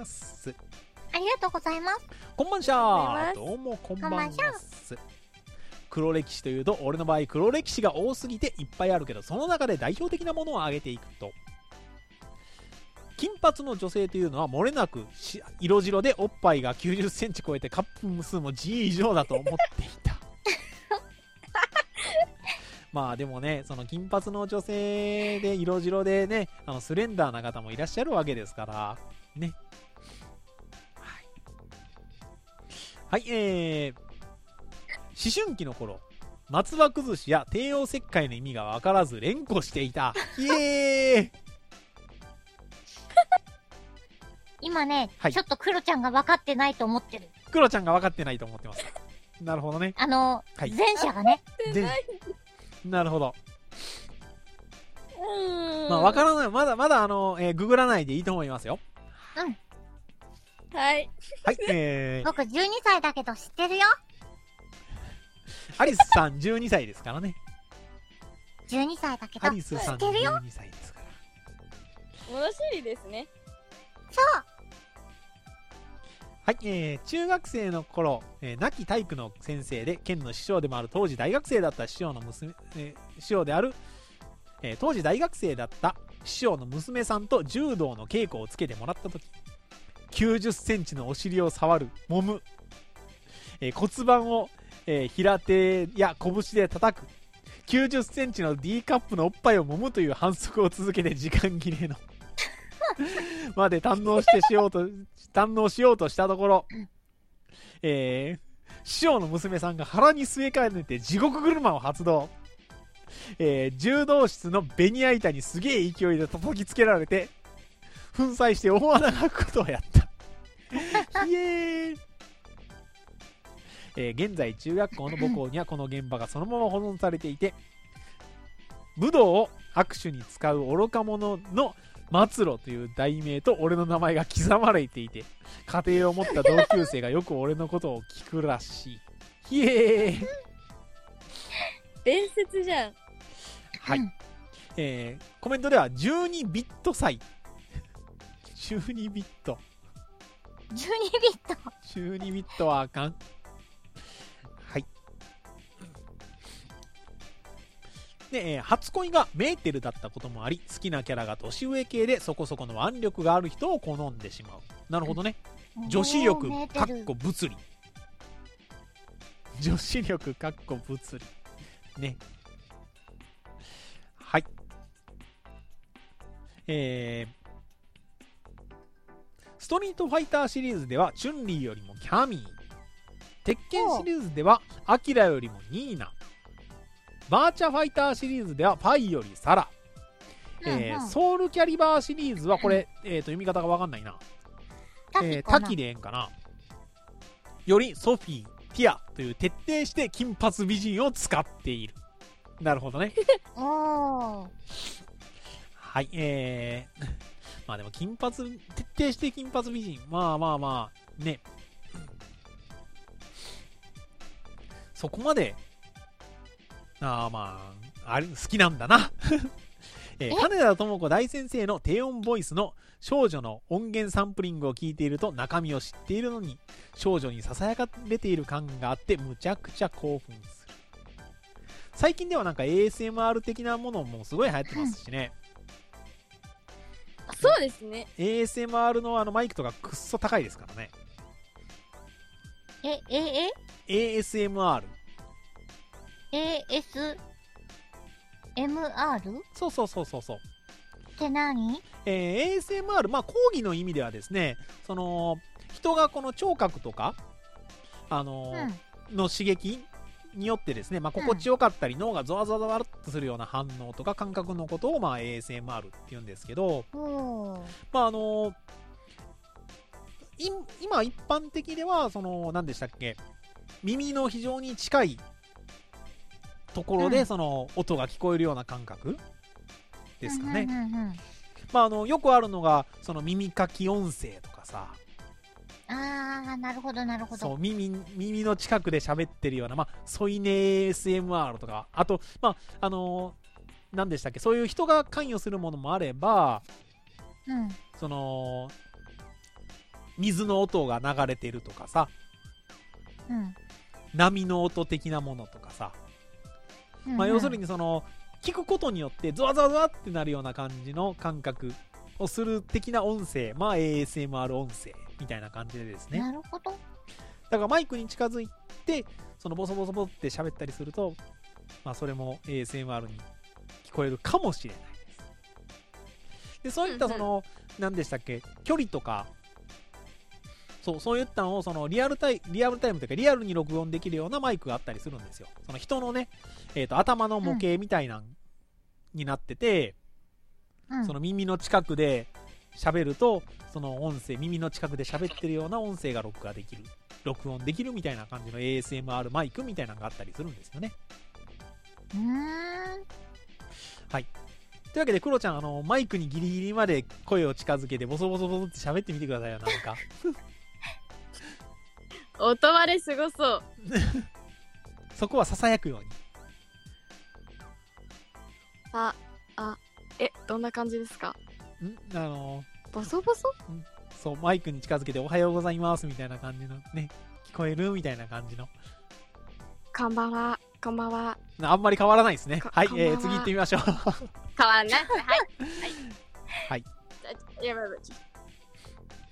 ありがとうございます。 こんばんしゃー。どうもこんばんは。黒歴史というと、俺の場合黒歴史が多すぎていっぱいあるけど、その中で代表的なものを挙げていくと、金髪の女性というのは漏れなく色白でおっぱいがきゅうじゅっセンチ超えてカップ数も G 以上だと思っていた。まあでもね、その金髪の女性で色白でね、あのスレンダーな方もいらっしゃるわけですからね。はい、はい、えー、思春期の頃、松葉崩しや帝王切開の意味が分からず連呼していた。イエーイ。 今ね、はい、ちょっとクロちゃんが分かってないと思ってる。 クロちゃんが分かってないと思ってます。なるほどね。 あの、はい、前者がね。 なるほど。うーん。まあ分からない。まだまだあの、えー、ググらないでいいと思いますよ。 うん。 はい。 はい、えー。 僕じゅうにさいだけど知ってるよ。 アリスさんじゅうにさいですからね。 じゅうにさいだけどアリスさんじゅうにさいですから。 物知りですね。 そう。 はい、えー、中学生の頃、えー、亡き体育の先生で県の師匠でもある当時大学生だった師匠の娘、えー、師匠である、えー、当時大学生だった師匠の娘さんと柔道の稽古をつけてもらった時、きゅうじゅっセンチのお尻を触る、揉む、えー、骨盤を、えー、平手や拳で叩く、 きゅうじゅっセンチの D カップのおっぱいを揉むという反則を続けて時間切れのまで堪能してしようと堪能しようとしたところ、えー、師匠の娘さんが腹に据えかねて地獄車を発動。えー、柔道室のベニヤ板にすげえ勢いで叩きつけられて粉砕して大穴が開くことをやったイエーイ。えー、現在中学校の母校にはこの現場がそのまま保存されていて、武道を握手に使う愚か者の末路という題名と俺の名前が刻まれていて、家庭を持った同級生がよく俺のことを聞くらしい。イエーイ。 伝説じゃん。 はい、えー、コメントではじゅうにビット祭じゅうにビットじゅうにビットじゅうにビットはあかん。はい。で、えー、初恋がメーテルだったこともあり、好きなキャラが年上系でそこそこの腕力がある人を好んでしまう。なるほどね。女子力かっこ物理、女子力かっこ物理ね。はい。えー、ストリートファイターシリーズではチュンリーよりもキャミー、鉄拳シリーズではアキラよりもニーナ、バーチャファイターシリーズではパイよりサラ、うんうん、えー、ソウルキャリバーシリーズはこれ、えー、と読み方がわかんないな、えー、タキでええんかなよりソフィー、ティアという徹底して金髪美人を使っている。なるほどね。 おー。 はい、えー、まあでも金髪、徹底して金髪美人、まあまあまあ、ね。そこまで、ああまあ、あれ、好きなんだな。えー、金田智子大先生の低音ボイスの少女の音源サンプリングを聞いていると中身を知っているのに少女にささやかれている感があってむちゃくちゃ興奮する。最近ではなんか エーエスエムアール 的なものもすごい流行ってますしね。 あ、そうですね。 エーエスエムアール のあのマイクとかくっそ高いですからね。 え、え、えエーエスエムアールエーエスエムアールそうそうそうそうそうって何？ えー、エーエスエムアール、まあ講義の意味ではですね、その人がこの聴覚とかあのーうん、の刺激によってですね、まあ、心地よかったり、うん、脳がゾワゾワゾワっとするような反応とか感覚のことを、まあ、エーエスエムアールって言うんですけど、まああのー、今一般的ではその何でしたっけ、耳の非常に近いところで、うん、その音が聞こえるような感覚ですかね。うんうんうんうん、まあ、あのよくあるのがその耳かき音声とかさ、 あー、なるほどなるほど。 そう、耳耳の近くで喋ってるような、まあ、添い寝 エーエスエムアール とか、あと、まああのー、何でしたっけ、そういう人が関与するものもあれば、うん、その水の音が流れてるとかさ、うん、波の音的なものとかさ、うんうん、まあ、要するにその聞くことによってゾワゾワゾワってなるような感じの感覚をする的な音声、まあ エーエスエムアール 音声みたいな感じでですね。 なるほど。だからマイクに近づいてそのボソボソボって喋ったりすると、まあそれも エーエスエムアール に聞こえるかもしれないです。で、そういったその、うんうん、何でしたっけ、距離とか、そう、そういったのをそのリアルタイリアルタイムというかリアルに録音できるようなマイクがあったりするんですよ。その人のね、えーと、頭の模型みたいな、うん、になってて、うん、その耳の近くで喋るとその音声、耳の近くで喋ってるような音声が録画できる、録音できるみたいな感じの エーエスエムアール マイクみたいなのがあったりするんですよね。 うーん、 はい。というわけでクロちゃん、あのマイクにギリギリまで声を近づけてボソボソボソって喋ってみてくださいよ、なんか。 音割れすごそう。 そこはささやくように。 あ、あ、え、どんな感じですか？ んあのボソボソ？ んそう、マイクに近づけておはようございますみたいな感じのね、聞こえるみたいな感じの。 こんばんは、こんばんは。 あんまり変わらないですね。はい、えー、次行ってみましょう。 変わんない。はい。 はい。 はい。やばいやばい。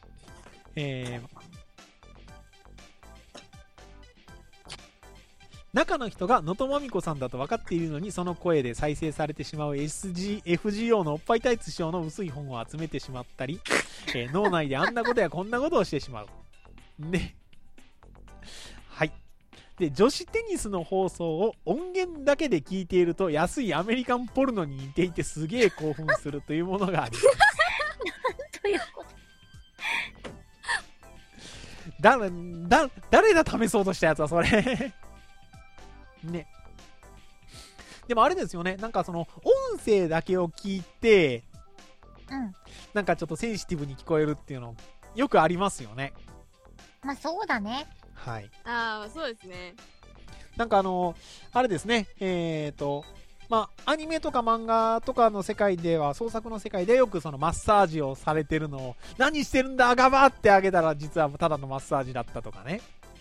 えー、 中の人が能登まみこさんだと分かっているのに、その声で再生されてしまう エスジーエフジーオー のおっぱいタイツ師匠の薄い本を集めてしまったり、えー、脳内であんなことやこんなことをしてしまう。ね。はい。で、女子テニスの放送を音源だけで聞いていると安いアメリカンポルノに似ていてすげえ興奮するというものがあります。 ということだ、だ、誰だ試そうとしたやつはそれ。ね。でもあれですよね。なんかその音声だけを聞いて、 うん。 なんかちょっとセンシティブに聞こえるっていうのよくありますよね。 まあそうだね。 はい。 ああ、そうですね。 なんかあの、あれですね。えーと、まあ、アニメとか漫画とかの世界では、創作の世界でよくそのマッサージをされてるのを、何してるんだガバってあげたら実はただのマッサージだったとかね。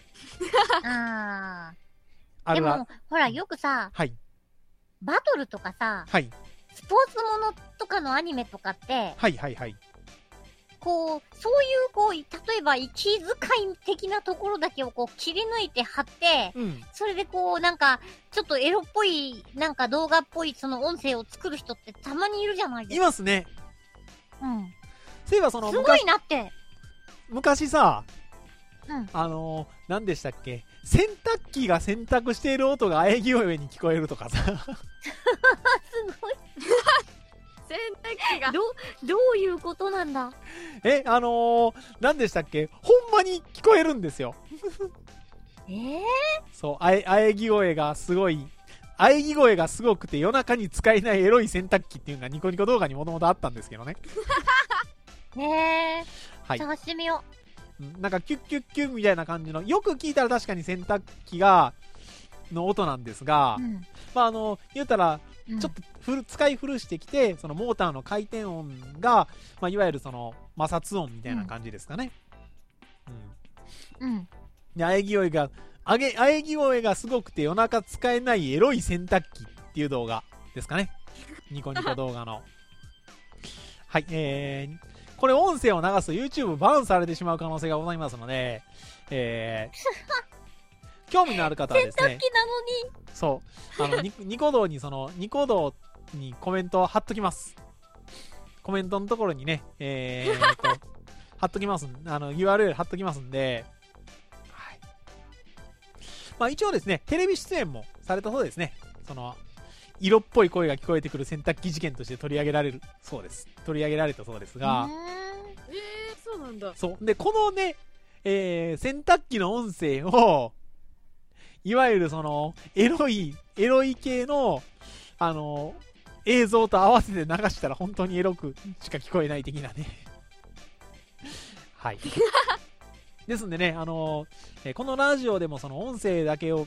ああ。 あるあでも、ほら、よくさ、 はい。 バトルとかさ、 はい。 スポーツものとかのアニメとかって、 はいはいはい。 こう、そういう、こう、例えば息遣い的なところだけをこう切り抜いて貼って、 うん。 それでこう、なんか、ちょっとエロっぽい、なんか動画っぽいその音声を作る人ってたまにいるじゃないですか。 いますね。 うん。 そういえばそのすご昔いなって。 昔さ、 うん。 あのー、何でしたっけ、洗濯機が洗濯している音が喘ぎ声に聞こえるとかさ。 すごい。 洗濯機が。 ど、どういうことなんだ。 え、あのー、何でしたっけ、ほんまに聞こえるんですよ。 えー、 そう、あえ、喘ぎ声がすごい、喘ぎ声がすごくて夜中に使えないエロい洗濯機っていうのがニコニコ動画にもともとあったんですけどね。 へー。 はい。 探してみよなんかキュッキュッキュッみたいな感じの、よく聞いたら確かに洗濯機が、の音なんですが、 う。うん。 まああの、言うたら、 うん、 ちょっとフル使い古してきて、そのモーターの回転音が、まあ、いわゆるその摩擦音みたいな感じですかね。うん。 うん。 で、喘ぎ声が、あげ、喘ぎ声がすごくて夜中使えないエロい洗濯機っていう動画ですかね。ニコニコ動画の。はい、えー、これ音声を流すと YouTube バンされてしまう可能性がございますので、えー、興味のある方はですね。 洗濯機なのに。 そう。あの、ニ, ニコ動にその、ニコ動にコメントを貼っときます。コメントのところにね、えーと、貼っときます。あの、ユーアールエル 貼っときますんで、はい。まあ一応ですね、テレビ出演もされたそうですね。その、色っぽい声が聞こえてくる洗濯機事件として取り上げられるそうです。取り上げられたそうですが、 えー、そうなんだ。 そう。で、このね、えー、洗濯機の音声を、いわゆるその、エロい、エロい系の、あの、映像と合わせて流したら本当にエロくしか聞こえない的なね。はい。ですんでね、あの、えー、このラジオでもその音声だけを、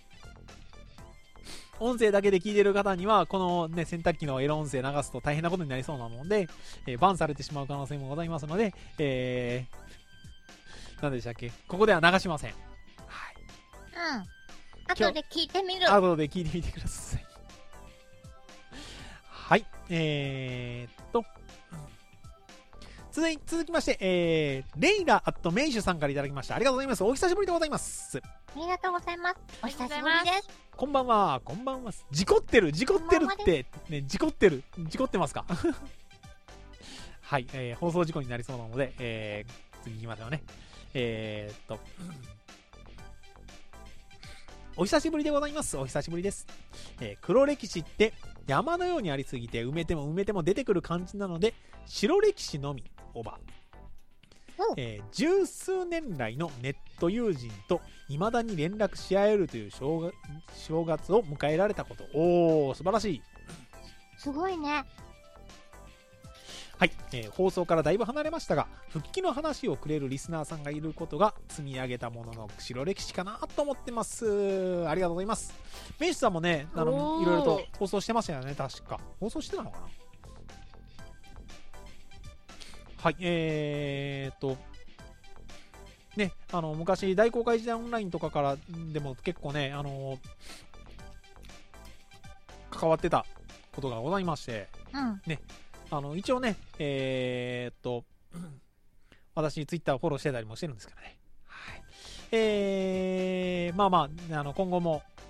音声だけで聞いてる方には、このね、洗濯機のエロ音声流すと大変なことになりそうなので、えー、バンされてしまう可能性もございますので、えー、何でしたっけ、ここでは流しません。はい。 うん。後で聞いてみる。 後で聞いてみてください。はい。えー、っと。続い、続きまして、えー、レイラアットメイシュさんからいただきました。ありがとうございます。お久しぶりでございます。 ありがとうございます。お久しぶりです。 こんばんは、こんばんは。事故ってる、事故ってるって、ね、事故ってる、事故ってますかはい、えー、放送事故になりそうなので、えー、次行きましょうね。えー、っと。お久しぶりでございます。お久しぶりです。えー、黒歴史って山のようにありすぎて埋めても埋めても出てくる感じなので、白歴史のみオーバー。えー、十数年来のネット友人と未だに連絡し合えるという正月、正月を迎えられたこと。おー、素晴らしい。 すごいね。 はい、えー、放送からだいぶ離れましたが、復帰の話をくれるリスナーさんがいることが積み上げたものの白歴史かなと思ってます。ありがとうございます。メイシさんもね、あのいろいろと放送してましたよね、確か。放送してたのかな。はい、えーっとね、あの昔大公開時代オンラインとかからでも結構ね、あの関わってたことがございまして、 うん、 ね。あの一応ね、えー、っと私ツイッターをフォローしてたりもしてるんですけどね、はい、えー、まあまあ、あの今後も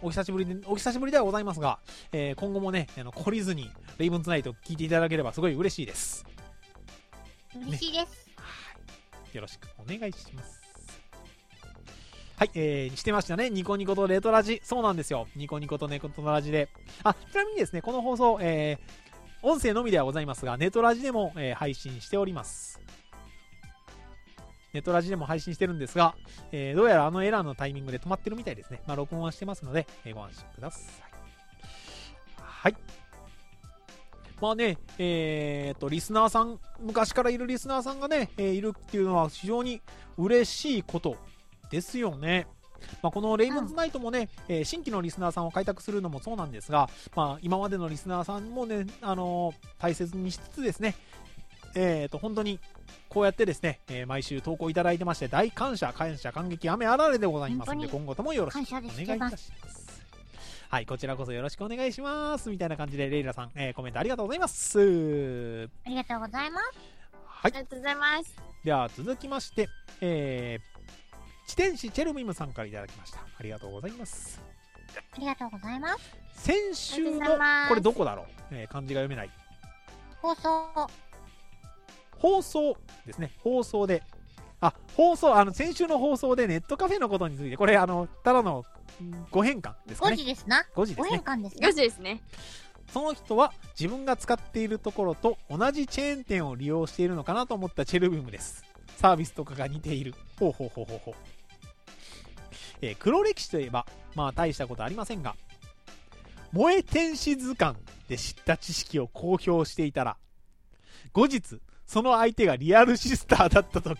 お久しぶりで、お久しぶりではございますが、えー、今後もね、あの、懲りずに、レイブンズナイト聞いていただければすごい嬉しいです。 嬉しいです。 ね、はい。よろしくお願いします。はい、えー、してましたね。ニコニコとレトラジ。そうなんですよ。ニコニコとネコトラジで。あ、ちなみにですね、この放送、えー、音声のみではございますが、ネトラジでも、えー、配信しております。ネトラジでも配信してるんですが、えー、どうやらあのエラーのタイミングで止まってるみたいですね。まあ、録音はしてますので、えー、ご安心ください。はい。まあね、えーと、リスナーさん、昔からいるリスナーさんがね、えー、いるっていうのは非常に嬉しいことですよね。まあ、このレイブンズナイトもね、うん、えー、新規のリスナーさんを開拓するのもそうなんですが、まあ、今までのリスナーさんもね、あのー、大切にしつつですね、えーと、本当にこうやってですね、えー、毎週投稿いただいてまして、大感謝、感謝、感激、雨あられでございますので、今後ともよろしくお願いいたします。はい、こちらこそよろしくお願いします。みたいな感じで、レイラさん、えー、コメントありがとうございます。 ありがとうございます。 はい。 ありがとうございます。 では、続きまして、えー、地天使チェルミムさんからいただきました。ありがとうございます。 ありがとうございます。 先週の、これどこだろう、えー、漢字が読めない。 放送。 放送ですね。放送で。あ、放送、あの、先週の放送でネットカフェのことについて、これ、あの、ただのご変換ですかね。 ごじですな。 ごじですね。 ご変換ですね。 ごじですね。 その人は自分が使っているところと同じチェーン店を利用しているのかなと思ったチェルビムです。サービスとかが似ている。ほうほうほうほうほう。えー、黒歴史といえば、まあ大したことありませんが、萌え天使図鑑で知った知識を公表していたら、後日、その相手がリアルシスターだったとき、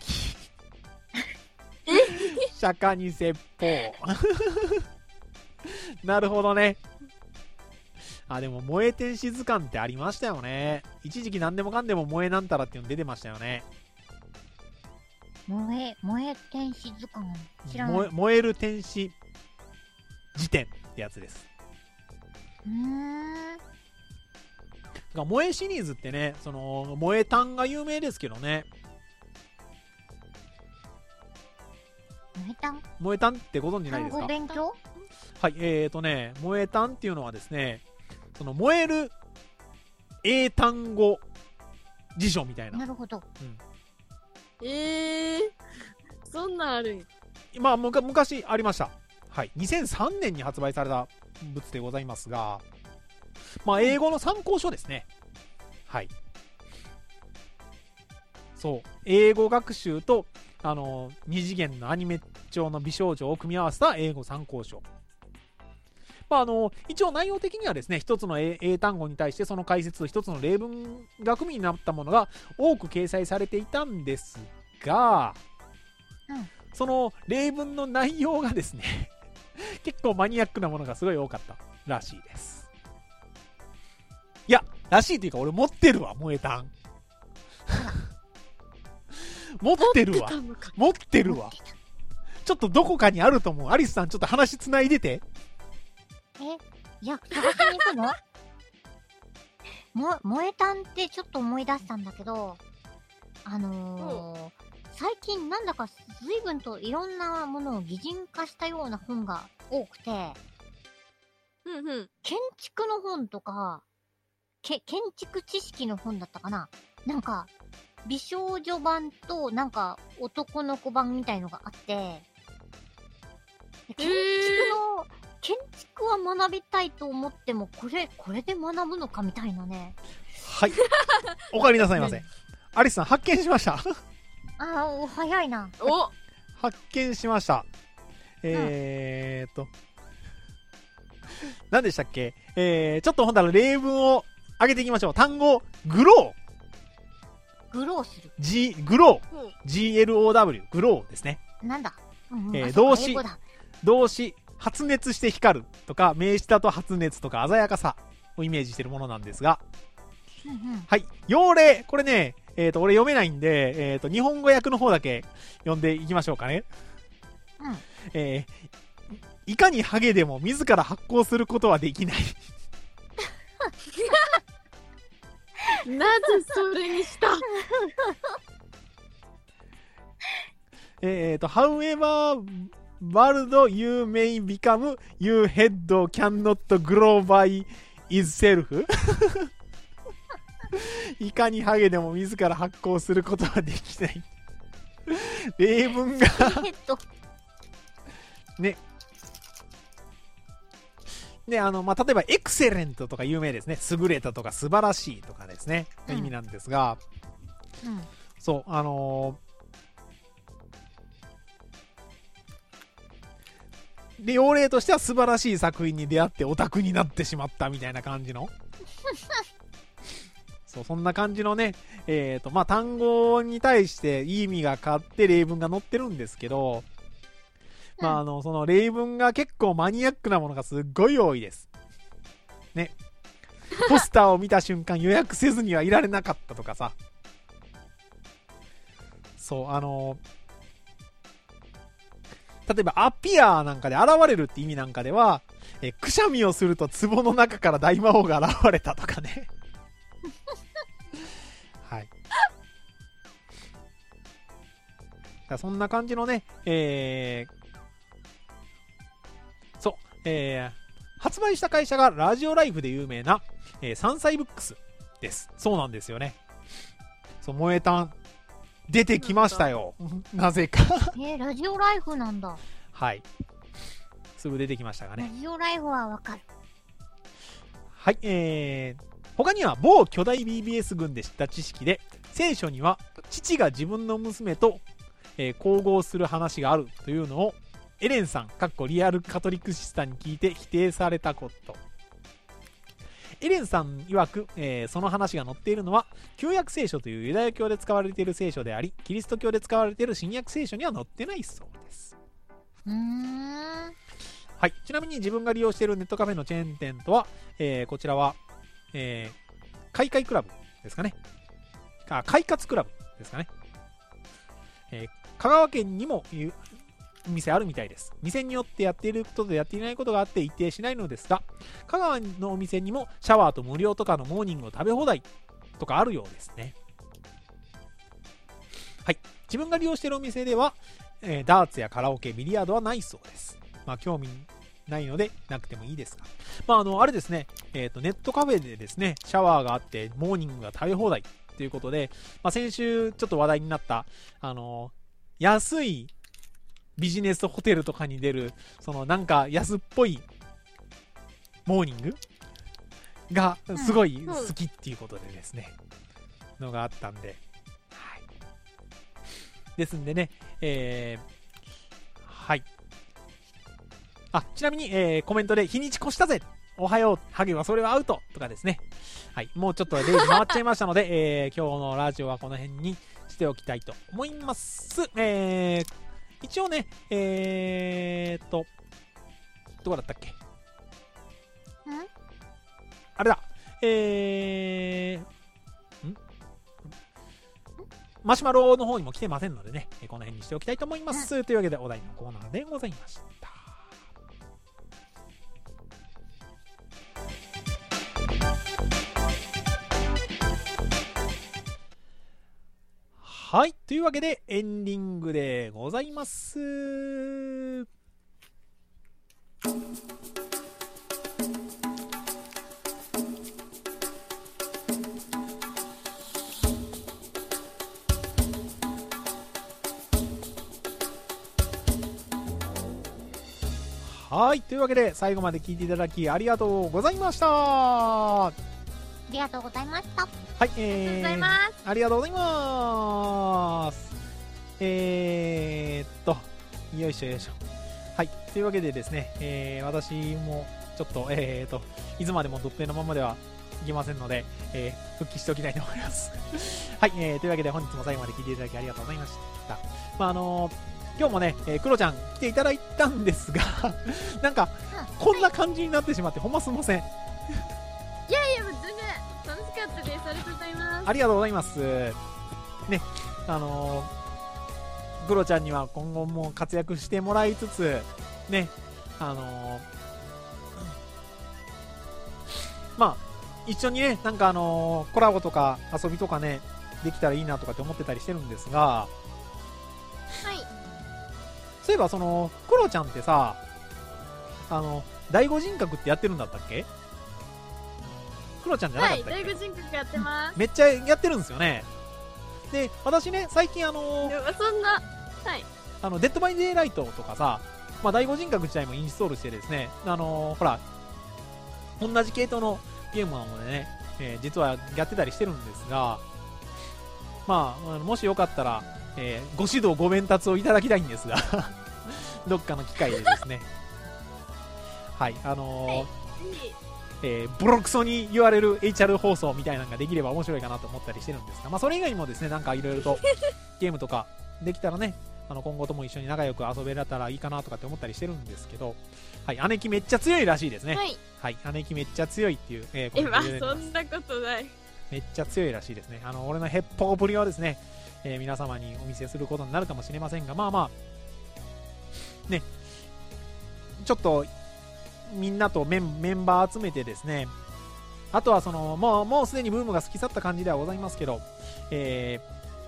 釈迦に説法。なるほどね。あ、でも、萌え天使図鑑ってありましたよね。一時期何でもかんでも萌えなんたらっていうの出てましたよね。 萌え、萌え天使図鑑知らない。 燃え、燃える天使辞典ってやつです。 うーん。 萌えシリーズってね、その、萌えタンが有名ですけどね。 萌えタン萌えタンってご存知ないですか？ 単語勉強？ はい、えーとね、萌えタンっていうのはですね、その燃える英単語辞書みたいな。 なるほど。 うん、 えー、そんなんあるんや。 まあ、むか昔ありました。はい、にせんさんねんに発売された物でございますが、まあ、英語の参考書ですね。はい。そう、英語学習と、あの、二次元のアニメ調の美少女を組み合わせた英語参考書。まあ、あの、一応内容的にはですね、一つの英単語に対してその解説、一つの例文が組になったものが多く掲載されていたんですが、 うん、 その例文の内容がですね、結構マニアックなものがすごい多かったらしいです。いや、らしいというか俺持ってるわ、萌えたん。持ってるわ。持ってるわ。ちょっとどこかにあると思う。アリスさんちょっと話つないでて。 え、いや、探しに行くのも、萌えたんってちょっと思い出したんだけど、あのー、最近なんだか随分といろんなものを擬人化したような本が多くて、 うんうん。 建築の本とか、け、建築知識の本だったかな？なんか、美少女版となんか男の子版みたいのがあって、建築の、建築は学びたいと思っても、これ、これで学ぶのかみたいなね。 はい。お帰りなさいませ。アリスさん発見しました。 ああ、お、早いな。 お発見しました。えーっと、うん、何でしたっけ？えー、ちょっとほんだら例文を上げていきましょう。単語、グロー。グローする。 G、グロー。ジーエルオーダブリュー、グローですね。 なんだ、うんうん、 えー、動詞、動詞、発熱して光るとか、名詞だと発熱とか鮮やかさをイメージしているものなんですが、 うんうん、 はい。用例、これね、えっと、俺読めないんで、えっと、日本語訳の方だけ読んでいきましょうかね。 うん。 えー、いかにハゲでも自ら発行することはできない。 なぜそれにしたえっと、however world you may become, you head cannot grow by itself いかにハゲでも自ら発光することはできない例文がね。で、あの、まあ、例えば、エクセレントとか有名ですね。優れたとか素晴らしいとかですね。うん、意味なんですが、うん、そう、あのー、で、要例としては素晴らしい作品に出会ってオタクになってしまったみたいな感じの。そう、そんな感じのね、えっと、まあ、単語に対していい意味が変わって例文が載ってるんですけど、まあ、あの、その例文が結構マニアックなものがすっごい多いです。ね。ポスターを見た瞬間予約せずにはいられなかったとかさ。そう、あの、例えばアピアーなんかで現れるって意味なんかでは、え、くしゃみをすると壺の中から大魔王が現れたとかね。はい。だそんな感じのね、えー、そう、えー、発売した会社がラジオライフで有名な、えー、山菜ブックスです。そうなんですよね。そう、萌えたん、出てきましたよ。なぜかえー、ラジオライフなんだ。 はい。すぐ出てきましたがね。 ラジオライフはわかる。 はい、えー、他には某巨大 ビービーエス 軍で知った知識で、聖書には父が自分の娘と、えー、交合する話があるというのをエレンさん、かっこリアルカトリックシスターに聞いて否定されたこと。エレンさん曰く、えー、その話が載っているのは旧約聖書というユダヤ教で使われている聖書であり、キリスト教で使われている新約聖書には載ってないそうです。 うーん。 はい。ちなみに自分が利用しているネットカフェのチェーン店とは、えー、こちらは、えー、開会クラブですかね。あ、快活クラブですかね。えー、香川県にも店あるみたいです。店によってやっていることとやっていないことがあって一定しないのですが、香川のお店にもシャワーと無料とかのモーニングを食べ放題とかあるようですね。はい。自分が利用しているお店では、えー、ダーツやカラオケ、ビリヤードはないそうです。まあ、興味ないのでなくてもいいですが。まあ、あの、あれですね、えっと、ネットカフェでですね、シャワーがあって、モーニングが食べ放題ということで、まあ、先週ちょっと話題になった、あの、安いビジネスホテルとかに出る、そのなんか安っぽいモーニングがすごい好きっていうことでですね、うん、のがあったんで、はい。ですんでね、えー、はい。あ、ちなみに、えー、コメントで日にち越したぜ、おはよう、ハゲはそれはアウトとかですね。はい。もうちょっとレース回っちゃいましたので、えー、今日のラジオはこの辺にしておきたいと思います。えー、一応ね、えーっと、どこだったっけ？ん？あれだ。えー、ん？マシュマロの方にも来てませんのでね、この辺にしておきたいと思います。というわけで、お題のコーナーでございました。はい。というわけで、エンディングでございます。はい。というわけで、最後まで聞いていただきありがとうございました。 ありがとうございました。 はい、えー、ありがとうございます。えーっと、よいしょよいしょ。はい、というわけでですね、えー、私もちょっと、えーっと、いつまでもドッペイのままではいけませんので、えー、復帰しておきたいと思います。はい、えー、というわけで本日も最後まで聞いていただきありがとうございました。まあ、あのー、今日もね、えー、クロちゃん来ていただいたんですが、なんか、こんな感じになってしまって、ほんますんません。 いやいや、全然楽しかったです。ありがとうございます。 ありがとうございます。ね、あのー、クロちゃんには今後も活躍してもらいつつ、ね、あのー、まあ、一緒にね、なんかあのー、コラボとか遊びとかね、できたらいいなとかって思ってたりしてるんですが、 はい。 そういえばそのクロちゃんってさ、あの第五人格ってやってるんだったっけ？クロちゃんじゃなかったっけ？ はい、第五人格やってます。 めっちゃやってるんですよね。で、私ね、最近あのでもそんな、はい。 あの、デッドバイデイライトとかさ、まあ、第五人格自体もインストールしてですね、あのー、ほら、同じ系統のゲームなのでね、えー、実はやってたりしてるんですが、まあ、もしよかったら、えー、ご指導ご鞭達をいただきたいんですが、どっかの機会でですね、はい、あのー、 はいえー、ボロクソに言われる エイチアール 放送みたいなのができれば面白いかなと思ったりしてるんですが、まあ、それ以外にもですね、なんかいろいろとゲームとかできたらね、あの今後とも一緒に仲良く遊べたらいいかなとかって思ったりしてるんですけど、はい、姉貴めっちゃ強いらしいですね。 はい、 はい、姉貴めっちゃ強いっていう、えー、コメえ、 ントまあ、 で出てます。 そんなことない。 めっちゃ強いらしいですね。あの俺のヘッポコぶりはですね、えー、皆様にお見せすることになるかもしれませんが、まあまあね、ちょっとみんなとメン、メンバー集めてですね、あとはそのもうもうすでにブームが過ぎ去った感じではございますけど、え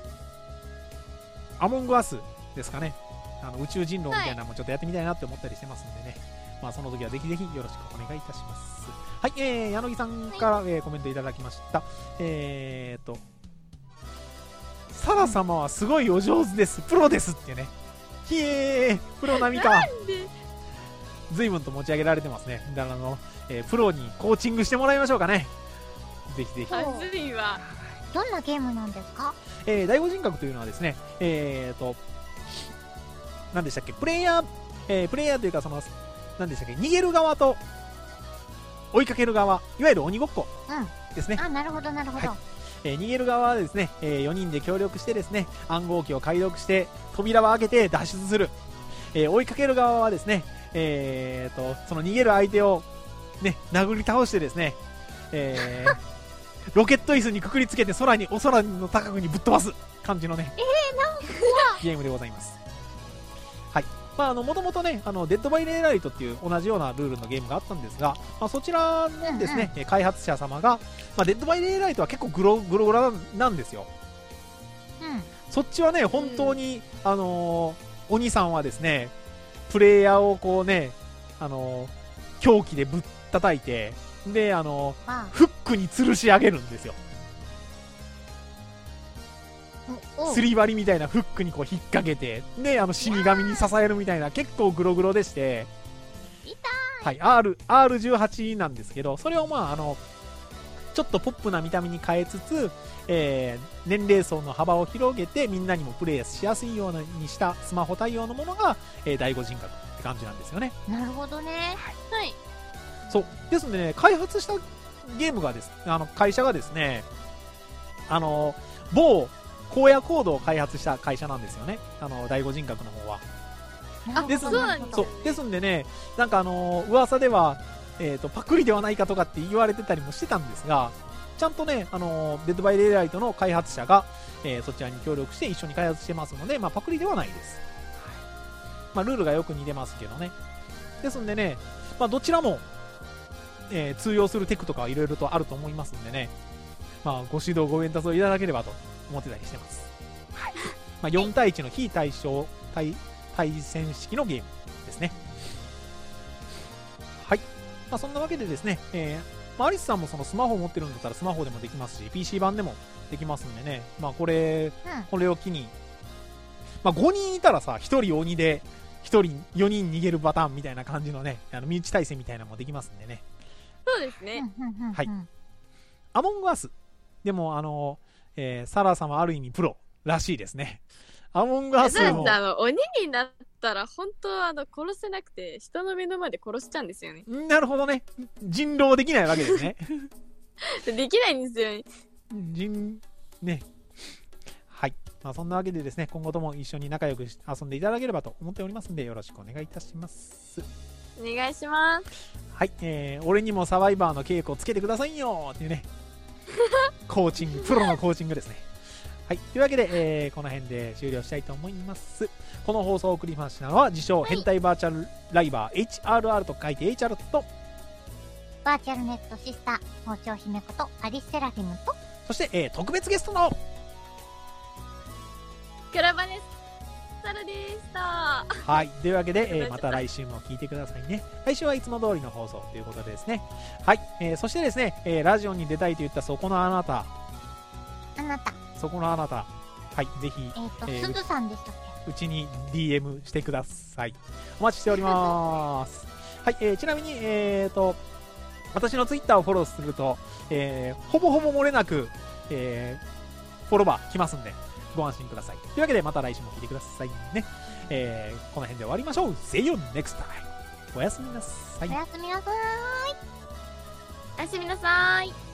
ー、アモングアスですかね、あの宇宙人狼みたいなのもちょっとやってみたいなって思ったりしてますんでね、はい、まあその時はぜひぜひよろしくお願いいたします。はい、えー、柳さんから、はい、えー、コメントいただきました。えーとサラ様はすごいお上手です、プロですってね、ひえー、プロ並みか。随分と持ち上げられてますね。だからあの、えー、プロにコーチングしてもらいましょうかね。ぜひぜひ。 はずいわ。 どんなゲームなんですか？ えー、第五人格というのはですね、えーと、何でしたっけ、プレイヤー、えー、プレイヤーというかその、何でしたっけ、逃げる側と追いかける側、いわゆる鬼ごっこですね。 うん、あ、なるほどなるほど。はい、 えー、逃げる側はですね、えー、よにんで協力してですね、暗号機を解読して扉を開けて脱出する。えー、追いかける側はですね、えーと、その逃げる相手をね、殴り倒してですね、えー、ロケット椅子にくくりつけて空に、お空の高くにぶっ飛ばす感じのね、 えー、なんかゲームでございます。はい。まあ、あの、もともとね、あの、デッドバイデイライトっていう同じようなルールのゲームがあったんですが、まあ、そちらのですね、うんうん、開発者様が、まあ、デッドバイデイライトは結構グログログラなんですよ。 うん。 そっちはね、本当に、うん、あのー、鬼さんはですね、プレイヤーをこうね、あのー、凶器でぶったたいて、で、あのー、フックに吊るし上げるんですよ。釣り針みたいなフックにこう引っ掛けて、で、あの死神に支えるみたいな、結構グログロでして、はい、R、アールじゅうはち なんですけど、それをまあ、あの、ちょっとポップな見た目に変えつつ、えー、年齢層の幅を広げてみんなにもプレイしやすいようにしたスマホ対応のものが、えー、第五人格って感じなんですよね。 なるほどね。 はい。 そうですのでね、開発したゲームがです、あの会社がですね、あの某荒野コードを開発した会社なんですよね。あの第五人格の方は。 あ、ですそうなんです。 そうですんでね、なんかあの噂では、えーと、パクリではないかとかって言われてたりもしてたんですが、ちゃんとね、あのー、デッドバイデイライトの開発者が、えー、そちらに協力して一緒に開発してますので、まあ、パクリではないです。まあ、ルールがよく似てますけどね。ですんでね、まあ、どちらも、えー、通用するテクとかはいろいろとあると思いますんでね、まあ、ご指導ご鞭達をいただければと思ってたりしてます。はい。まあ、よん対いちの非対称対、対戦式のゲームですね。はい。まあ、そんなわけでですね、えーまあ、アリスさんもそのスマホを持ってるんだったらスマホでもできますし、ピーシー 版でもできますんでね、まあ、これ、うん、これを機に、まあ、ごにんいたらさ、ひとり鬼で、ひとりよにん逃げるパターンみたいな感じのね、あの身内対戦みたいなのもできますんでね。 そうですね。 はい。アモングアス。でも、あの、えー、サラ様ある意味プロらしいですね。アモングアスも。 あの、鬼になったら、本当あの、殺せなくて、人の目の前で殺しちゃうんですよね。 なるほどね。人狼できないわけですね。 できないんですよね。 人、ね。はい。まあ、そんなわけでですね、今後とも一緒に仲良く遊んでいただければと思っておりますんで、よろしくお願いいたします。 お願いします。 はい。えー、俺にもサバイバーの稽古をつけてくださいよっていうね。コーチング、プロのコーチングですね。はい。というわけで、えー、この辺で終了したいと思います。この放送を送りましたのは、自称、変態バーチャルライバー エイチアールアール と書いて エイチアール と、 バーチャルネットシスター、包丁姫ことアリスセラフィムと、 そして、えー、特別ゲストの、 クラバです。 サルでした。 はい。というわけで、えー、また来週も聞いてくださいね。来週はいつも通りの放送ということでですね。はい。えー、そしてですね、えー、ラジオに出たいと言ったそこのあなた。 あなた。 そこのあなた。はい。ぜひ、 えっ、ー、と、えー、すずさんでしたっけ？ うちに ディーエム してください。お待ちしております。はい。えー、ちなみに、えーと、私のツイッターをフォローすると、えー、ほぼほぼ漏れなく、えー、フォロバー来ますんで、ご安心ください。というわけで、また来週も聞いてくださいね。えー、この辺で終わりましょう。See you next time. おやすみなさい。 おやすみなさーい。 おやすみなさーい。